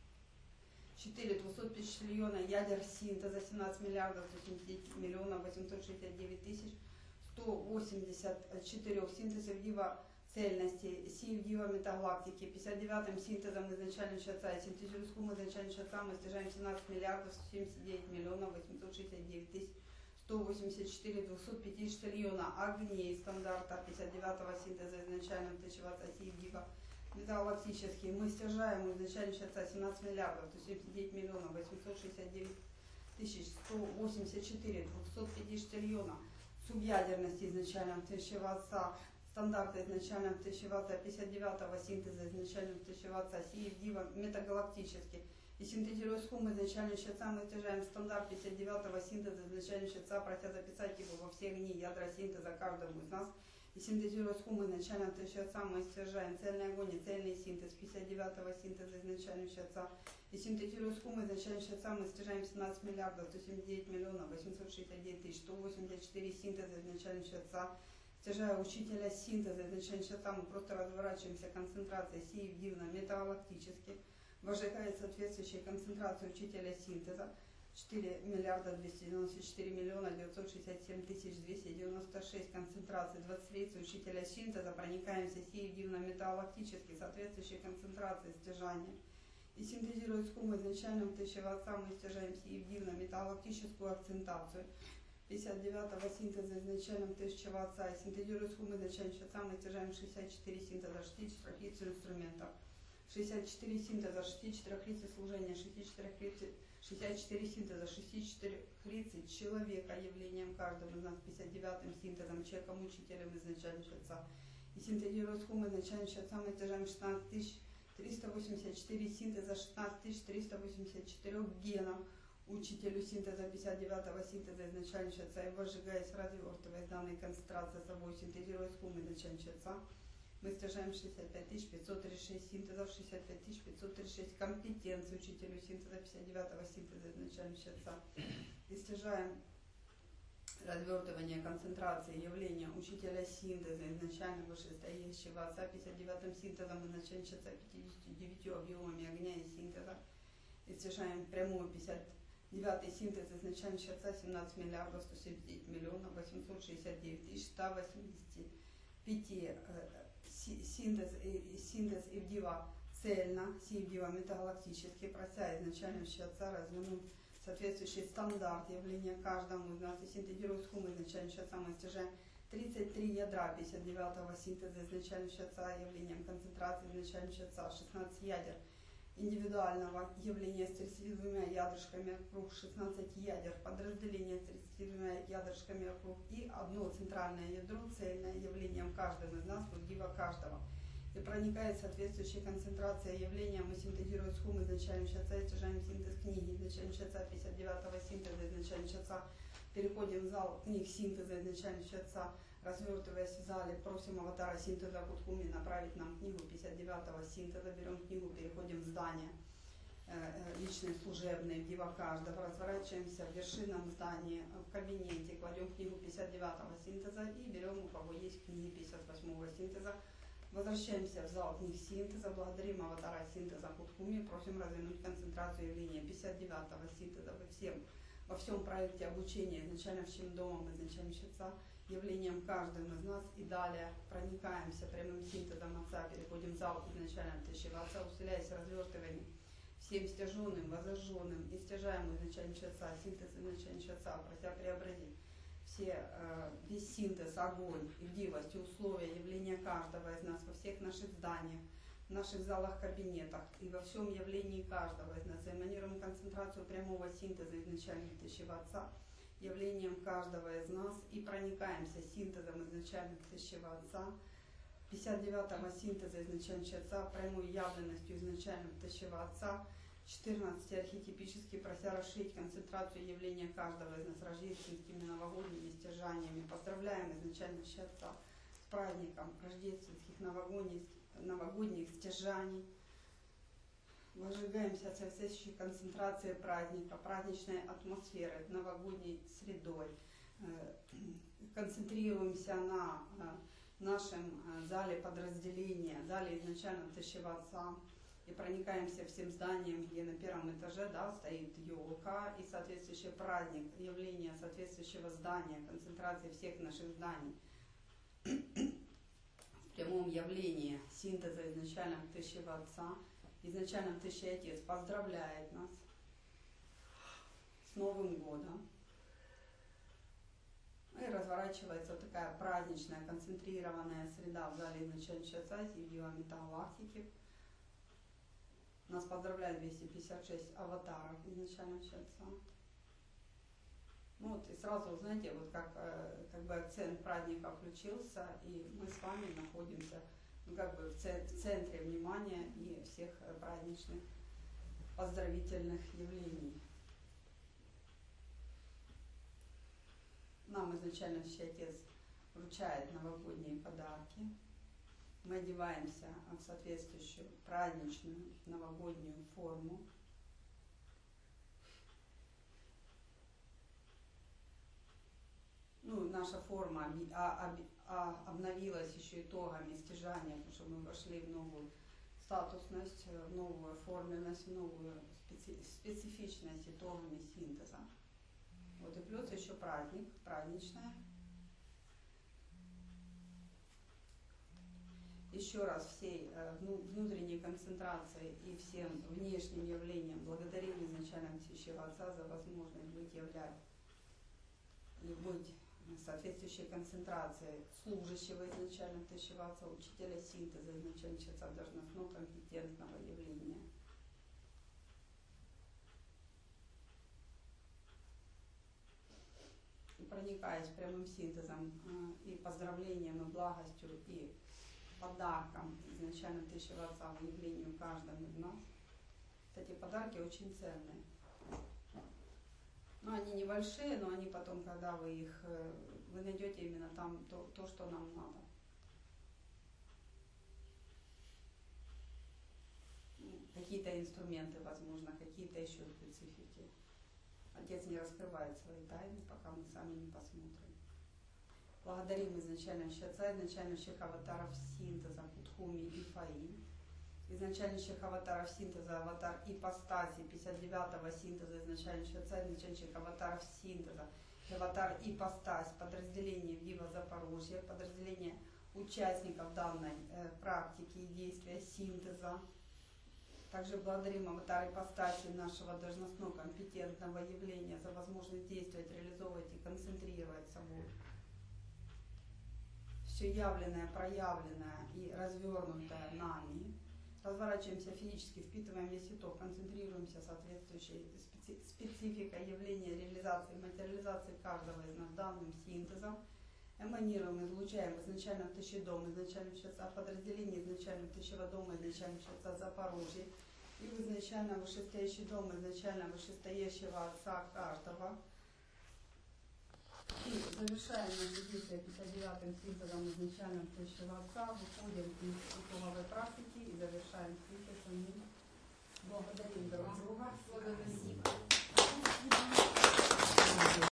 четыре двести пять триллиона ядер синтеза, семнадцать миллиардов сто семьдесят девять миллионов восемьсот шестьдесят девять тысяч сто восемьдесят четыре синтезов дива цельности, сив дива метагалактики, пятьдесят девятым синтезом изначально Отца и синтезируя схум изначально Отца, мы стяжаем семнадцать миллиардов сто семьдесят девять миллионов восемьсот шестьдесят девять тысяч сто восемьдесят четыре двести пятьдесят триллиона огней стандарта пятьдесят девятого синтеза изначально Творящего Отца, сив дива метагалактические, мы стяжаем изначально Отца семнадцать миллиардов сто семьдесят девять миллионов восемьсот шестьдесят девять тысяч сто восемьдесят четыре двести пятьдесят триллиона субъядерности изначально Творящего Отца, стандарта изначально Творящего Отца, пятьдесят девятого синтеза изначально Творящего Отца, сиев дива метагалактически, и синтезируя схум изначально Отца, мы стяжаем стандарт пятьдесят девятого синтеза изначально Отца, прося записать его во все огни ядра синтеза каждому из нас. И синтезируя схум изначально Творящего Отца, мы стяжаем цельный огонь и цельный синтез пятьдесят девятого синтеза изначально Отца. И синтезируя схум изначально Отца, мы стяжаем семнадцать миллиардов сто семьдесят девять миллионов восемьсот шестьдесят девять тысяч сто восемьдесят четыре синтеза изначально Отца. Стяжая учителя синтеза изначально Отца, мы просто разворачиваемся концентрацией сиев дивно метагалактически, возжигает соответствующей концентрации учителя синтеза четыре миллиарда двести девяносто четыре миллиона девятьсот шестьдесят семь тысяч двести девяносто шесть концентраций, двадцать три учителя синтеза, проникаемся сиев дивно метагалактически, соответствующей концентрации стяжания. И синтезируя схум изначально Творящего Отца, мы стяжаем сиев дивно метагалактическую акцентацию пятьдесят девятого синтеза изначально Творящего Отца, и синтезируя схум изначально Отца, мы стяжаем шестьдесят четыре синтеза шестьдесят четыре лиц инструментов, шестьдесят четыре синтеза шестьдесят четыре лиц служения, шестьдесят четыре лиц шестьдесят четыре синтеза шестьдесят четыре лиц человека явлением каждого из нас, пятьдесят девятым синтезом, человеком, учителем изначально Отца. И синтезируя схум изначально Отца, мы стяжаем шестнадцать тысяч триста восемьдесят четыре синтеза, шестнадцать тысяч триста восемьдесят четыре генов учителю синтеза пятьдесят девятого синтеза изначально Отца, и возжигаясь, развертываясь данной концентрацией собой, синтезируя схум изначально Отца, мы стяжаем шестьдесят пять тысяч пятьсот тридцать шесть синтезов, шестьдесят пять тысяч пятьсот тридцать шесть компетенций учителю синтеза пятьдесят девятого синтеза изначально Отца. И стяжаем развертывание концентрации явления учителя синтеза изначально вышестоящего Отца, пятьдесят девятым синтезом изначально Отца, пятьюдесятью девятью объемами огня и синтеза. И стяжаем прямую пятьдесят девятый синтез изначально Отца, семнадцать миллиардов сто семьдесят девять миллионов восемьсот шестьдесят девять тысяч сто восемьдесят пять синтез, синтез Ивдива цельно, Сивдива метагалактически, прося изначально Отца развернуть соответствующий стандарт явления каждому из нас, и синтезируя схум изначально Отца, мы стяжаем тридцать три ядра пятьдесят девятого синтеза изначально Отца, явлением концентрации изначально Отца, шестнадцать ядер индивидуального явления с тридцатью двумя ядрышками округ, шестнадцать ядер подразделения с тридцатью двумя ядрышками округ и одно центральное ядро, цельное явлением каждого из нас, Буддива каждого. И проникает соответствующая концентрация явления, мы синтезируем схум изначально Отца и стяжаем синтез книги изначально Отца, пятьдесят девятого синтеза изначально Отца, переходим в зал книг синтеза изначально Отца, развертываясь в зале, просим аватара синтеза Кутхуми направить нам книгу пятьдесят девятого синтеза, берем книгу, переходим в здание личные, служебные, в диво каждого, разворачиваемся в вершинном здании, в кабинете, кладем книгу пятьдесят девятого синтеза и берем, у кого есть книги пятьдесят восьмого синтеза, возвращаемся в зал книг синтеза, благодарим аватара синтеза Кутхуми, просим развернуть концентрацию явления пятьдесят девятого синтеза во всем, во всем проекте обучения, изначально всем домом, изначально щитца, явлением каждым из нас, и далее проникаемся прямым синтезом Отца, переходим в зал изначально Тысячего Отца, усиляясь развертыванием всем стяженным, возожженным и стяжаемым изначально Отца, синтез изначально Отца, прося преобразить все, э, весь синтез, огонь и бдивость, и условия явления каждого из нас во всех наших зданиях, в наших залах, кабинетах и во всем явлении каждого из нас. Эманируем концентрацию прямого синтеза изначально Тысячего Отца, явлением каждого из нас, и проникаемся синтезом изначально Тысячего Отца, пятьдесят девятого синтеза изначально Отца, прямой явленностью изначально Тысячего Отца, четырнадцать архетипически, прося расширить концентрацию явления каждого из нас рождественскими новогодними стяжаниями. Поздравляем изначально Отца с праздником рождественских новогодних, новогодних стяжаний. Возжигаемся от соответствующей концентрации праздника, праздничной атмосферы, новогодней средой. Концентрируемся на нашем зале подразделения, зале изначально Тысячего Отца, и проникаемся всем зданием, где на первом этаже, да, стоит елка и соответствующий праздник, явление соответствующего здания, концентрации всех наших зданий. В прямом явлении синтеза изначально Тысячего Отца, изначально Тысячий Отец поздравляет нас с Новым годом. И разворачивается такая праздничная, концентрированная среда в зале изначально Отца с Евдивами Галактики. Нас поздравляют двести пятьдесят шесть аватаров изначально Отца. Ну вот, и сразу, знаете, вот как, как бы акцент праздника включился, и мы с вами находимся, ну, как бы в центре внимания и всех праздничных поздравительных явлений. Нам изначально Отец вручает новогодние подарки. Мы одеваемся в соответствующую праздничную новогоднюю форму. Ну, наша форма обновилась еще итогами стяжания, потому что мы вошли в новую статусность, в новую оформленность, в новую специ специфичность итогами синтеза. Вот и плюс еще праздник, праздничная. Еще раз всей э, внутренней концентрации и всем внешним явлениям благодарим изначально Тысячего Отца за возможность быть являть и быть соответствующей концентрацией служащего изначально Тысячего Отца, учителя синтеза изначально Отца, должностного компетентного явления. И проникаясь прямым синтезом э, и поздравлением, и благостью, и подарком изначально Тысячего Отца в явлению каждому из нас. Кстати, подарки очень ценные. Ну, они небольшие, но они потом, когда вы их, вы найдете именно там то, то что нам надо. Какие-то инструменты, возможно, какие-то еще специфики. Отец не раскрывает свои тайны, пока мы сами не посмотрим. Благодарим изначально Отца, изначальных аватаров синтеза Кутхуми и Фаи, изначальных аватаров синтеза, аватар ипостаси, пятьдесят девятого синтеза изначальных Отца, изначальных аватаров синтеза, аватар ипостась, подразделение Вива Запорожья, подразделение участников данной э, практики и действия синтеза. Также благодарим аватар ипостаси нашего должностного компетентного явления за возможность действовать, реализовывать и концентрировать собой все явленное, проявленное и развернутое нами. Разворачиваемся физически, впитываем весь итог, концентрируемся соответствующей специ спецификой явления реализации, материализации каждого из нас данным синтезом. Эманируем, излучаем изначально Тысячедом, изначально Отца подразделение, изначально Тысячего дома, изначально Отца Запорожья. И в изначально вышестоящий дом, изначально вышестоящего Отца каждого. И завершаем наше действие пятьдесят девятым принципом изначально следующего отца, выходим из итоговой практики и завершаем принципом. Благодарим друг друга. Благодарим.